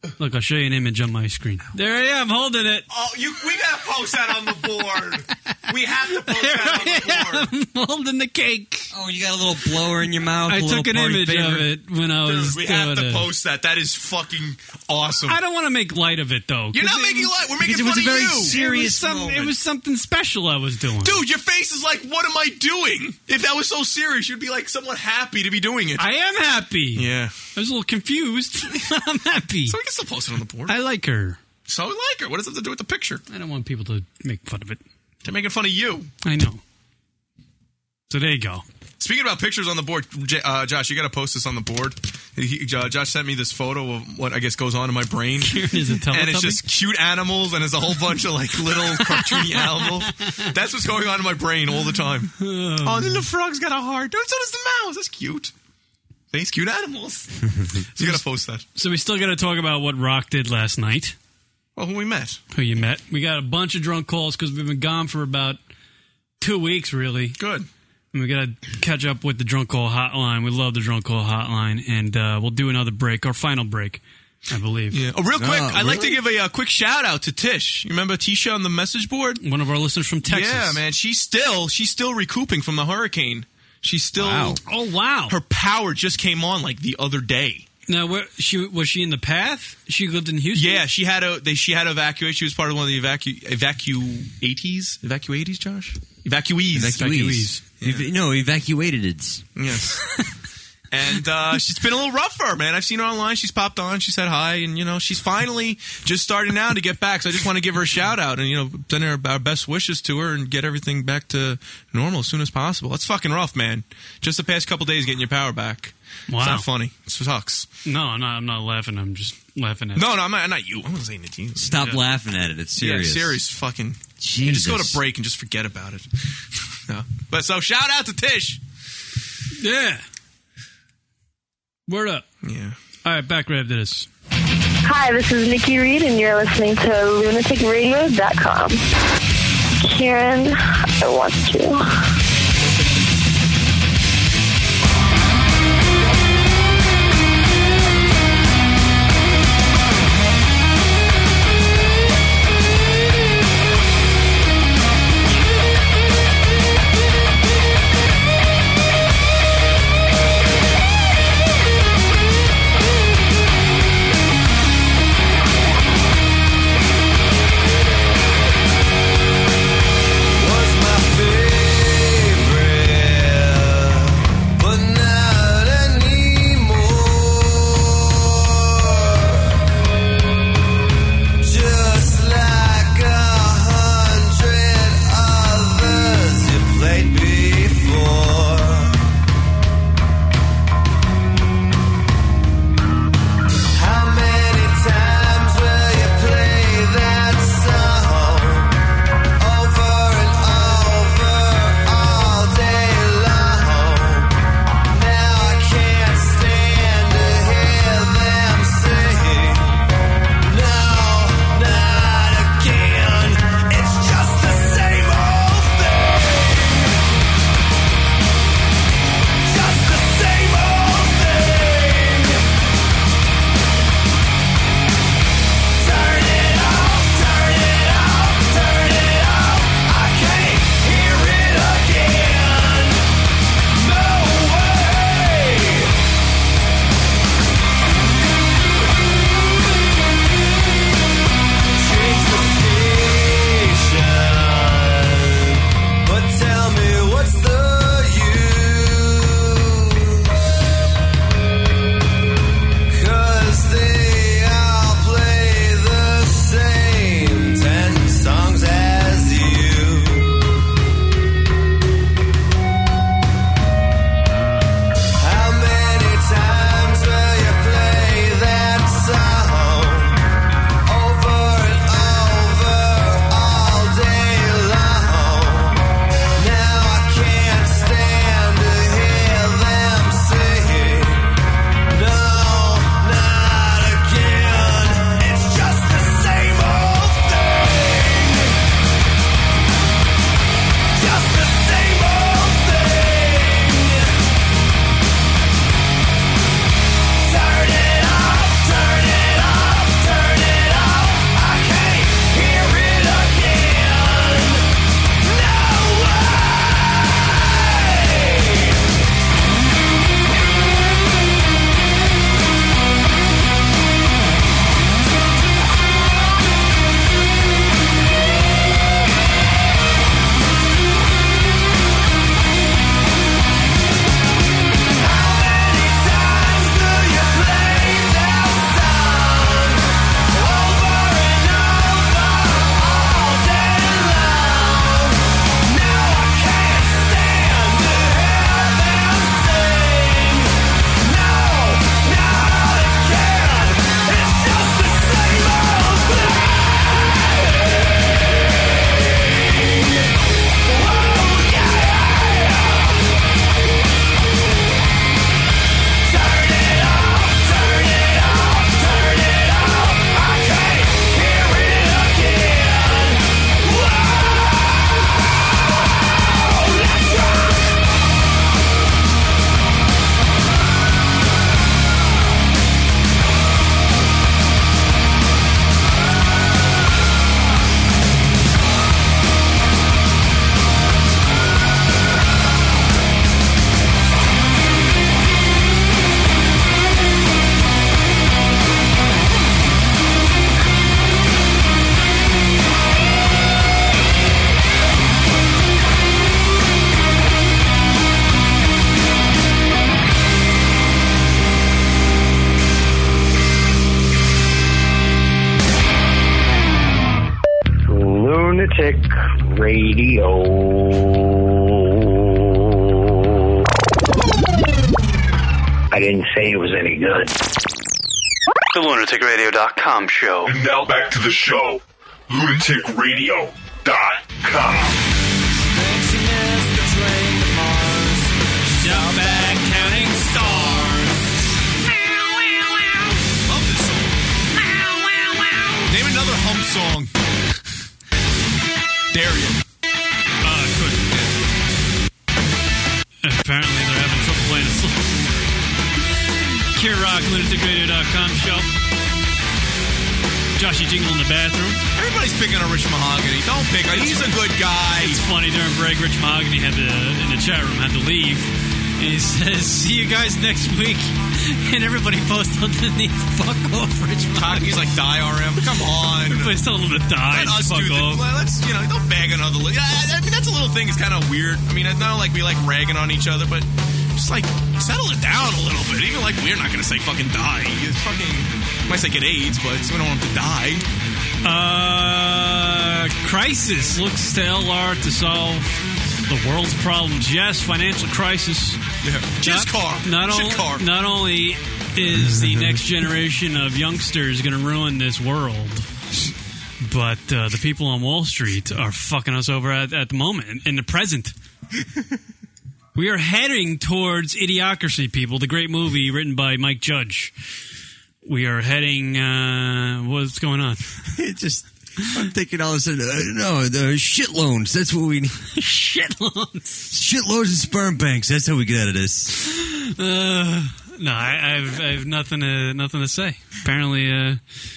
Look, I'll show you an image on my screen. There I am, holding it. Oh, we gotta post that on the board. We have to post that on the board. I'm holding the cake. Oh, you got a little blower in your mouth. I took an image of it when I was we have to doing it. post that. That is fucking awesome. I don't want to make light of it, though. You're not making light. We're making it was fun a very of you. serious moment. It was something special I was doing. Dude, your face is like, what am I doing? If that was so serious, you'd be like somewhat happy to be doing it. I am happy. Yeah. I was a little confused. I'm happy. So we can still post it on the board. I like her. So I like her. What does it have to do with the picture? I don't want people to make fun of it. They're making fun of you. I know. So there you go. Speaking about pictures on the board, Josh, you got to post this on the board. Josh sent me this photo of what I guess goes on in my brain. Is it and it's just cute animals, and there's a whole bunch of like little cartoony animals. That's what's going on in my brain all the time. Oh, and then the frog's got a heart. Oh, so does the mouse. That's cute. Thanks, cute animals. So you got to post that. So we still got to talk about what Rock did last night. Well, who we met. Who you met. We got a bunch of drunk calls because we've been gone for about 2 weeks, really. Good. And we got to catch up with the drunk call hotline. We love the drunk call hotline. And we'll do another break, our final break, I believe. Yeah. Oh, real quick, I'd like to give a quick shout out to Tish. You remember Tisha on the message board? One of our listeners from Texas. Yeah, man. She's still recouping from the hurricane. She's still... Wow. Oh, wow. Her power just came on like the other day. Now, was she in the path? She lived in Houston? Yeah, she had to evacuate. She was part of one of the evacuees, Josh? Evacuees. No, evacuated. Yes. And she's been a little rough for her, man. I've seen her online. She's popped on. She said hi. And, she's finally just starting now to get back. So I just want to give her a shout out and, send her our best wishes to her and get everything back to normal as soon as possible. It's fucking rough, man. Just the past couple days getting your power back. Wow. It's not funny. It sucks. No, I'm not laughing. I'm just laughing at it. No, I'm not you. I wasn't saying it to you. Stop laughing at it. It's serious. Yeah, serious fucking. Jesus. Just go to break and just forget about it. No. But so shout out to Tish. Yeah. Word up. Yeah. All right, back right after this. Hi, this is Nikki Reed, and you're listening to lunaticradio.com. Karen, I want you. Was my face Lunatic Radio. I didn't say it was any good. The lunaticradio.com show. And now back to the show. lunaticradio.com. Jump back, counting stars. Love this song. Name another hump song. Dare you. Couldn't. Apparently they're having trouble playing a song. Kier Rock, lunaticradio.com show. Joshy Jingle in the bathroom. Everybody's picking on Rich Mahogany. Don't pick on him. He's a good guy. It's funny, during break, Rich Mahogany in the chat room had to leave. And he says, see you guys next week. And everybody posts underneath, fuck off, Rich Mahogany. He's like, die RM. Come on. Everybody's telling him to die. Let us fuck do off. Let's, don't bag another. I mean, that's a little thing. It's kind of weird. I mean, it's not like we like ragging on each other, but just like settle it down a little bit. Even like we're not going to say fucking die. It's fucking, we might say get AIDS, but we don't want him to die. Crisis looks to LR to solve the world's problems. Yes, financial crisis. Yeah. Not only is the next generation of youngsters going to ruin this world, but the people on Wall Street are fucking us over at the moment, in the present. We are heading towards Idiocracy, people, the great movie written by Mike Judge. We are heading... what's going on? I'm thinking all of a sudden, the shit loans. That's what we need. Shit loans. Shitloads of sperm banks. That's how we get out of this. No, I have nothing to say. Apparently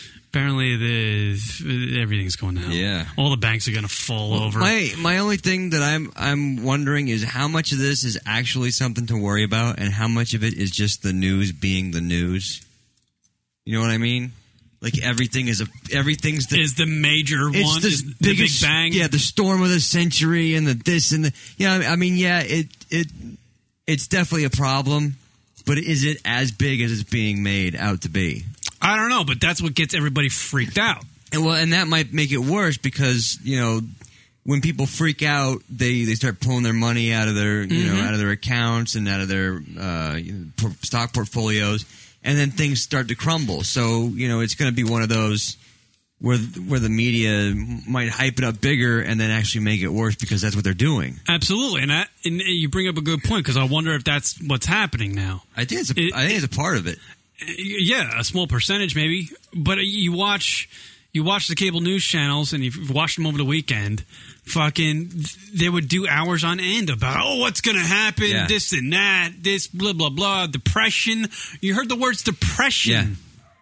everything's going down. Yeah, all the banks are going to fall over. My only thing that I'm wondering is how much of this is actually something to worry about, and how much of it is just the news being the news. You know what I mean? Like everything's the major one. It's the big bang. Yeah, the storm of the century and the this and the. Yeah, I mean, yeah, it's definitely a problem, but is it as big as it's being made out to be? I don't know, but that's what gets everybody freaked out. And that might make it worse because when people freak out, they start pulling their money out of their out of their accounts and out of their stock portfolios. And then things start to crumble. So, it's going to be one of those where the media might hype it up bigger and then actually make it worse because that's what they're doing. Absolutely. And you bring up a good point because I wonder if that's what's happening now. I think it's a part of it. Yeah, a small percentage maybe. But you watch the cable news channels and you've watched them over the weekend. Fucking, they would do hours on end about, what's going to happen, this and that, this, blah, blah, blah, depression. You heard the words depression.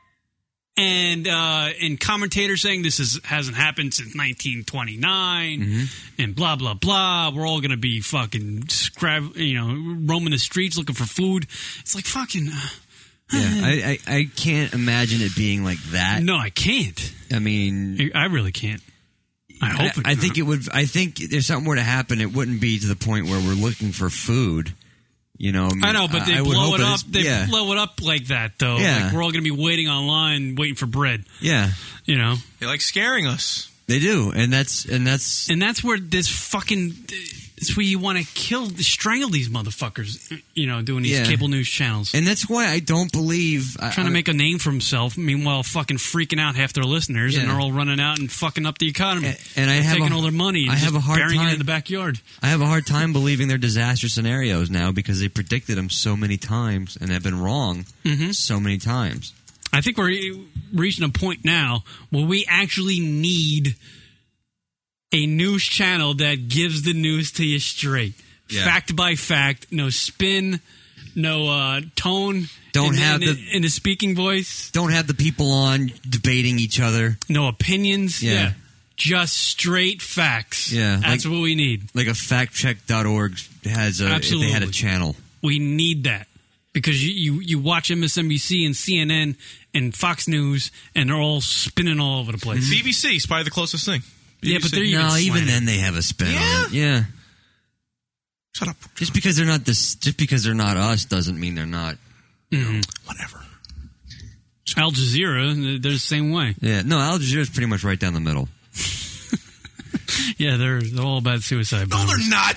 Yeah. And commentators saying this hasn't happened since 1929, and blah, blah, blah. We're all going to be fucking, roaming the streets looking for food. It's like fucking... Yeah, I can't imagine it being like that. No, I can't. I mean... I really can't. I hope I think it would. I think if something were to happen, it wouldn't be to the point where we're looking for food. I know, but they blow it up. They blow it up like that, though. Yeah. Like we're all going to be waiting online, waiting for bread. Yeah, they like scaring us. They do, and that's where this fucking. It's where you want to strangle these motherfuckers, doing these cable news channels. And that's why I don't believe... Trying to make a name for himself, meanwhile fucking freaking out half their listeners, and they're all running out and fucking up the economy. And taking all their money and burying it in the backyard. I have a hard time believing they're disaster scenarios now because they predicted them so many times and have been wrong so many times. I think we're reaching a point now where we actually need... a news channel that gives the news to you straight. Yeah. Fact by fact. No spin. No tone. In the speaking voice. Don't have the people on debating each other. No opinions. Yeah. Just straight facts. Yeah. That's what we need. Like a factcheck.org has if they had a channel. We need that. Because you watch MSNBC and CNN and Fox News and they're all spinning all over the place. BBC is probably the closest thing. Yeah, but they're even then they have a spin on it. Yeah. Shut up. Just because they're not us doesn't mean they're not. Whatever. Al Jazeera, they're the same way. Yeah. No, Al Jazeera is pretty much right down the middle. Yeah, they're all about suicide No, bombers. they're not.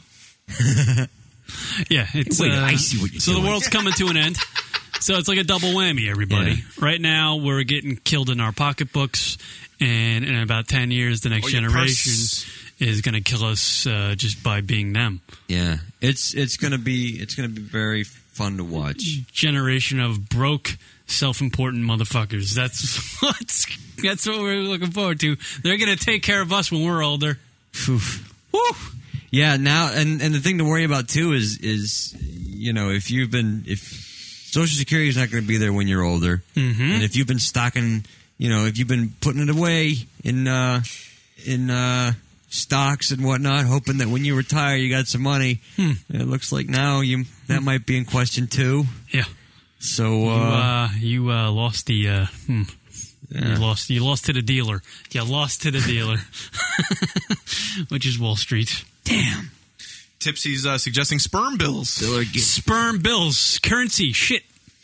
Yeah, it's Wait, I see what you're so doing. the world's coming to an end. So it's like a double whammy, everybody. Yeah. Right now, we're getting killed in our pocketbooks, and in about 10 years, the next your generation purse. is going to kill us just by being them. Yeah, it's gonna be very fun to watch. Generation of broke, self-important motherfuckers. That's what we're looking forward to. They're going to take care of us when we're older. Whew. Woo! Yeah, now and the thing to worry about too is if Social Security is not going to be there when you're older, and if you've been stocking, if you've been putting it away in stocks and whatnot, hoping that when you retire you got some money, it looks like now that might be in question too. Yeah. So you lost the. You lost to the dealer. You lost to the dealer, which is Wall Street. Damn. Tipsy's suggesting sperm bills. Sperm bills. Currency. Shit.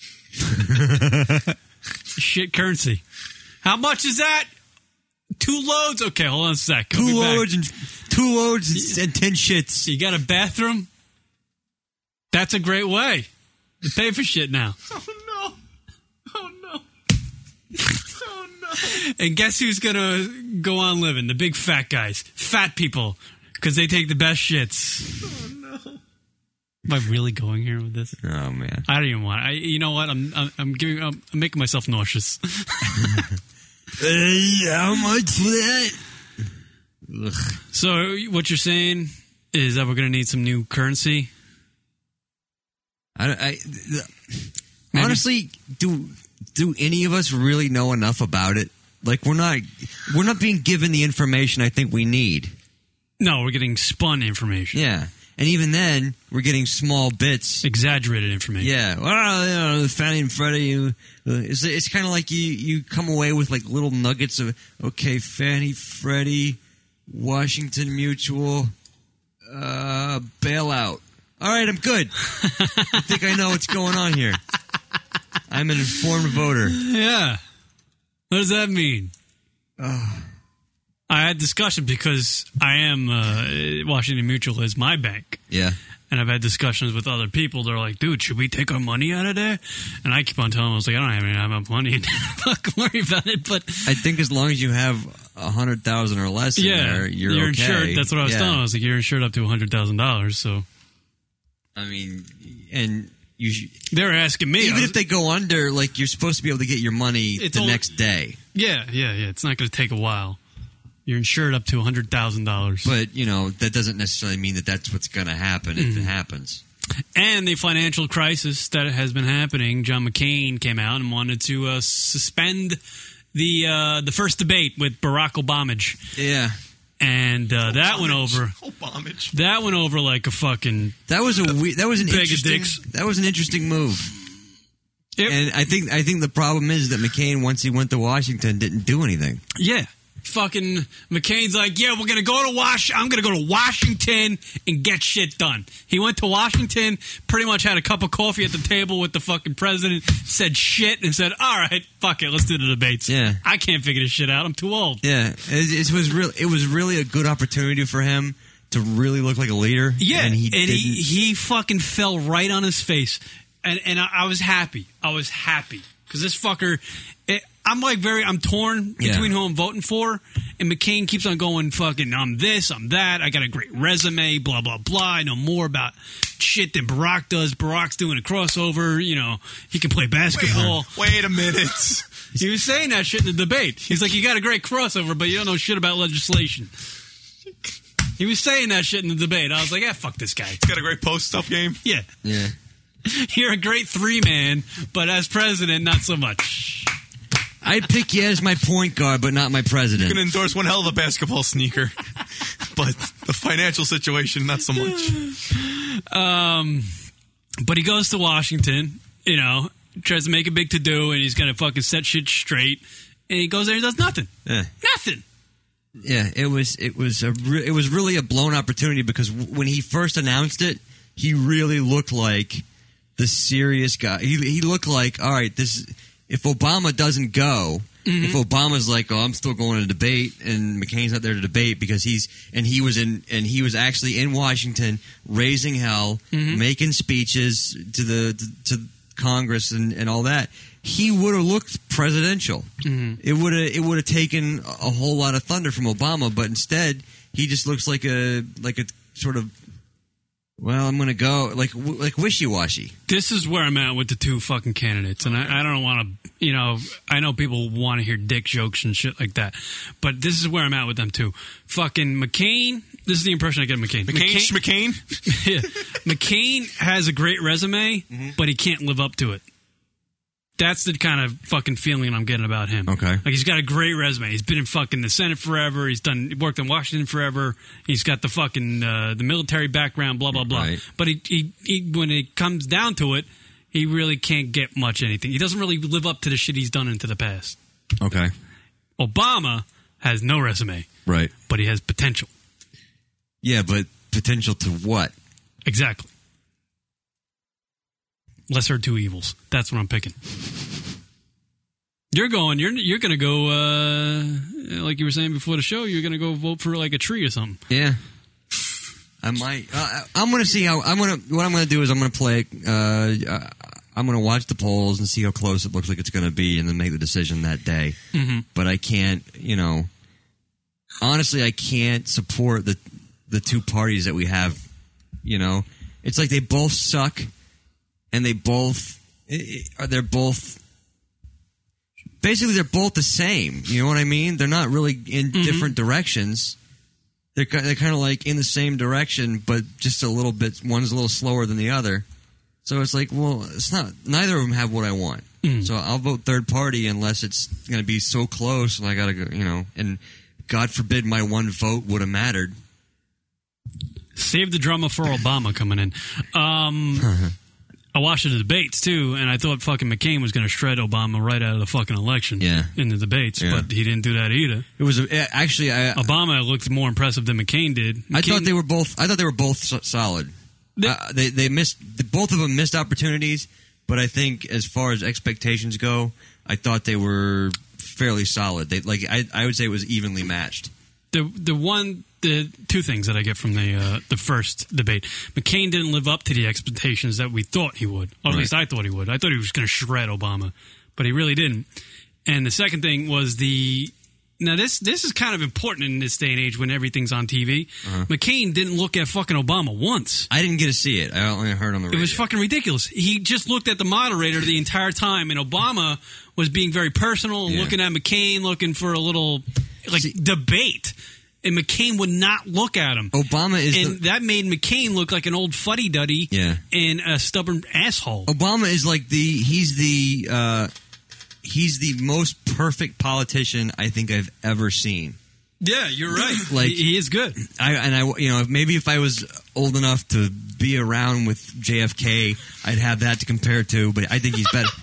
Shit currency. How much is that? 2 loads? Okay, hold on a sec. 2 loads and 10 shits. You got a bathroom? That's a great way to pay for shit now. Oh, no. Oh, no. Oh, no. And guess who's going to go on living? The big fat guys. Fat people. Because they take the best shits. Oh, no. Am I really going here with this? Oh, man. I don't even want it. You know what? I'm making myself nauseous. How much for that? Ugh. So what you're saying is that we're going to need some new currency? Honestly, do any of us really know enough about it? Like we're not being given the information I think we need. No, we're getting spun information. Yeah. And even then, we're getting small bits. Exaggerated information. Yeah. Well, Fannie and Freddie, it's kind of like you come away with like little nuggets of, okay, Fannie, Freddie, Washington Mutual, bailout. All right, I'm good. I think I know what's going on here. I'm an informed voter. Yeah. What does that mean? I had discussion because I am Washington Mutual is my bank. Yeah. And I've had discussions with other people. They're like, dude, should we take our money out of there? And I keep on telling them, I was like, I don't have enough money. Fuck, worry about it. But I think as long as you have 100,000 or less in there, you're okay. Insured. That's what I was telling them. I was like, you're insured up to $100,000. So, I mean, and they're asking me. Even if they go under, like, you're supposed to be able to get your money the next day. Yeah. It's not going to take a while. You're insured up to $100,000. But, that doesn't necessarily mean that that's what's going to happen if it happens. And the financial crisis that has been happening, John McCain came out and wanted to suspend the first debate with Barack Obama. Yeah. And that went over. Obama. That went over like a fucking. That was an interesting move. And I think the problem is that McCain, once he went to Washington, didn't do anything. Yeah. Fucking McCain's like, yeah, we're gonna go to I'm gonna go to Washington and get shit done. He went to Washington, pretty much had a cup of coffee at the table with the fucking president, said shit, and said, all right, fuck it, let's do the debates. Yeah. I can't figure this shit out. I'm too old. Yeah, it was really a good opportunity for him to really look like a leader. Yeah, and he fucking fell right on his face, and I was happy. Because this fucker, I'm torn between who I'm voting for, and McCain keeps on going fucking, I'm this, I'm that, I got a great resume, blah, blah, blah, I know more about shit than Barack does. Barack's doing a crossover, he can play basketball. Wait a minute. He was saying that shit in the debate. He's like, you got a great crossover, but you don't know shit about legislation. He was saying that shit in the debate. I was like, fuck this guy. He's got a great post-up game. Yeah. Yeah. You're a great 3-man, but as president, not so much. I'd pick you as my point guard, but not my president. You can endorse one hell of a basketball sneaker, but the financial situation, not so much. But he goes to Washington, tries to make a big to-do, and he's going to fucking set shit straight, and he goes there and does nothing. Yeah. Nothing. Yeah, it was really a blown opportunity because when he first announced it, he really looked like the serious guy. He looked like, all right, if Obama doesn't go, If Obama's like, I'm still going to debate, and McCain's not there to debate because he was actually in Washington raising hell, making speeches to Congress and all that, he would have looked presidential. It would have taken a whole lot of thunder from Obama, but instead he just looks like a sort of, well, I'm going to go like wishy-washy. This is where I'm at with the two fucking candidates, and I don't want to, I know people want to hear dick jokes and shit like that, but this is where I'm at with them too. Fucking McCain. This is the impression I get of McCain. McCain? Yeah. McCain has a great resume, but he can't live up to it. That's the kind of fucking feeling I'm getting about him. Okay. Like, he's got a great resume. He's been in fucking the Senate forever. He worked in Washington forever. He's got the fucking the military background, blah, blah, blah. Right. But he when it comes down to it, he really can't get much anything. He doesn't really live up to the shit he's done into the past. Okay. Obama has no resume. Right. But he has potential. Yeah, but potential to what? Exactly. Lesser of two evils. That's what I'm picking. You're going to go, like you were saying before the show, you're going to go vote for like a tree or something. Yeah. I might. I'm going to see what I'm going to do is I'm going to play, I'm going to watch the polls and see how close it looks like it's going to be and then make the decision that day. But I can't, honestly, I can't support the two parties that we have, It's like they both suck. And they're both basically the same. You know what I mean? They're not really in different directions. They're kind of like in the same direction, but just a little bit. One's a little slower than the other. So it's like, well, it's not. Neither of them have what I want. So I'll vote third party unless it's going to be so close, and I got to go. And God forbid my one vote would have mattered. Save the drama for Obama coming in. I watched the debates, too, and I thought fucking McCain was going to shred Obama right out of the fucking election in the debates, but he didn't do that either. It was actually Obama looked more impressive than McCain did. I thought they were both solid. They missed, both of them missed opportunities, but I think as far as expectations go, I thought they were fairly solid. I would say it was evenly matched. The two things that I get from the first debate: McCain didn't live up to the expectations that we thought he would, or at least I thought he would. I thought he was going to shred Obama, but he really didn't. And the second thing was now this is kind of important in this day and age when everything's on TV. McCain didn't look at fucking Obama once. I didn't get to see it. I only heard on the radio. It was fucking ridiculous. He just looked at the moderator the entire time, and Obama was being very personal and looking at McCain, looking for a little debate. And McCain would not look at him. That made McCain look like an old fuddy-duddy and a stubborn asshole. Obama is like he's the most perfect politician I think I've ever seen. Yeah, you're right. He is good. Maybe if I was old enough to be around with JFK, I'd have that to compare to. But I think he's better.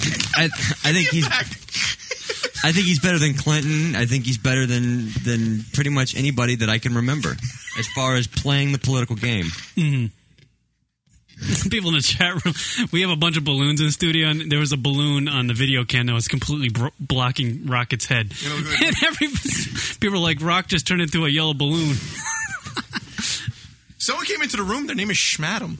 I think he's better than Clinton. I think he's better than pretty much anybody that I can remember as far as playing the political game. People in the chat room, we have a bunch of balloons in the studio, and there was a balloon on the video cam that was completely blocking Rocket's head. And people are like, Rock just turned into a yellow balloon. Someone came into the room. Their name is Schmadam.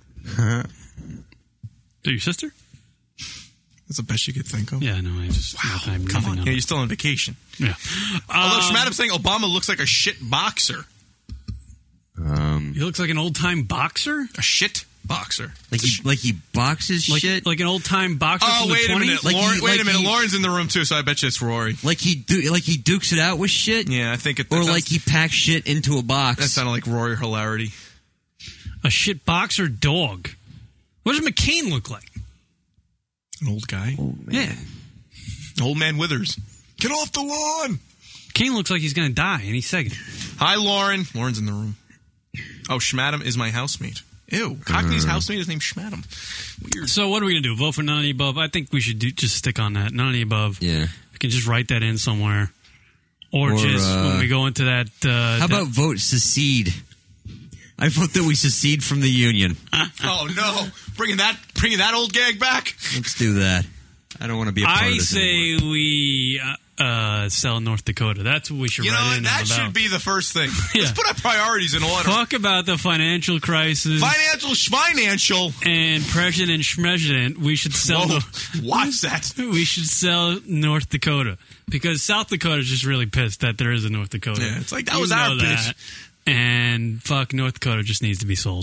Your sister? That's the best you could think of. Yeah, no, I just... Wow, come on. Yeah, you're still on vacation. Yeah. Although Schmadam's saying Obama looks like a shit boxer. He looks like an old-time boxer? A shit boxer. Like he boxes shit? Like an old-time boxer from the 20s? A minute. Wait a minute. Lauren's in the room, too, so I bet you it's Rory. Like he dukes it out with shit? Yeah, I think it... Or like he packs shit into a box. That sounded like Rory hilarity. A shit boxer dog. What does McCain look like? An old guy? Old man. Yeah. Old man Withers. Get off the lawn! Kane looks like he's going to die any second. Hi, Lauren. Lauren's in the room. Oh, Schmadam is my housemate. Ew. Cockney's housemate is named Schmadam. Weird. So what are we going to do? Vote for none of the above? I think we should just stick on that. None of the above. Yeah. We can just write that in somewhere. Or just when we go into that... how about vote secede? I vote that we secede from the union. Oh, no. Bringing that old gag back? Let's do that. I don't want to be a part of I this say anymore. we sell North Dakota. That's what we should You know, write in that about. should be the first thing. Let's put our priorities in order. Talk about the financial crisis. Financial. And President Schmesident, we should sell... Watch that. We should sell North Dakota. Because South Dakota is just really pissed that there is a North Dakota. Yeah, it's like, that You was our know bitch. that. And fuck, North Dakota just needs to be sold.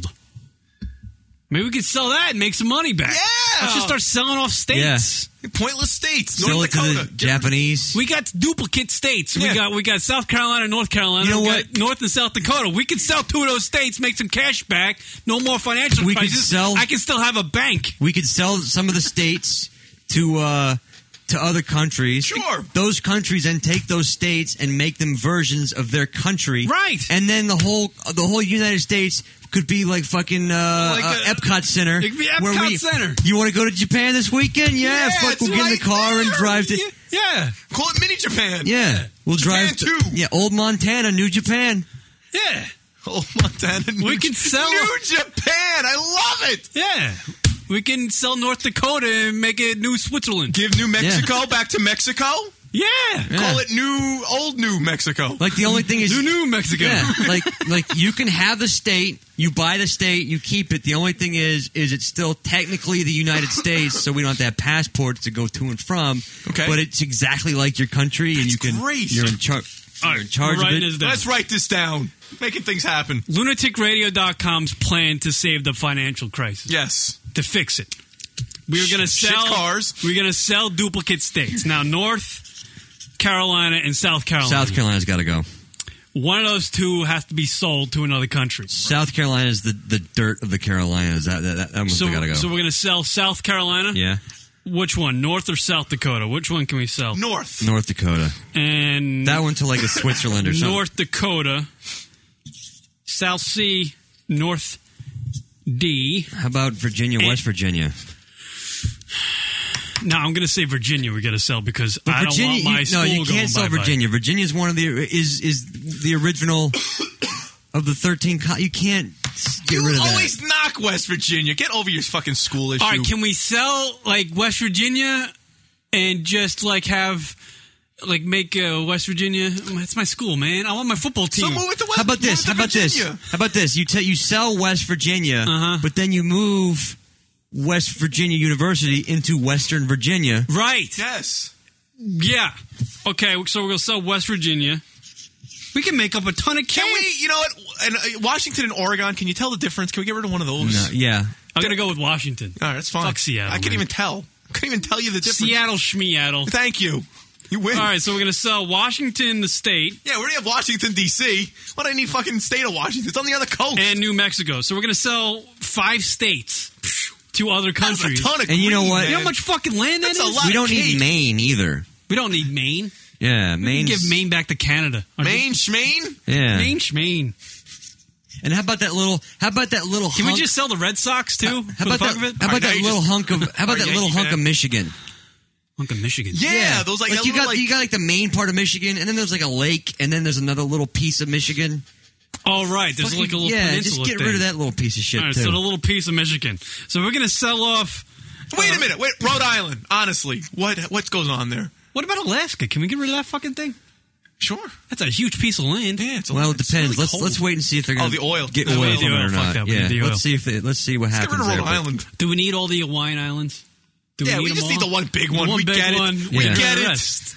Maybe we could sell that and make some money back. Yeah! Let's just start selling off states. Yeah. Pointless states. Sell North it to Dakota. the Japanese. We got duplicate states. Yeah. We got South Carolina and North Carolina. You know we what? got North and South Dakota. We can sell 2 of those states, make some cash back. No more financial We could crisis. sell- I can still have a bank. We could sell some of the states to other countries. Sure. Those countries then take those states and make them versions of their country. Right. And then the whole United States could be like fucking Epcot Center. It could be where Epcot Center. You want to go to Japan this weekend? Yeah, fuck, it's we'll get in the right car and there. drive to. Yeah. Call it Mini Japan. Yeah, we'll Japan drive. too. Yeah, old Montana, New Japan. Yeah. Old Montana. We can sell... New Japan. I love it. Yeah. We can sell North Dakota and make it New Switzerland. Give New Mexico back to Mexico. Yeah. Call it old New Mexico. Like the only thing is New Mexico. Yeah, like you can have the state, you buy the state, you keep it. The only thing is it's still technically the United States, so we don't have to have passports to go to and from. Okay. But it's exactly like your country, and you can. great. You're in charge. All right, You're in charge of writing it. this down. Let's write this down. Making things happen. LunaticRadio.com's plan to save the financial crisis. Yes. To fix it. We were going to Shit sell cars. We're going to sell duplicate states. Now, North Carolina and South Carolina. South Carolina's got to go. One of those two has to be sold to another country. South Carolina is the dirt of the Carolinas. That one's got to go. So we're going to sell South Carolina? Yeah. Which one? North or South Dakota? Which one can we sell? North. North Dakota. And That one to like a Switzerland or something. North Dakota, South C, North D. How about Virginia, West Virginia? No, I'm going to say Virginia we got to sell because But I don't want my school you going can't sell bye-bye. Virginia. Virginia's one of the is the original of the 13. You can't get rid of that. Always knock West Virginia. Get over your fucking school issue. All right, can we sell like West Virginia and just like have like make West Virginia? That's my school, man. I want my football team. So move it to West. How about this? move it How to about this? Virginia. How about this? You sell West Virginia, but then you move West Virginia University into Western Virginia. Right. Yes. Yeah. Okay, so we're going to sell West Virginia. We can make up a ton of cash. Can we, you know what? And Washington and Oregon, can you tell the difference? Can we get rid of one of those? No, yeah. I'm going to go with Washington. All right, that's fine. Fuck Seattle. I couldn't man. even tell. Couldn't even tell you the difference. Seattle, Schmeattle. Thank you. You win. All right, so we're going to sell Washington, the state. Yeah, we already have Washington, D.C. Why do I need fucking state of Washington? It's on the other coast. And New Mexico. So we're going to sell 5 states to other countries. That's a ton of And you know green, what? man. You know how much fucking land that That's is? a lot We don't of need cake. Maine either. We don't need Maine. Yeah, We Maine. can give Maine back to Canada. Maine, Schmaine? Yeah. Maine, Schmaine. And how about that little? How about that little? Can hunk, we just sell the Red Sox too? How for the about fuck that? of it? How about now that you little just- hunk of? How about Are that you little Yankee hunk of fan? Michigan? Hunk of Michigan. Yeah, those like, Like that you little, got like, you got like the main part of Michigan, and then there's like a lake, and then there's another little piece of Michigan. Oh, right. There's Fucking- like a little yeah, peninsula just get thing. rid of that little piece of shit All right, too. so the little piece of Michigan. So we're going to sell off... Wait a minute. Wait, Rhode Island. Honestly, what goes on there? What about Alaska? Can we get rid of that fucking thing? Sure. That's a huge piece of land. Yeah, it's Well, it it's depends. really cold. Let's wait and see if they're going the oil. get Oh, oil yeah, from the it oil. or Fuck not. that. We Yeah, need the oil. let's see what Let's happens. get rid of there, Rhode but- Island. Do we need all the Hawaiian Islands? Do Yeah, we need just them need all? the one big one. One We big get it. one. We Yeah. get The it. rest.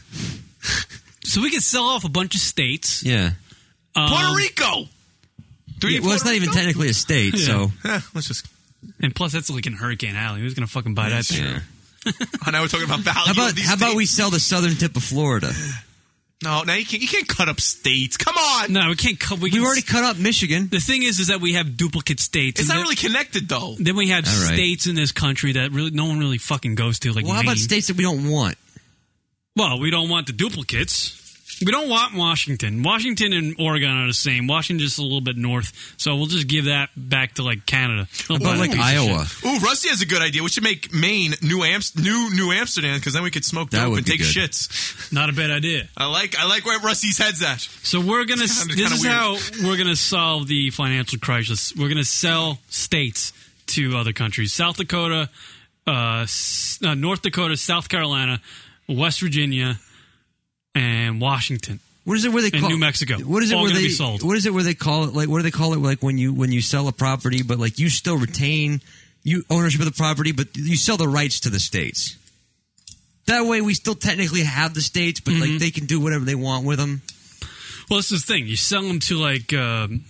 So we could sell off a bunch of states. Yeah. Puerto Rico. Do we Yeah, need well, it's Puerto not even Rico? technically a state, Yeah. so Let's just. And plus, that's like in Hurricane Alley. Who's going to fucking buy that thing? yeah. Oh, now we're talking about value. How of these about we states. sell the southern tip of Florida? No, now you can't cut up states. Come on. No, we can't. We've already cut up Michigan. The thing is that we have duplicate states. It's and not really connected though. Then we have All right. states in this country that really no one really fucking goes to. Like Well, how Maine. about states that we don't want? Well, we don't want the duplicates. We don't want Washington. Washington and Oregon are the same. Washington just a little bit north, so we'll just give that back to like Canada. How about like Iowa? Ooh, Rusty has a good idea. We should make Maine New Amsterdam because then we could smoke That dope would and be take good. shits. Not a bad idea. I like where Rusty's head's at. So we're gonna. It's kinda This is weird. how we're gonna solve the financial crisis. We're gonna sell states to other countries. South Dakota, North Dakota, South Carolina, West Virginia, and Washington. What is it where they call New Mexico? What is it all where gonna they be sold. What is it where they call it? Like, what do they call it? Like when you sell a property, but like you still retain ownership of the property, but you sell the rights to the states. That way, we still technically have the states, but like they can do whatever they want with them. Well, this is the thing. You sell them to like you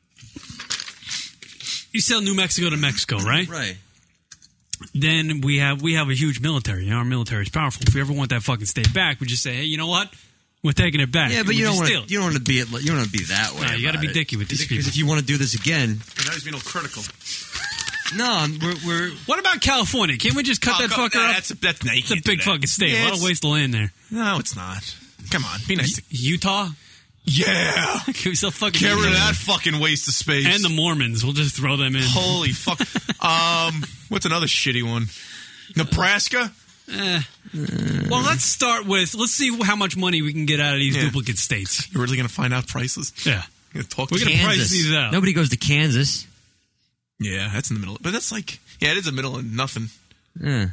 sell New Mexico to Mexico, right? Right. Then we have a huge military. You know, our military is powerful. If we ever want that fucking state back, we just say, hey, you know what? We're taking it back. Yeah, but you don't want to be that way. No, you got to be dicky with these people. Because if you want to do this again, now he's being all critical. No, we're. What about California? Can't we just cut that fucker up? That's naked. It's a big fucking state. Yeah, a lot of waste of land there. No, it's not. Come on, be nice. Utah? Yeah. Can we still fucking get rid of that fucking waste of space? And the Mormons. We'll just throw them in. Holy fuck. What's another shitty one? Nebraska? Well, let's see how much money we can get out of these duplicate states. You're really going to find out prices? Yeah. We're going to price these out. Nobody goes to Kansas. Yeah, that's in the middle. But that's like, it is the middle of nothing. Yeah.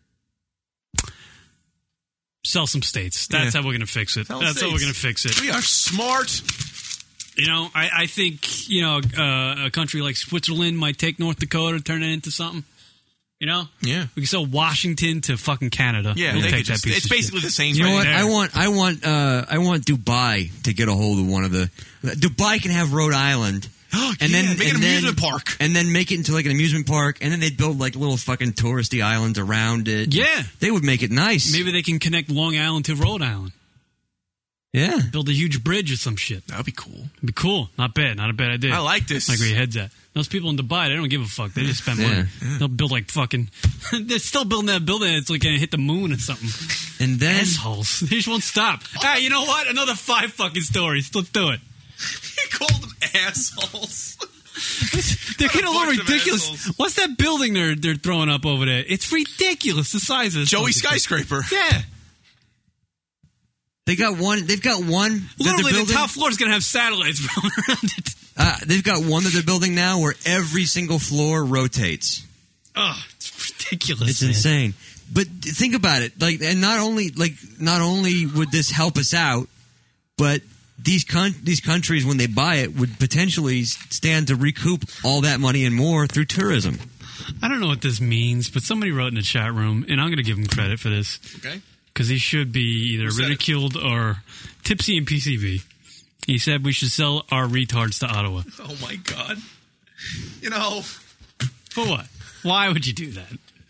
Sell some states. That's how we're going to fix it. That's how we're going to fix it. We are smart. You know, I think, you know, a country like Switzerland might take North Dakota, turn it into something. You know? Yeah. We can sell Washington to fucking Canada. Yeah, we'll take that piece it's of basically shit. the same. You know what? There. I want Dubai to get a hold of one of the. Dubai can have Rhode Island. And then make an amusement park. And then make it into like an amusement park. And then they'd build like little fucking touristy islands around it. Yeah. They would make it nice. Maybe they can connect Long Island to Rhode Island. Yeah. Build a huge bridge or some shit. That would be cool. It'd be cool. Not bad. Not a bad idea. I like this. I like where your head's at. Those people in Dubai, they don't give a fuck. They just spend money. Yeah. They'll build like fucking... They're still building that building. It's like going to hit the moon or something. And then... Assholes. They just won't stop. Hey, you know what? Another 5 fucking stories. Let's do it. He called them assholes. They're getting a little ridiculous. What's that building they're throwing up over there? It's ridiculous. The size of Joey Skyscraper. Yeah. They've got one. Literally, the top floor is going to have satellites rolling around it. They've got one that they're building now where every single floor rotates. Oh, it's ridiculous. It's insane. But think about it. Like, and not only would this help us out, but these countries, when they buy it, would potentially stand to recoup all that money and more through tourism. I don't know what this means, but somebody wrote in the chat room, and I'm going to give him credit for this. Okay. Because he should be either ridiculed or tipsy in PCV. He said we should sell our retards to Ottawa. Oh, my God. You know. For what? Why would you do that?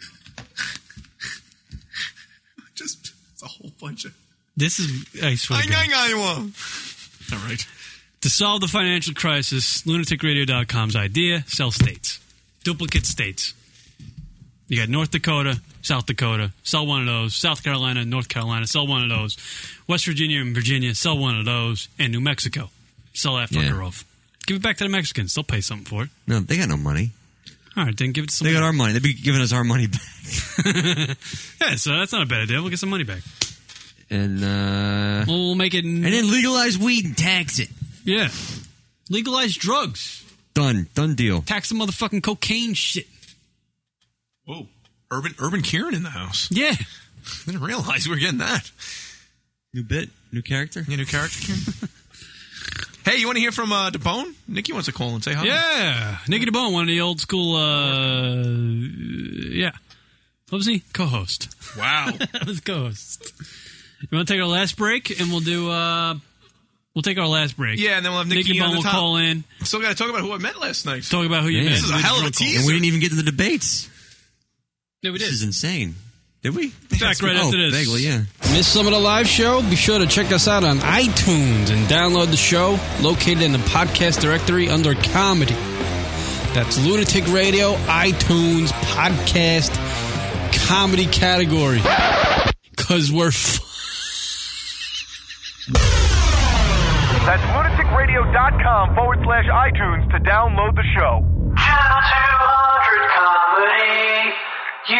Just it's a whole bunch of... This is... I swear to God. All right. To solve the financial crisis, lunaticradio.com's idea, sell states. Duplicate states. You got North Dakota, South Dakota, sell one of those. South Carolina, North Carolina, sell one of those. West Virginia and Virginia, sell one of those. And New Mexico, sell that fucker off. Give it back to the Mexicans. They'll pay something for it. No, they got no money. All right, then give it to somebody. They got our money. They'd be giving us our money back. Yeah, so that's not a bad idea. We'll get some money back. And we'll make it... And then legalize weed and tax it. Yeah. Legalize drugs. Done deal. Tax the motherfucking cocaine shit. Whoa. Urban Kieran in the house. Yeah. I didn't realize we were getting that. New bit? New character? Yeah, new character, Kieran. Hey, you want to hear from DeBone? Nikki wants to call and say hi. Yeah. Nicky DeBone, one of the old school, what was he? Co-host. Wow. That was co-host. You want to take our last break? And we'll do, we'll take our last break. Yeah, and then we'll have Nikki DeBone on the will top. call in. Still got to talk about who I met last night. Talk about who you met. This is a hell of a teaser. And we didn't even get to the debates. Yeah, we did. This is insane. Did we? Back right after this. Vaguely, yeah. Miss some of the live show? Be sure to check us out on iTunes and download the show located in the podcast directory under comedy. That's Lunatic Radio, iTunes, podcast, comedy category. Because we're That's lunaticradio.com/iTunes to download the show. Channel 200 Comedy. You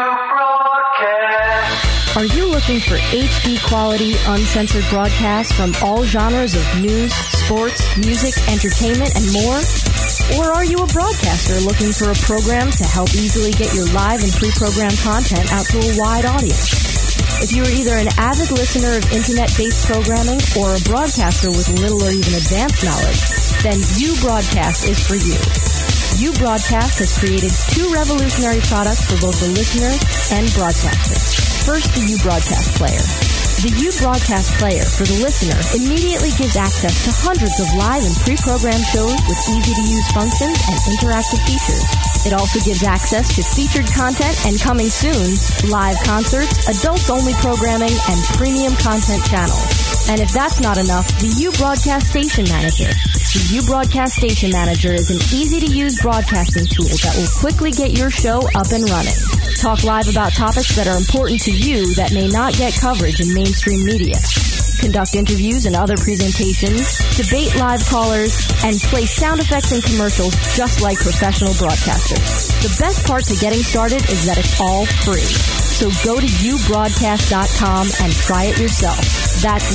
broadcast. Are you looking for HD quality, uncensored broadcasts from all genres of news, sports, music, entertainment, and more? Or are you a broadcaster looking for a program to help easily get your live and pre-programmed content out to a wide audience? If you are either an avid listener of internet-based programming or a broadcaster with little or even advanced knowledge, then U Broadcast is for you. U Broadcast has created 2 revolutionary products for both the listener and broadcaster. First, the U Broadcast Player. The U Broadcast Player for the listener immediately gives access to hundreds of live and pre-programmed shows with easy-to-use functions and interactive features. It also gives access to featured content and, coming soon, live concerts, adults-only programming, and premium content channels. And if that's not enough, the U Broadcast Station Manager. The U Broadcast Station Manager is an easy-to-use broadcasting tool that will quickly get your show up and running. Talk live about topics that are important to you that may not get coverage in mainstream media. Conduct interviews and other presentations, debate live callers, and play sound effects and commercials just like professional broadcasters. The best part to getting started is that it's all free. So go to ubroadcast.com and try it yourself. That's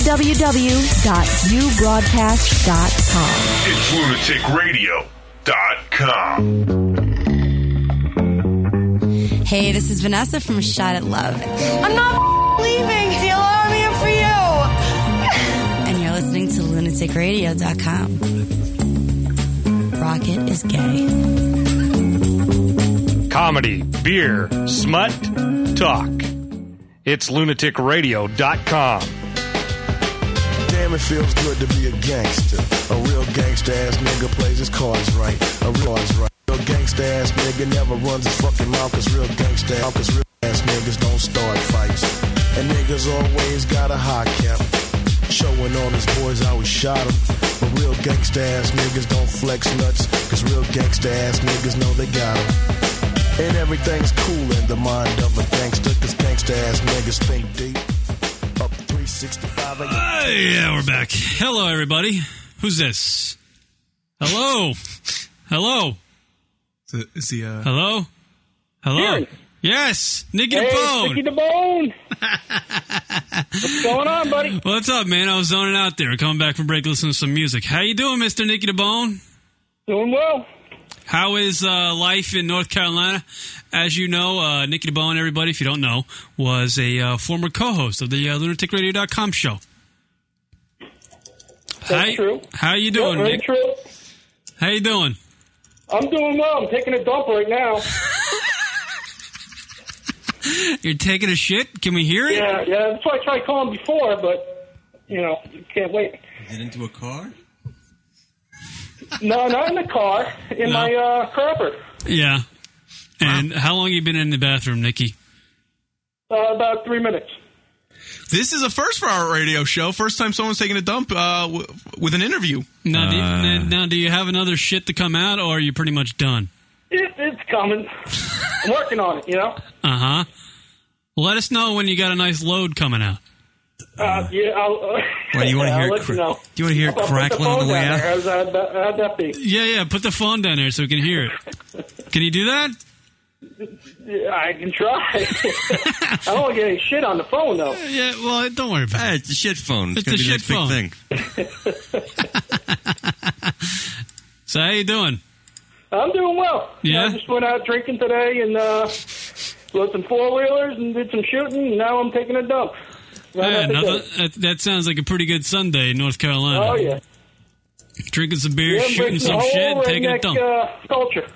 www.ubroadcast.com. It's lunaticradio.com. Hey, this is Vanessa from Shot at Love. I'm not leaving, Tila. I'm here for you. And you're listening to lunaticradio.com. Rocket is gay. Comedy, beer, smut, talk. It's lunaticradio.com. Damn, it feels good to be a gangster. A real gangsta-ass nigga plays his cards right. A real gangsta-ass nigga never runs his fucking mouth, cause real gangsta-ass niggas don't start fights. And niggas always got a high cap, showing all his boys how he shot him. But real gangsta-ass niggas don't flex nuts, cause real gangsta-ass niggas know they got him. And everything's cool in the mind of a gangster, cause gangsta-ass niggas think deep. Up 365 yeah, we're back. Hello, everybody. Who's this? Hello? Hello? Is he, Hello? Hello? Here. Yes, Nicky Hey, DeBone. Nicky DeBone. What's going on, buddy? What's up, man? I was zoning out there, coming back from break, listening to some music. How you doing, Mr. Nicky DeBone? Doing well. How is life in North Carolina? As you know, Nicky DeBone, everybody, if you don't know, was a former co-host of the lunaticradio.com show. That's true. How you doing, Very Nick? true. How you doing? I'm doing well. I'm taking a dump right now. You're taking a shit? Can we hear it? Yeah. That's why I tried calling before, but, you can't wait. Is it into a car? No, not in the car. In my crapper. Yeah. And how long you been in the bathroom, Nicky? About 3 minutes. This is a first for our radio show. First time someone's taking a dump with an interview. Now, do you have another shit to come out, or are you pretty much done? It's coming. I'm working on it, Uh-huh. Let us know when you got a nice load coming out. Yeah, I'll... Well, you want to hear I'll let you know. Do you want to hear it I'll crackling on the way out? How'd that be? Yeah, put the phone down there so we can hear it. Can you do that? Yeah, I can try. I don't want to get any shit on the phone, though. Yeah, well, don't worry about it. It's a shit phone. It's gonna a be shit the phone. big thing. So how you doing? I'm doing well. Yeah? I just went out drinking today and rode some four-wheelers and did some shooting, and now I'm taking a dump. That sounds like a pretty good Sunday in North Carolina. Oh, yeah. Drinking some beer, Yeah, shooting some shit, and taking a dump. Culture.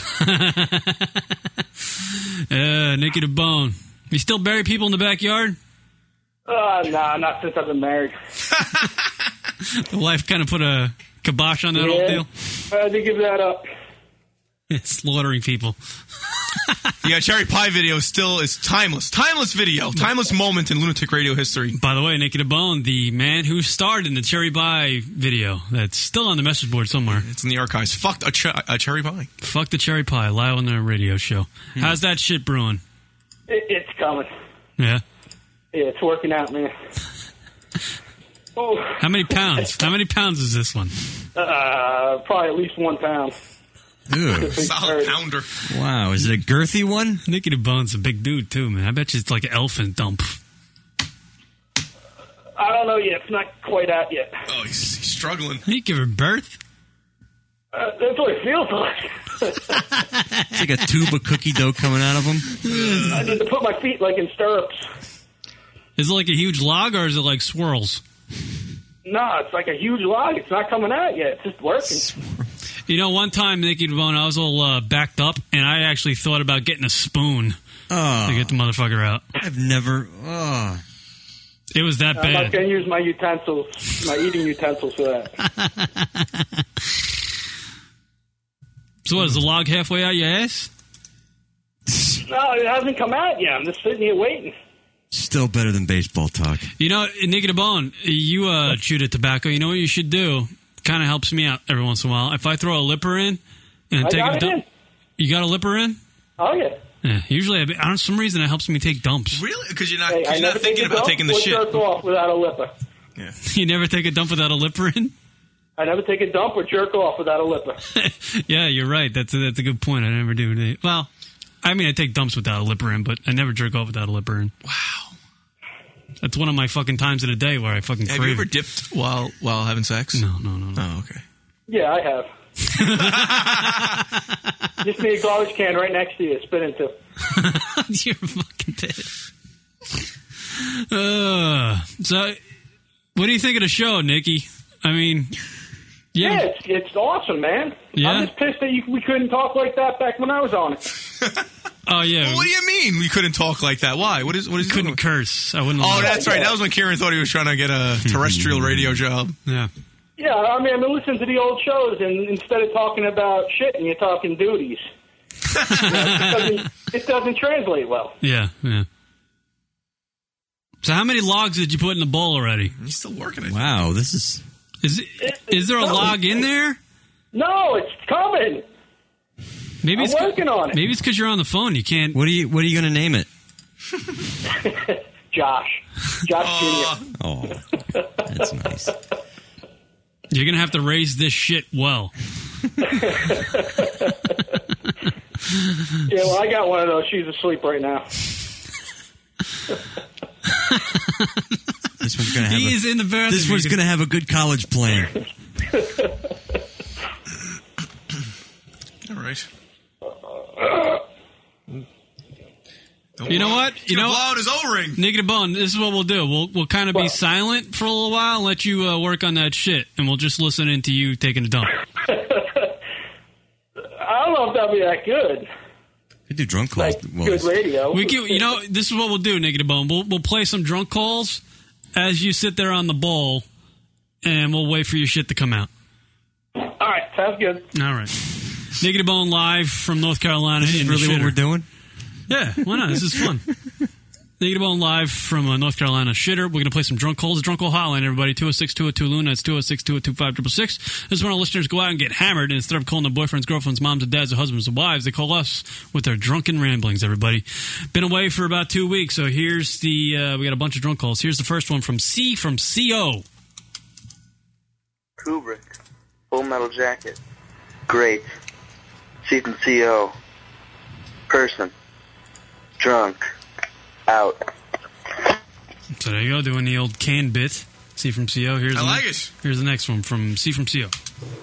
Nicky DeBone. You still bury people in the backyard? Nah, not since I've been married. The wife kind of put a kibosh on that whole deal? I had to give that up. Slaughtering people. Yeah, Cherry Pie video still is timeless. Timeless video. Timeless moment in lunatic radio history. By the way, Nicky DeBone, the man who starred in the Cherry Pie video, that's still on the message board somewhere. It's in the archives. Fucked a Cherry Pie. Fuck the Cherry Pie, live on the radio show. How's that shit brewing? It's coming. Yeah? Yeah, it's working out, man. Oh. How many pounds? How many pounds is this one? Probably at least 1 pound. Ew. Solid pounder. Wow, is it a girthy one? Nicky DeBone's a big dude, too, man. I bet you it's like an elephant dump. I don't know yet. It's not quite out yet. Oh, he's struggling. You give her birth? That's what it feels like. It's like a tube of cookie dough coming out of them. I need to put my feet like in stirrups. Is it like a huge log or is it like swirls? No, it's like a huge log. It's not coming out yet. It's just working. You know, one time, Nicky DeBone, I was a little backed up, and I actually thought about getting a spoon to get the motherfucker out. I've never... It was that bad. I'm not going to use my utensils, my eating utensils for that. So what, is the log halfway out your ass? No, it hasn't come out yet. I'm just sitting here waiting. Still better than baseball talk. You know, Nicky DeBone, you chewed at tobacco. You know what you should do? Kind of helps me out every once in a while. If I throw a lipper in and take a dump. You got a lipper in? Oh, yeah. Yeah, usually, for some reason, it helps me take dumps. Really? Because you're not thinking about taking the shit. Jerk off without a lipper. Yeah. You never take a dump without a lipper in? I never take a dump or jerk off without a lipper. Yeah, you're right. That's a good point. I never do. Well, I mean, I take dumps without a lipper in, but I never jerk off without a lipper in. Wow. That's one of my fucking times in a day where I fucking crave. Have you ever dipped while having sex? No. Oh, okay. Yeah, I have. Just need a garbage can right next to you to spit into. You're fucking dead. So, what do you think of the show, Nicky? I mean, yeah, it's awesome, man. Yeah? I'm just pissed that we couldn't talk like that back when I was on it. Oh yeah. Well, what do you mean we couldn't talk like that? Why? What is? Couldn't curse. I wouldn't. Oh, that's right. That was when Kieran thought he was trying to get a terrestrial radio job. Yeah. Yeah, I mean, I've been listening to the old shows, and instead of talking about shit, and you're talking duties. It doesn't translate well. Yeah. So how many logs did you put in the bowl already? He's still working it. Wow, this is... Is there a log in there? No, it's coming. Maybe I'm working on it. Maybe it's because you're on the phone. You can't... What are you going to name it? Josh Jr. Oh, that's nice. You're going to have to raise this shit well. Yeah, well, I got one of those. She's asleep right now. This one's going to have He is in the bathroom. This one's going to have a good college plan. All right. You know what? You know, blow out his O-ring. Nicky DeBone, this is what we'll do. We'll kind of be silent for a little while and let you work on that shit, and we'll just listen into you taking a dump. I don't know if that'll be that good. We do drunk calls. Good radio. You know, this is what we'll do, Nicky DeBone. We'll play some drunk calls as you sit there on the bowl, and we'll wait for your shit to come out. All right, sounds good. All right. Nicky DeBone live from North Carolina. This is really what we're doing? Yeah, why not? This is fun. Nicky DeBone live from North Carolina Shitter. We're going to play some drunk calls. Drunk call hotline, everybody. 206-202-LUNA. That's 206-202-5666. This is when our listeners go out and get hammered, and instead of calling their boyfriends, girlfriends, moms, and dads, or husbands, and wives, they call us with their drunken ramblings, everybody. Been away for about 2 weeks, so here's the... we got a bunch of drunk calls. Here's the first one from C from CO. Kubrick. Full Metal Jacket. Great. C from CO. Person. Drunk. Out. So there you go, doing the old can bit. C from CO. Here's Here's the next one from C from CO.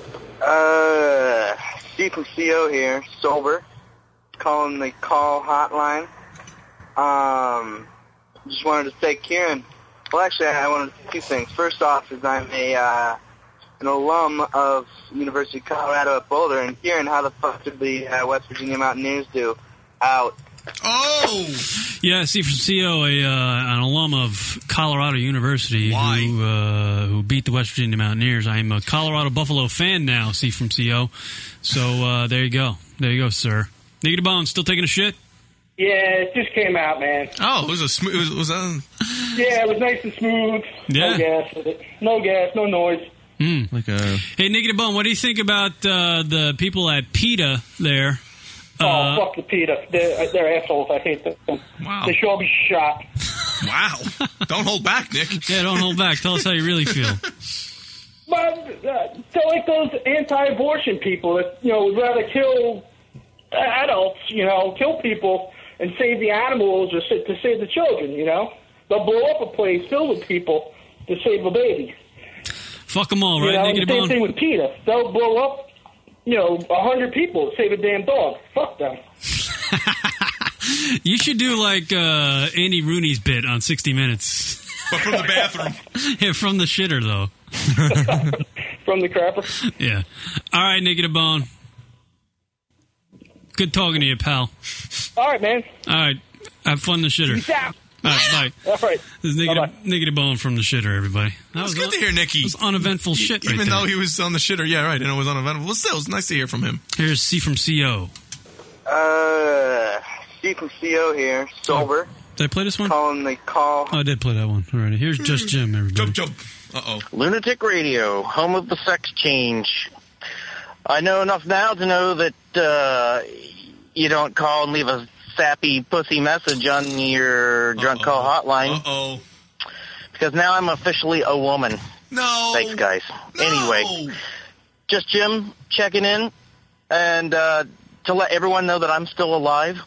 C from CO here. Sober. Calling the call hotline. Just wanted to say, Kieran. Well, actually, I wanted to say two things. First off, is I'm an alum of University of Colorado at Boulder. And Kieran, how the fuck did the West Virginia Mountaineers do? Out. Oh! Yeah, C from CO, an alum of Colorado University who beat the West Virginia Mountaineers. I am a Colorado Buffalo fan now, C from CO. So there you go. There you go, sir. Nicky DeBone, still taking a shit? Yeah, it just came out, man. Oh, it was a smooth... Yeah, it was nice and smooth. Yeah. No gas with it. No gas, no noise. Hey, Nicky DeBone, what do you think about the people at PETA there? Fuck the PETA. They're assholes. I hate them. Wow. They should all be shot. Wow. Don't hold back, Nick. Yeah, don't hold back. Tell us how you really feel. But they're like those anti-abortion people that, would rather kill adults, kill people and save the animals or to save the children, They'll blow up a place filled with people to save a baby. Fuck them all, right, Nicky DeBone? Same thing with PETA. They'll blow up, 100 people to save a damn dog. Fuck them. You should do like Andy Rooney's bit on 60 Minutes. But from the bathroom. Yeah, from the shitter, though. From the crapper? Yeah. All right, Nicky the Bone. Good talking to you, pal. All right, man. All right. Have fun, the shitter. Peace out. All right, bye. All right. This is Nicky the Bone from the shitter, everybody. That was good to hear Nicky. It was uneventful shit right Even there. though he was on the shitter. Yeah, right. And it was uneventful. Well, still, it was nice to hear from him. Here's C from CO. C from CO here, sober. Did I play this one? Calling the call. Oh, I did play that one already. Here's Just Jim, everybody. Jump. Uh-oh. Lunatic Radio, home of the sex change. I know enough now to know that you don't call and leave a sappy pussy message on your drunk call hotline. Uh-oh. Because now I'm officially a woman. No. Thanks, guys. No. Anyway, Just Jim checking in and to let everyone know that I'm still alive.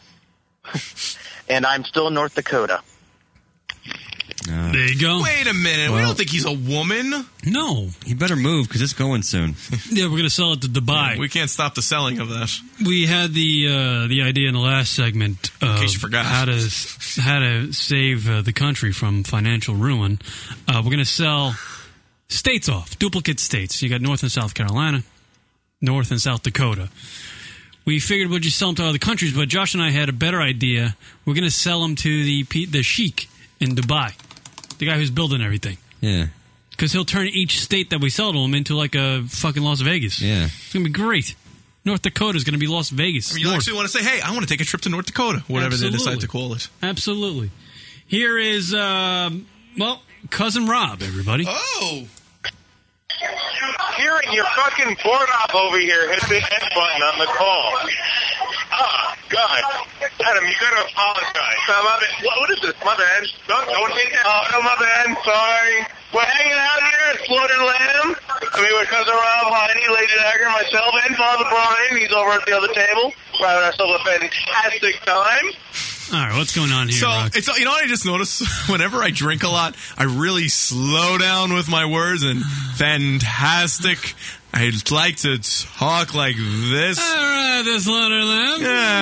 And I'm still in North Dakota. There you go. Wait a minute. We don't think he's a woman. No. You better move because it's going soon. Yeah, we're going to sell it to Dubai. Yeah, we can't stop the selling of that. We had the idea in the last segment of case you forgot. how to save the country from financial ruin. We're going to sell states off, duplicate states. You got North and South Carolina, North and South Dakota. We figured we'd just sell them to other countries, but Josh and I had a better idea. We're going to sell them to the sheik in Dubai, the guy who's building everything. Yeah. Because he'll turn each state that we sell to him into like a fucking Las Vegas. Yeah. It's going to be great. North Dakota is going to be Las Vegas. I mean, you actually want to say, hey, I want to take a trip to North Dakota, whatever they decide to call it. Absolutely. Here is, Cousin Rob, everybody. Oh. Hearing your fucking board op over here hit the end button on the call. Ah, God. Adam, you gotta apologize. What is this? My bad. Don't hit that. Oh, my bad. Sorry. We're hanging out here at Slaughtered Lamb. With Cousin Rob, Heidi, Lady Dagger, myself, and Father Brian. He's over at the other table. We're having ourselves a fantastic time. All right, what's going on here, So, Rock? it's, you know what I just noticed? Whenever I drink a lot, I really slow down with my words, and fantastic. I like to talk like this. All right, the Slaughter Lamb.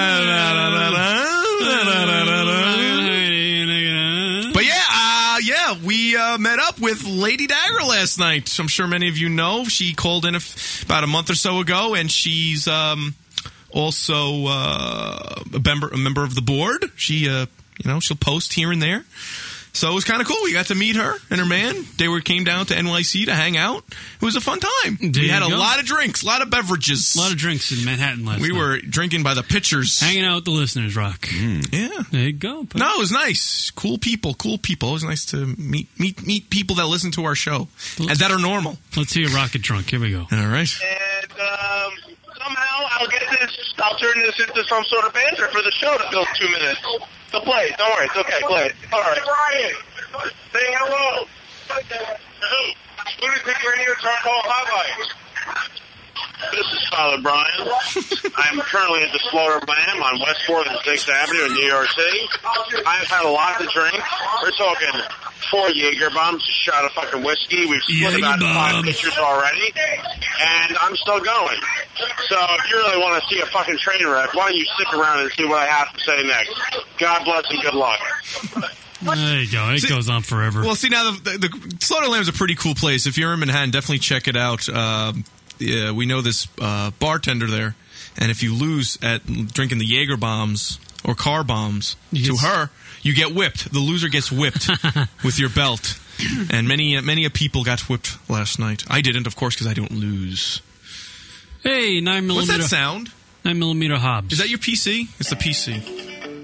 But yeah, we met up with Lady Dagger last night. I'm sure many of you know. She called in about a month or so ago, and she's also a member of the board. She, she'll post here and there. So it was kind of cool. We got to meet her and her man. They came down to NYC to hang out. It was a fun time. We had a lot of drinks, a lot of beverages. A lot of drinks in Manhattan last night. We were drinking by the pitchers. Hanging out with the listeners, Rock. Yeah. There you go. No, it was nice. Cool people. It was nice to meet people that listen to our show and that are normal. Let's hear Rocket Drunk. Here we go. All right. And somehow I'll turn this into some sort of banter for the show to fill 2 minutes. So play it. Don't worry. It's okay. Play it. All right. Brian, say hello. Lunatic Radio Turn Call Hotline. This is Father Brian. I'm currently at the Slaughter Lamb on West 4th and 6th Avenue in New York City. I've had a lot to drink. We're talking 4 Jaeger bombs, a shot of fucking whiskey. We've split about 5 pitchers already, and I'm still going. So if you really want to see a fucking train wreck, why don't you stick around and see what I have to say next? God bless and good luck. There you go. It goes on forever. Well, see, now the Slaughter Lamb is a pretty cool place. If you're in Manhattan, definitely check it out. We know this bartender there, and if you lose at drinking the Jaeger bombs or car bombs to her, you get whipped. The loser gets whipped with your belt. And many people got whipped last night. I didn't, of course, because I don't lose. Hey, 9mm. What's that sound? 9mm Hobbs. Is that your PC? It's the PC.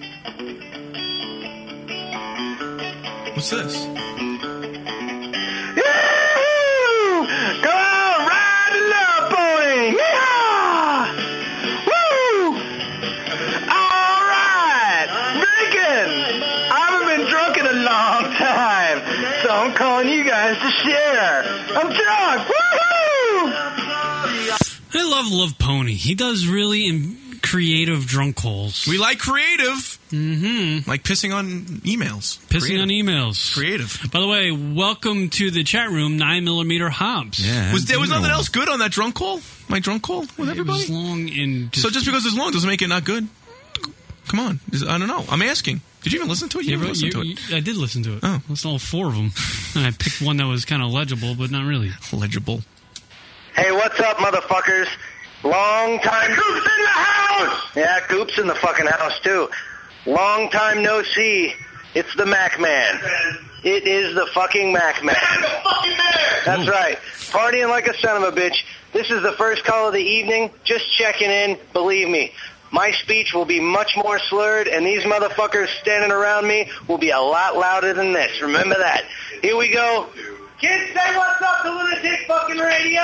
What's this? Go on, ride the love pony! Yeah! Woo! All right, drinking. I haven't been drunk in a long time, so I'm calling you guys to share. I'm drunk. Woohoo! I love Love Pony. He does really creative drunk calls. We like creative. Mm-hmm. Like pissing on emails. Pissing on emails. Creative. By the way, welcome to the chat room, 9mm Hobbs. Yeah. There was nothing else good on that drunk call? My drunk call with everybody? It was long and... So just because it's long doesn't make it not good? Come on. I don't know. I'm asking. Did you even listen to it? You didn't listen to it. I did listen to it. Oh. I listened to all 4 of them. And I picked one that was kind of legible, but not really. Legible. Hey, what's up, motherfuckers? Long time... Coop's in the house! Yeah, Coop's in the fucking house, too. Long time no see. It's the Mac Man. It is the fucking Mac Man. The fucking man! That's right. Partying like a son of a bitch. This is the first call of the evening. Just checking in. Believe me, my speech will be much more slurred, and these motherfuckers standing around me will be a lot louder than this. Remember that. Here we go. Kids, say what's up to Lunatic fucking Radio!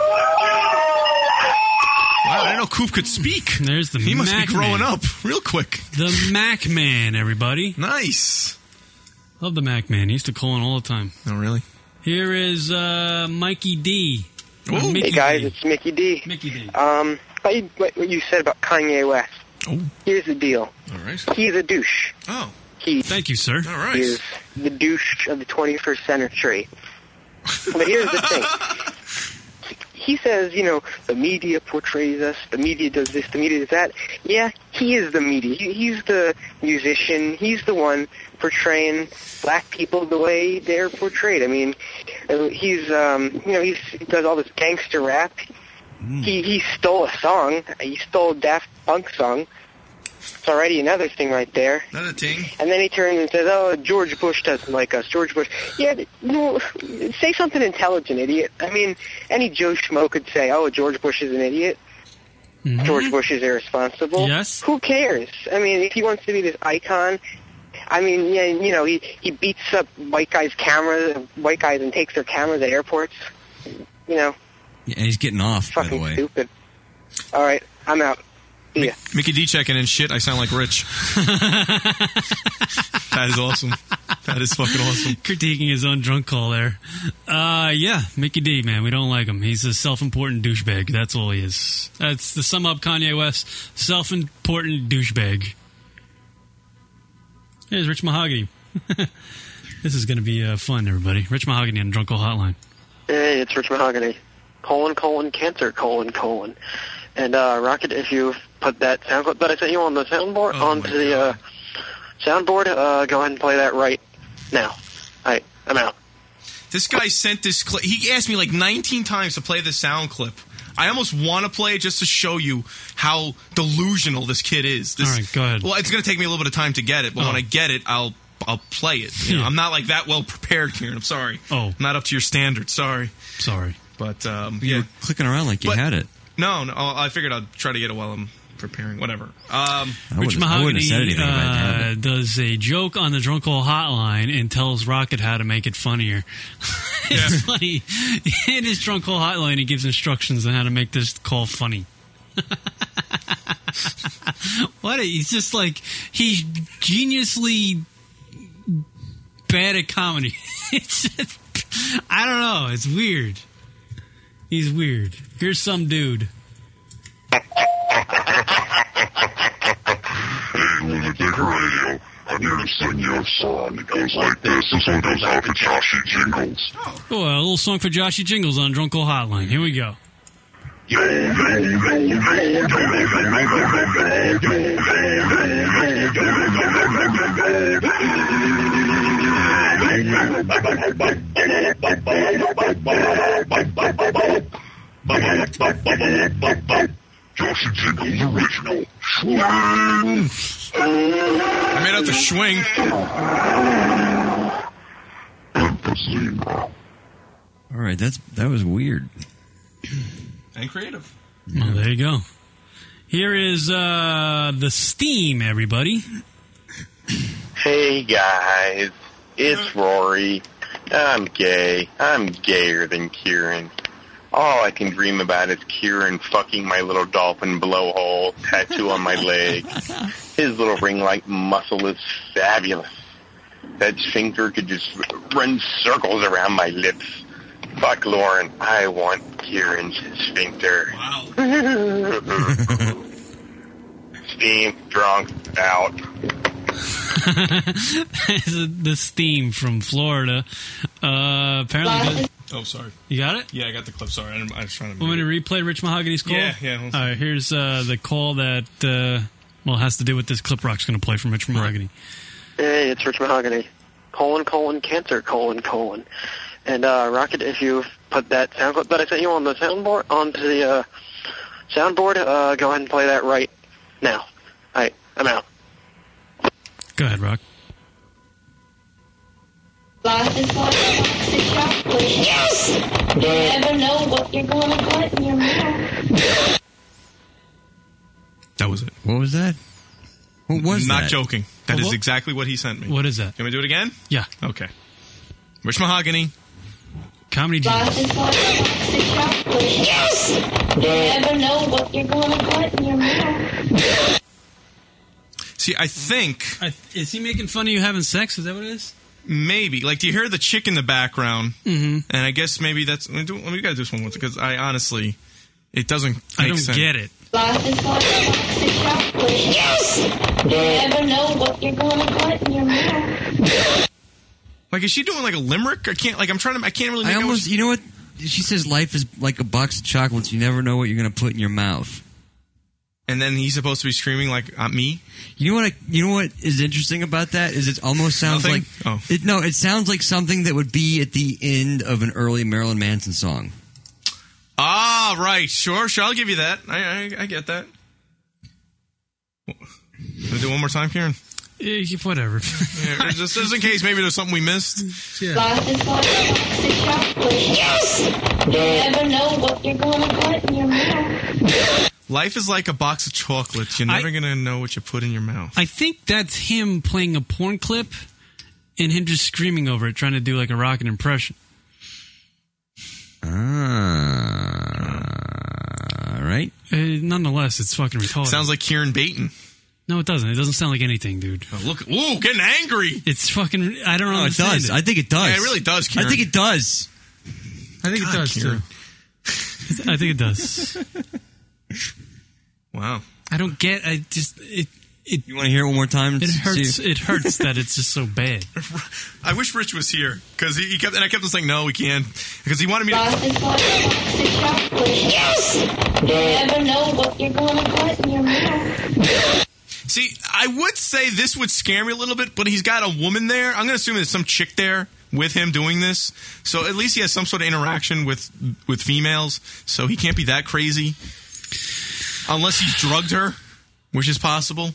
Wow, I didn't know Coop could speak. There's the He must Mac be growing Man. up real quick. The Mac Man, everybody. Nice. Love the Mac Man. He used to call in all the time. Oh, really? Here is Mikey D. Hey guys, it's Mickey D. Mickey D. What you said about Kanye West. Oh. Here's the deal. All right. He's a douche. Oh. Thank you, sir. All right. He is the douche of the 21st century. But here's the thing. He says, the media portrays us, the media does this, the media does that. Yeah, he is the media. He's the musician. He's the one portraying black people the way they're portrayed. I mean, he does all this gangster rap. He stole a song. He stole a Daft Punk song. It's already another thing right there. Another thing. And then he turns and says, "Oh, George Bush doesn't like us. George Bush." Yeah, say something intelligent, idiot. I mean, any Joe Schmo could say, "Oh, George Bush is an idiot. Mm-hmm. George Bush is irresponsible." Yes. Who cares? I mean, if he wants to be this icon, I mean, yeah, he beats up white guys' and takes their cameras at airports. Yeah, he's getting off, by the way. Stupid. All right, I'm out. See ya. Mickey D checking in. Shit, I sound like Rich. That is awesome. That is fucking awesome. Critiquing his own drunk call there. Yeah, Mickey D, man. We don't like him. He's a self-important douchebag. That's all he is. That's to sum up Kanye West. Self-important douchebag. Here's Rich Mahogany. This is going to be fun, everybody. Rich Mahogany on the Drunk Call Hotline. Hey, it's Rich Mahogany. : cancer, : And, Rocket, if you put that sound clip that I sent you on the soundboard, onto the soundboard, go ahead and play that right now. All right, I'm out. This guy sent this clip. He asked me like 19 times to play the sound clip. I almost want to play it just to show you how delusional this kid is. All right, go ahead. Well, it's going to take me a little bit of time to get it, but when I get it, I'll play it. You know, I'm not like that well prepared, Kieran. I'm sorry. Oh. Not up to your standards. Sorry. But, You were clicking around like you had it. No, I figured I'd try to get it while I'm preparing. Whatever. Rich Mahogany does a joke on the Drunk Call Hotline and tells Rocket how to make it funnier. It's funny. In his Drunk Call Hotline, he gives instructions on how to make this call funny. He's just like, he's geniusly bad at comedy. It's just, I don't know. It's weird. He's weird. Here's some dude. Hey, Lunatic Radio. I'm here to sing you a song. It goes like this. This one goes out to Joshy Jingles. Oh, a little song for Joshy Jingles on Drunk Call Hotline. Here we go. Joshy Jingles original. Swing! I made out the swing. Emphysema. All right, that was weird. And creative. Well, there you go. Here is the Steam, everybody. Hey guys, it's Rory. I'm gay. I'm gayer than Kieran. All I can dream about is Kieran fucking my little dolphin blowhole tattoo on my leg. His little ring-like muscle is fabulous. That sphincter could just run circles around my lips. Fuck Lauren, I want Kieran's sphincter. Wow. steam, drunk, out. The steam from Florida. Apparently. Oh, sorry. You got it? Yeah, I got the clip. Sorry, I was trying to. Want me to replay Rich Mahogany's call? Yeah. All right, here's the call that has to do with this clip Rock's going to play from Rich Mahogany. Hey, it's Rich Mahogany. : cancer, : And Rocket, if you put that sound clip that I sent you on the soundboard onto the soundboard, go ahead and play that right now. All right, I'm out. Go ahead, Rock. Life is like a toxic chocolate. Yes! You never know what you're going to put in your mouth. That was it. What was that? What was Not that? joking. That is exactly what he sent me. What is that? Can we do it again? Yeah. Okay. Rich Mahogany. Comedy Life genius. is like a toxic chocolate. Yes! You never know what you're going to put in your mouth. See, I think... Is he making fun of you having sex? Is that what it is? Maybe. Like, do you hear the chick in the background? Mm-hmm. And I guess maybe that's... We got to do this one once, because I honestly... It doesn't make I don't sense. get it. Life is like a toxic chocolate. Yes! You never know what you're going to put in your mouth. Like, is she doing like a limerick? I can't really make out You know what? She says life is like a box of chocolates. You never know what you're going to put in your mouth. And then he's supposed to be screaming like, me? You know what is interesting about that? Is it almost sounds Nothing? like... it sounds like something that would be at the end of an early Marilyn Manson song. Ah, right. Sure, I'll give you that. I get that. Can we do it one more time, Kieran? Whatever. Yeah, just in case maybe there's something we missed. Yeah. Life is like a toxic chocolate. Yes! You never know what you're going to put in your mouth. Life is like a box of chocolates. You're never going to know what you put in your mouth. I think that's him playing a porn clip and him just screaming over it, trying to do like a Rocket impression. Right? Nonetheless, it's fucking retarded. Sounds like Kieran Baton. No, it doesn't. It doesn't sound like anything, dude. Oh, look. Ooh, getting angry. It's fucking... I don't know. No, it does. I think it does. Yeah, it really does, Kieran. I think it does. I think it does, Kieran. too. I think it does. Wow. I don't get... You want to hear it one more time? It hurts. It hurts that it's just so bad. I wish Rich was here because he kept saying no, we can't because he wanted me to. Life is like a toxic chocolate. Yes! You never know what you're going to put in your mouth. See, I would say this would scare me a little bit, but he's got a woman there. I'm going to assume there's some chick there with him doing this, so at least he has some sort of interaction with females. So he can't be that crazy, unless he's drugged her, which is possible.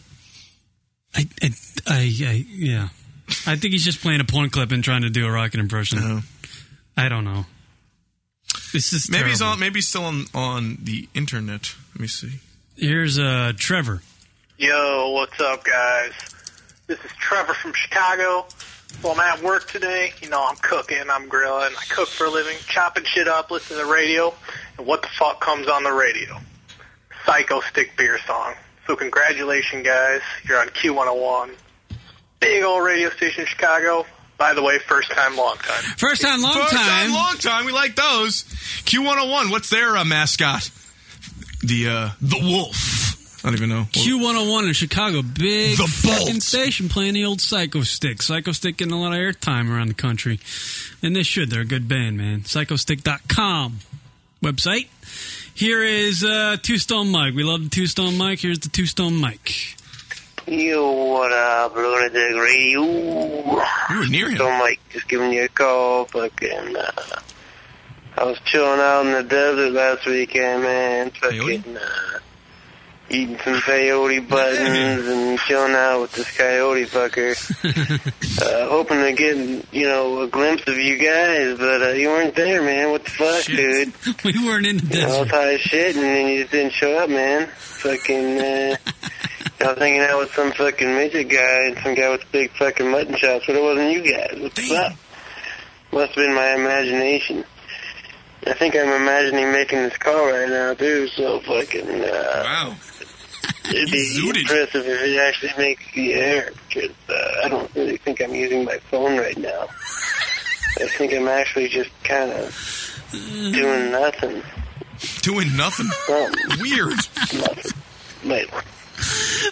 Yeah. I think he's just playing a porn clip and trying to do a Rocket impression. No. I don't know. This is maybe terrible. maybe he's still on the internet. Let me see. Here's Trevor. Yo, what's up, guys? This is Trevor from Chicago. Well, I'm at work today. You know, I'm cooking, I'm grilling. I cook for a living, chopping shit up, listening to the radio. And what the fuck comes on the radio? Psycho Stick Beer song. So congratulations, guys. You're on Q101. Big old radio station in Chicago. By the way, first time, long time. First time, long First time. long time. We like those. Q101. What's their mascot? The Wolf. I don't even know. Q101 in Chicago. Big The fucking Bolt. station playing the old Psycho Stick. Psycho Stick getting a lot of airtime around the country. And they should. They're a good band, man. PsychoStick.com website. Here is Two Stone Mike. We love the Two Stone Mike. Here's the Two Stone Mike. Yo, what up, Lunatic Radio? You were near him. So, Mike, just giving you a call. Fucking, I was chilling out in the desert last weekend, man. Fucking, eating some peyote buttons and chilling out with this coyote fucker. Hoping to get, a glimpse of you guys, but you weren't there, man. What the fuck, dude? We weren't in the desert. I was high as shit, and then you just didn't show up, man. Fucking, I was hanging out with some fucking midget guy and some guy with big fucking mutton chops, but it wasn't you guys. What the fuck? Must have been my imagination. I think I'm imagining making this call right now, too, so fucking, wow. It'd be impressive if it actually makes the air, because I don't really think I'm using my phone right now. I think I'm actually just kind of doing nothing. Doing nothing? Something. Weird. Nothing. Wait.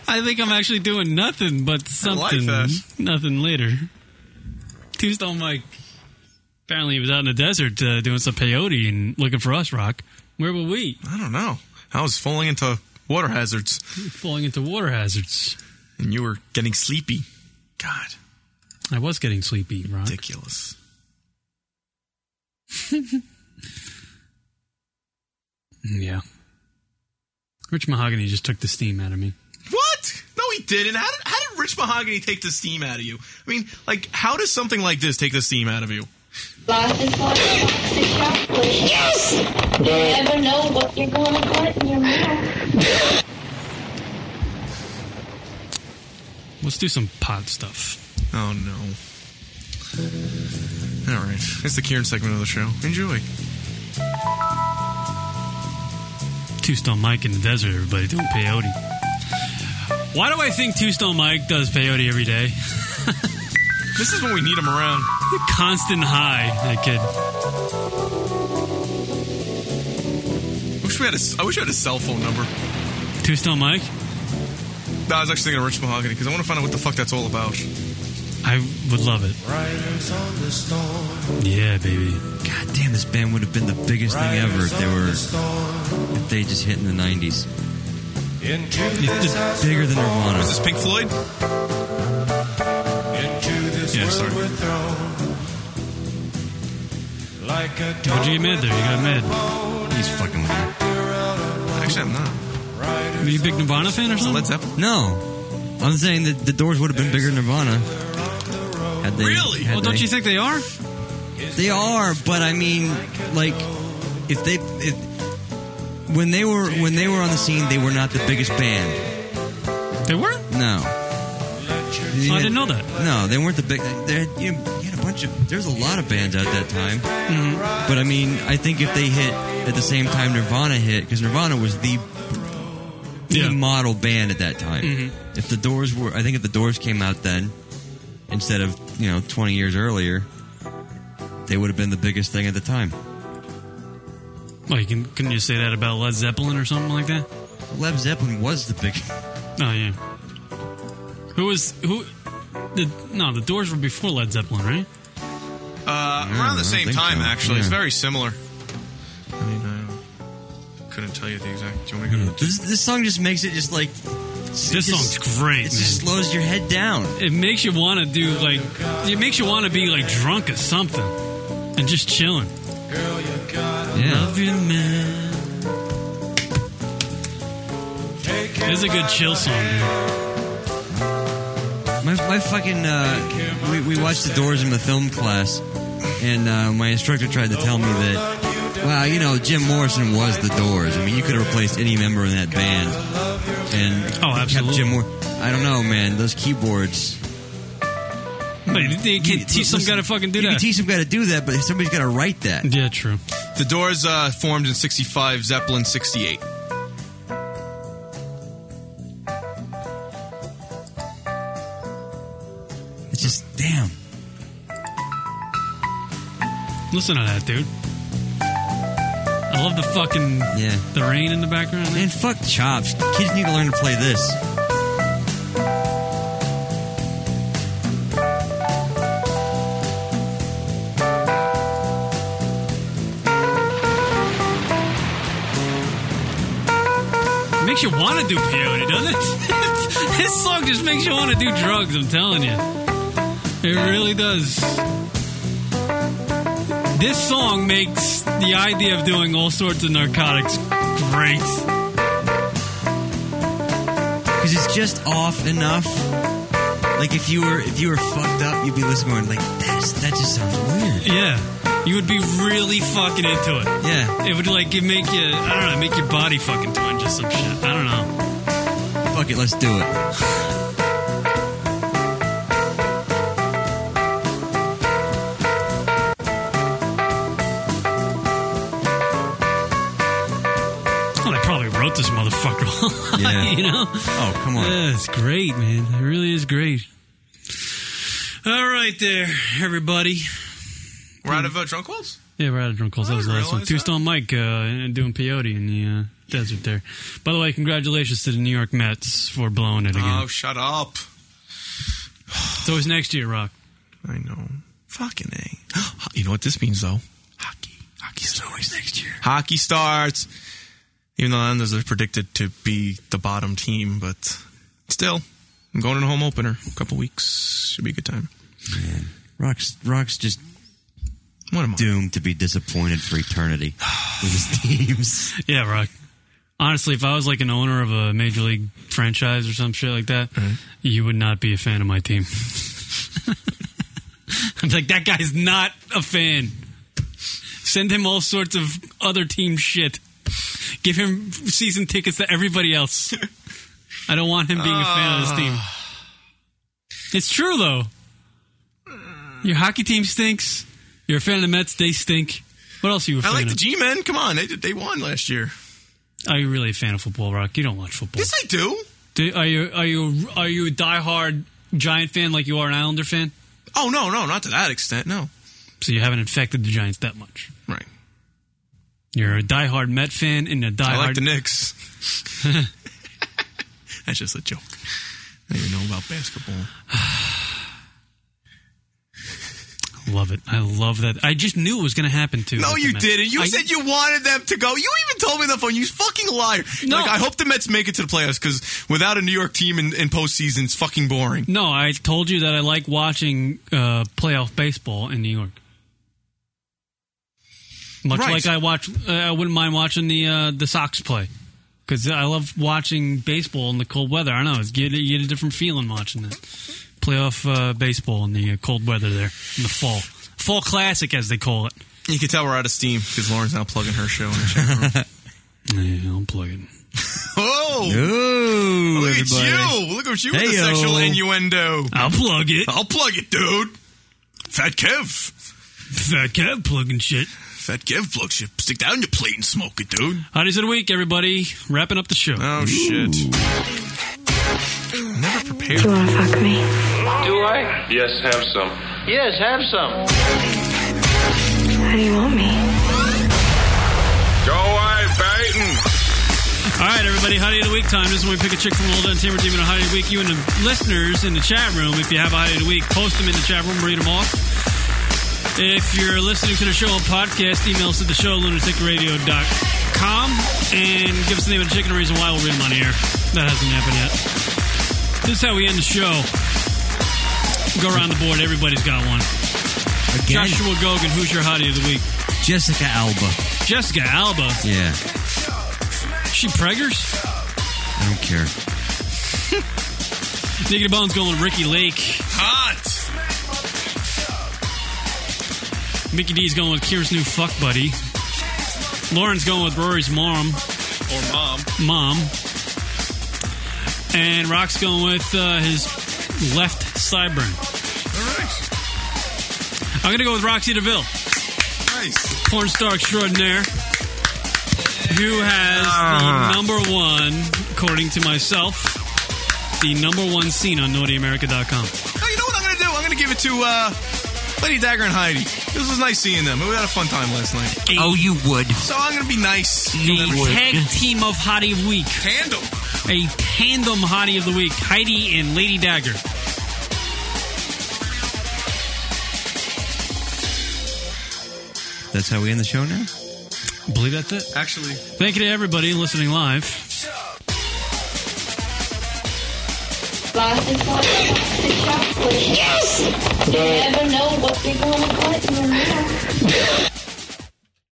I think I'm actually doing nothing but something. I like that. Nothing later. Two Stone Mike. Apparently he was out in the desert doing some peyote and looking for us, Rock. Where were we? I don't know. I was falling into water hazards. Falling into water hazards. And you were getting sleepy. God. I was getting sleepy, Rock. Ridiculous. Yeah. Rich Mahogany just took the steam out of me. What? No, he didn't. How did Rich Mahogany take the steam out of you? I mean, like, how does something like this take the steam out of you? Life is like toxic chocolate. Yes! You never know what you're going to put in your mouth. Let's do some pot stuff. Oh, no. All right. It's the Kieran segment of the show. Enjoy. Two Stone Mike in the desert, everybody doing peyote. Why do I think Two Stone Mike does peyote every day? This is when we need him around. Constant high, that kid. I wish we had a cell phone number. Two Stone Mike? No, I was actually thinking of Rich Mahogany because I want to find out what the fuck that's all about. I would love it. Yeah, baby. God damn, this band would have been the biggest thing ever if they just hit in the 90s. It's bigger than Nirvana. Is this Pink Floyd? Yeah, sorry. What'd you get mad there? You got mad. He's fucking with me. Actually, I'm not. Are you a big Nirvana fan or something? Led Zeppelin? No. I'm saying that the Doors would have been bigger than Nirvana. Really? Well, don't you think they are? They are, but I mean, like, when they were on the scene, they were not the biggest band. They were? No. I didn't know that. No, they weren't the big. You had a bunch of. There's a lot of bands out that time. Mm-hmm. But I mean, I think if they hit at the same time Nirvana hit, because Nirvana was the model band at that time. Mm-hmm. If the Doors came out then, instead of 20 years earlier, they would have been the biggest thing at the time. Well, couldn't you say that about Led Zeppelin or something like that? Led Zeppelin was the big. Oh yeah. The Doors were before Led Zeppelin, right? Around the same time, so. actually. Yeah. It's very similar. I mean, I couldn't tell you the exact. Do you want me to go to This song just makes it just like. This song's great, It man. just slows your head down. It makes you want to do it makes you want to be like drunk or something and just chilling. Yeah. Love you, man. It's a good chill song, dude. My fucking we watched the Doors in the film class, and my instructor tried to tell me that, wow, Jim Morrison was the Doors. I mean, you could have replaced any member in that band, and absolutely. kept Jim I don't know, man. Those keyboards. But you can't teach some guy to fucking do You that. can teach some guy to do that, but somebody's got to write that. Yeah, true. The Doors formed in 65, Zeppelin 68. It's just, damn. Listen to that, dude. I love the fucking the rain in the background. Man, fuck chops. Kids need to learn to play this. It makes you want to do peyote, doesn't it? This song just makes you want to do drugs, I'm telling you. It really does. This song makes the idea of doing all sorts of narcotics great. Because it's just off enough. Like if you were fucked up, you'd be listening going like, that just sounds weird. Yeah. You would be really fucking into it. Yeah. It would make you, I don't know, make your body fucking twinge or some shit. I don't know. Fuck it, let's do it. Wrote this motherfucker. Yeah. Oh, come on. Yeah, it's great, man. It really is great. All right there, everybody. We're We're out of Drunkwells? Yeah, we're out of Drunkwells. That was the last one. Two Stone Mike doing peyote in the desert there. By the way, congratulations to the New York Mets for blowing it again. Oh, shut up. It's always next year, Rock. I know. Fucking A. You know what this means, though? Hockey's always next year. Hockey starts. Even though the Islanders are predicted to be the bottom team, but still, I'm going to a home opener. A couple weeks. Should be a good time. Man. Rock's just doomed to be disappointed for eternity with his teams. Yeah, Rock. Honestly, if I was like an owner of a major league franchise or some shit like that, you would not be a fan of my team. I'm like, that guy's not a fan. Send him all sorts of other team shit. Give him season tickets to everybody else. I don't want him being a fan of this team. It's true, though. Your hockey team stinks. You're a fan of the Mets. They stink. What else are you a fan of? I like the G-Men. Come on. They won last year. Are you really a fan of football, Rock? You don't watch football. Yes, I do. Are you a diehard Giant fan like you are an Islander fan? Oh, no, not to that extent, no. So you haven't infected the Giants that much. Right. You're a diehard Met fan and a diehard... I like the Knicks. That's just a joke. I don't even know about basketball. Love it. I love that. I just knew it was going to happen, too. No, you didn't. You said you wanted them to go. You even told me on the phone. You fucking liar. No. Like, I hope the Mets make it to the playoffs because without a New York team in postseason, it's fucking boring. No, I told you that I like watching playoff baseball in New York. Much like I wouldn't mind watching the Sox play. Because I love watching baseball in the cold weather. I don't know. You get a different feeling watching that. Playoff baseball in the cold weather there in the fall. Fall classic, as they call it. You can tell we're out of steam because Lauren's now plugging her show in the chat room. Yeah, I'm plugging. Oh! Ooh, look everybody. at you! Look at you with the sexual innuendo. I'll plug it, dude. Fat Kev. Fat Kev plugging shit. Fat Kev plugs shit. Stick down your plate and smoke it, dude. Hotties of the week, everybody. Wrapping up the show. Oh, shit. Never prepared. Do you want to fuck me? Do I? Yes, have some. Yes, have some. How do you want me? Go away, Peyton. All right, everybody, Hottie of the Week time. This is when we pick a chick from Old Entertainment Team and a Hottie of the Week. You and the listeners in the chat room, if you have a Hottie of the Week, post them in the chat room, read them off. If you're listening to the show on podcast, email us at the show, lunaticradio.com, and give us the name of the chick and the reason why. We'll read them on the air. That hasn't happened yet. This is how we end the show. Go around the board. Everybody's got one. Again? Joshua Gogan, who's your Hottie of the Week? Jessica Alba. Jessica Alba? Yeah. She preggers? I don't care. Nicky Bones going with Ricky Lake. Hot! Mickey D's going with Kieran's new fuck buddy. Lauren's going with Rory's mom. Or mom. Mom. And Rock's going with his left sideburn. All right. I'm going to go with Roxy DeVille. Nice. Porn star extraordinaire. Who has the number one, according to myself, the number one scene on NaughtyAmerica.com. Oh, you know what I'm going to do? I'm going to give it to Lady Dagger and Heidi. This was nice seeing them. We had a fun time last night. Oh, you would. So I'm going to be nice. The tag team of Hottie of the Week. Tandem. A tandem Hottie of the Week. Heidi and Lady Dagger. That's how we end the show now? I believe that's it. Actually. Thank you to everybody listening live. Yes! You never know what you're going to put in your mouth.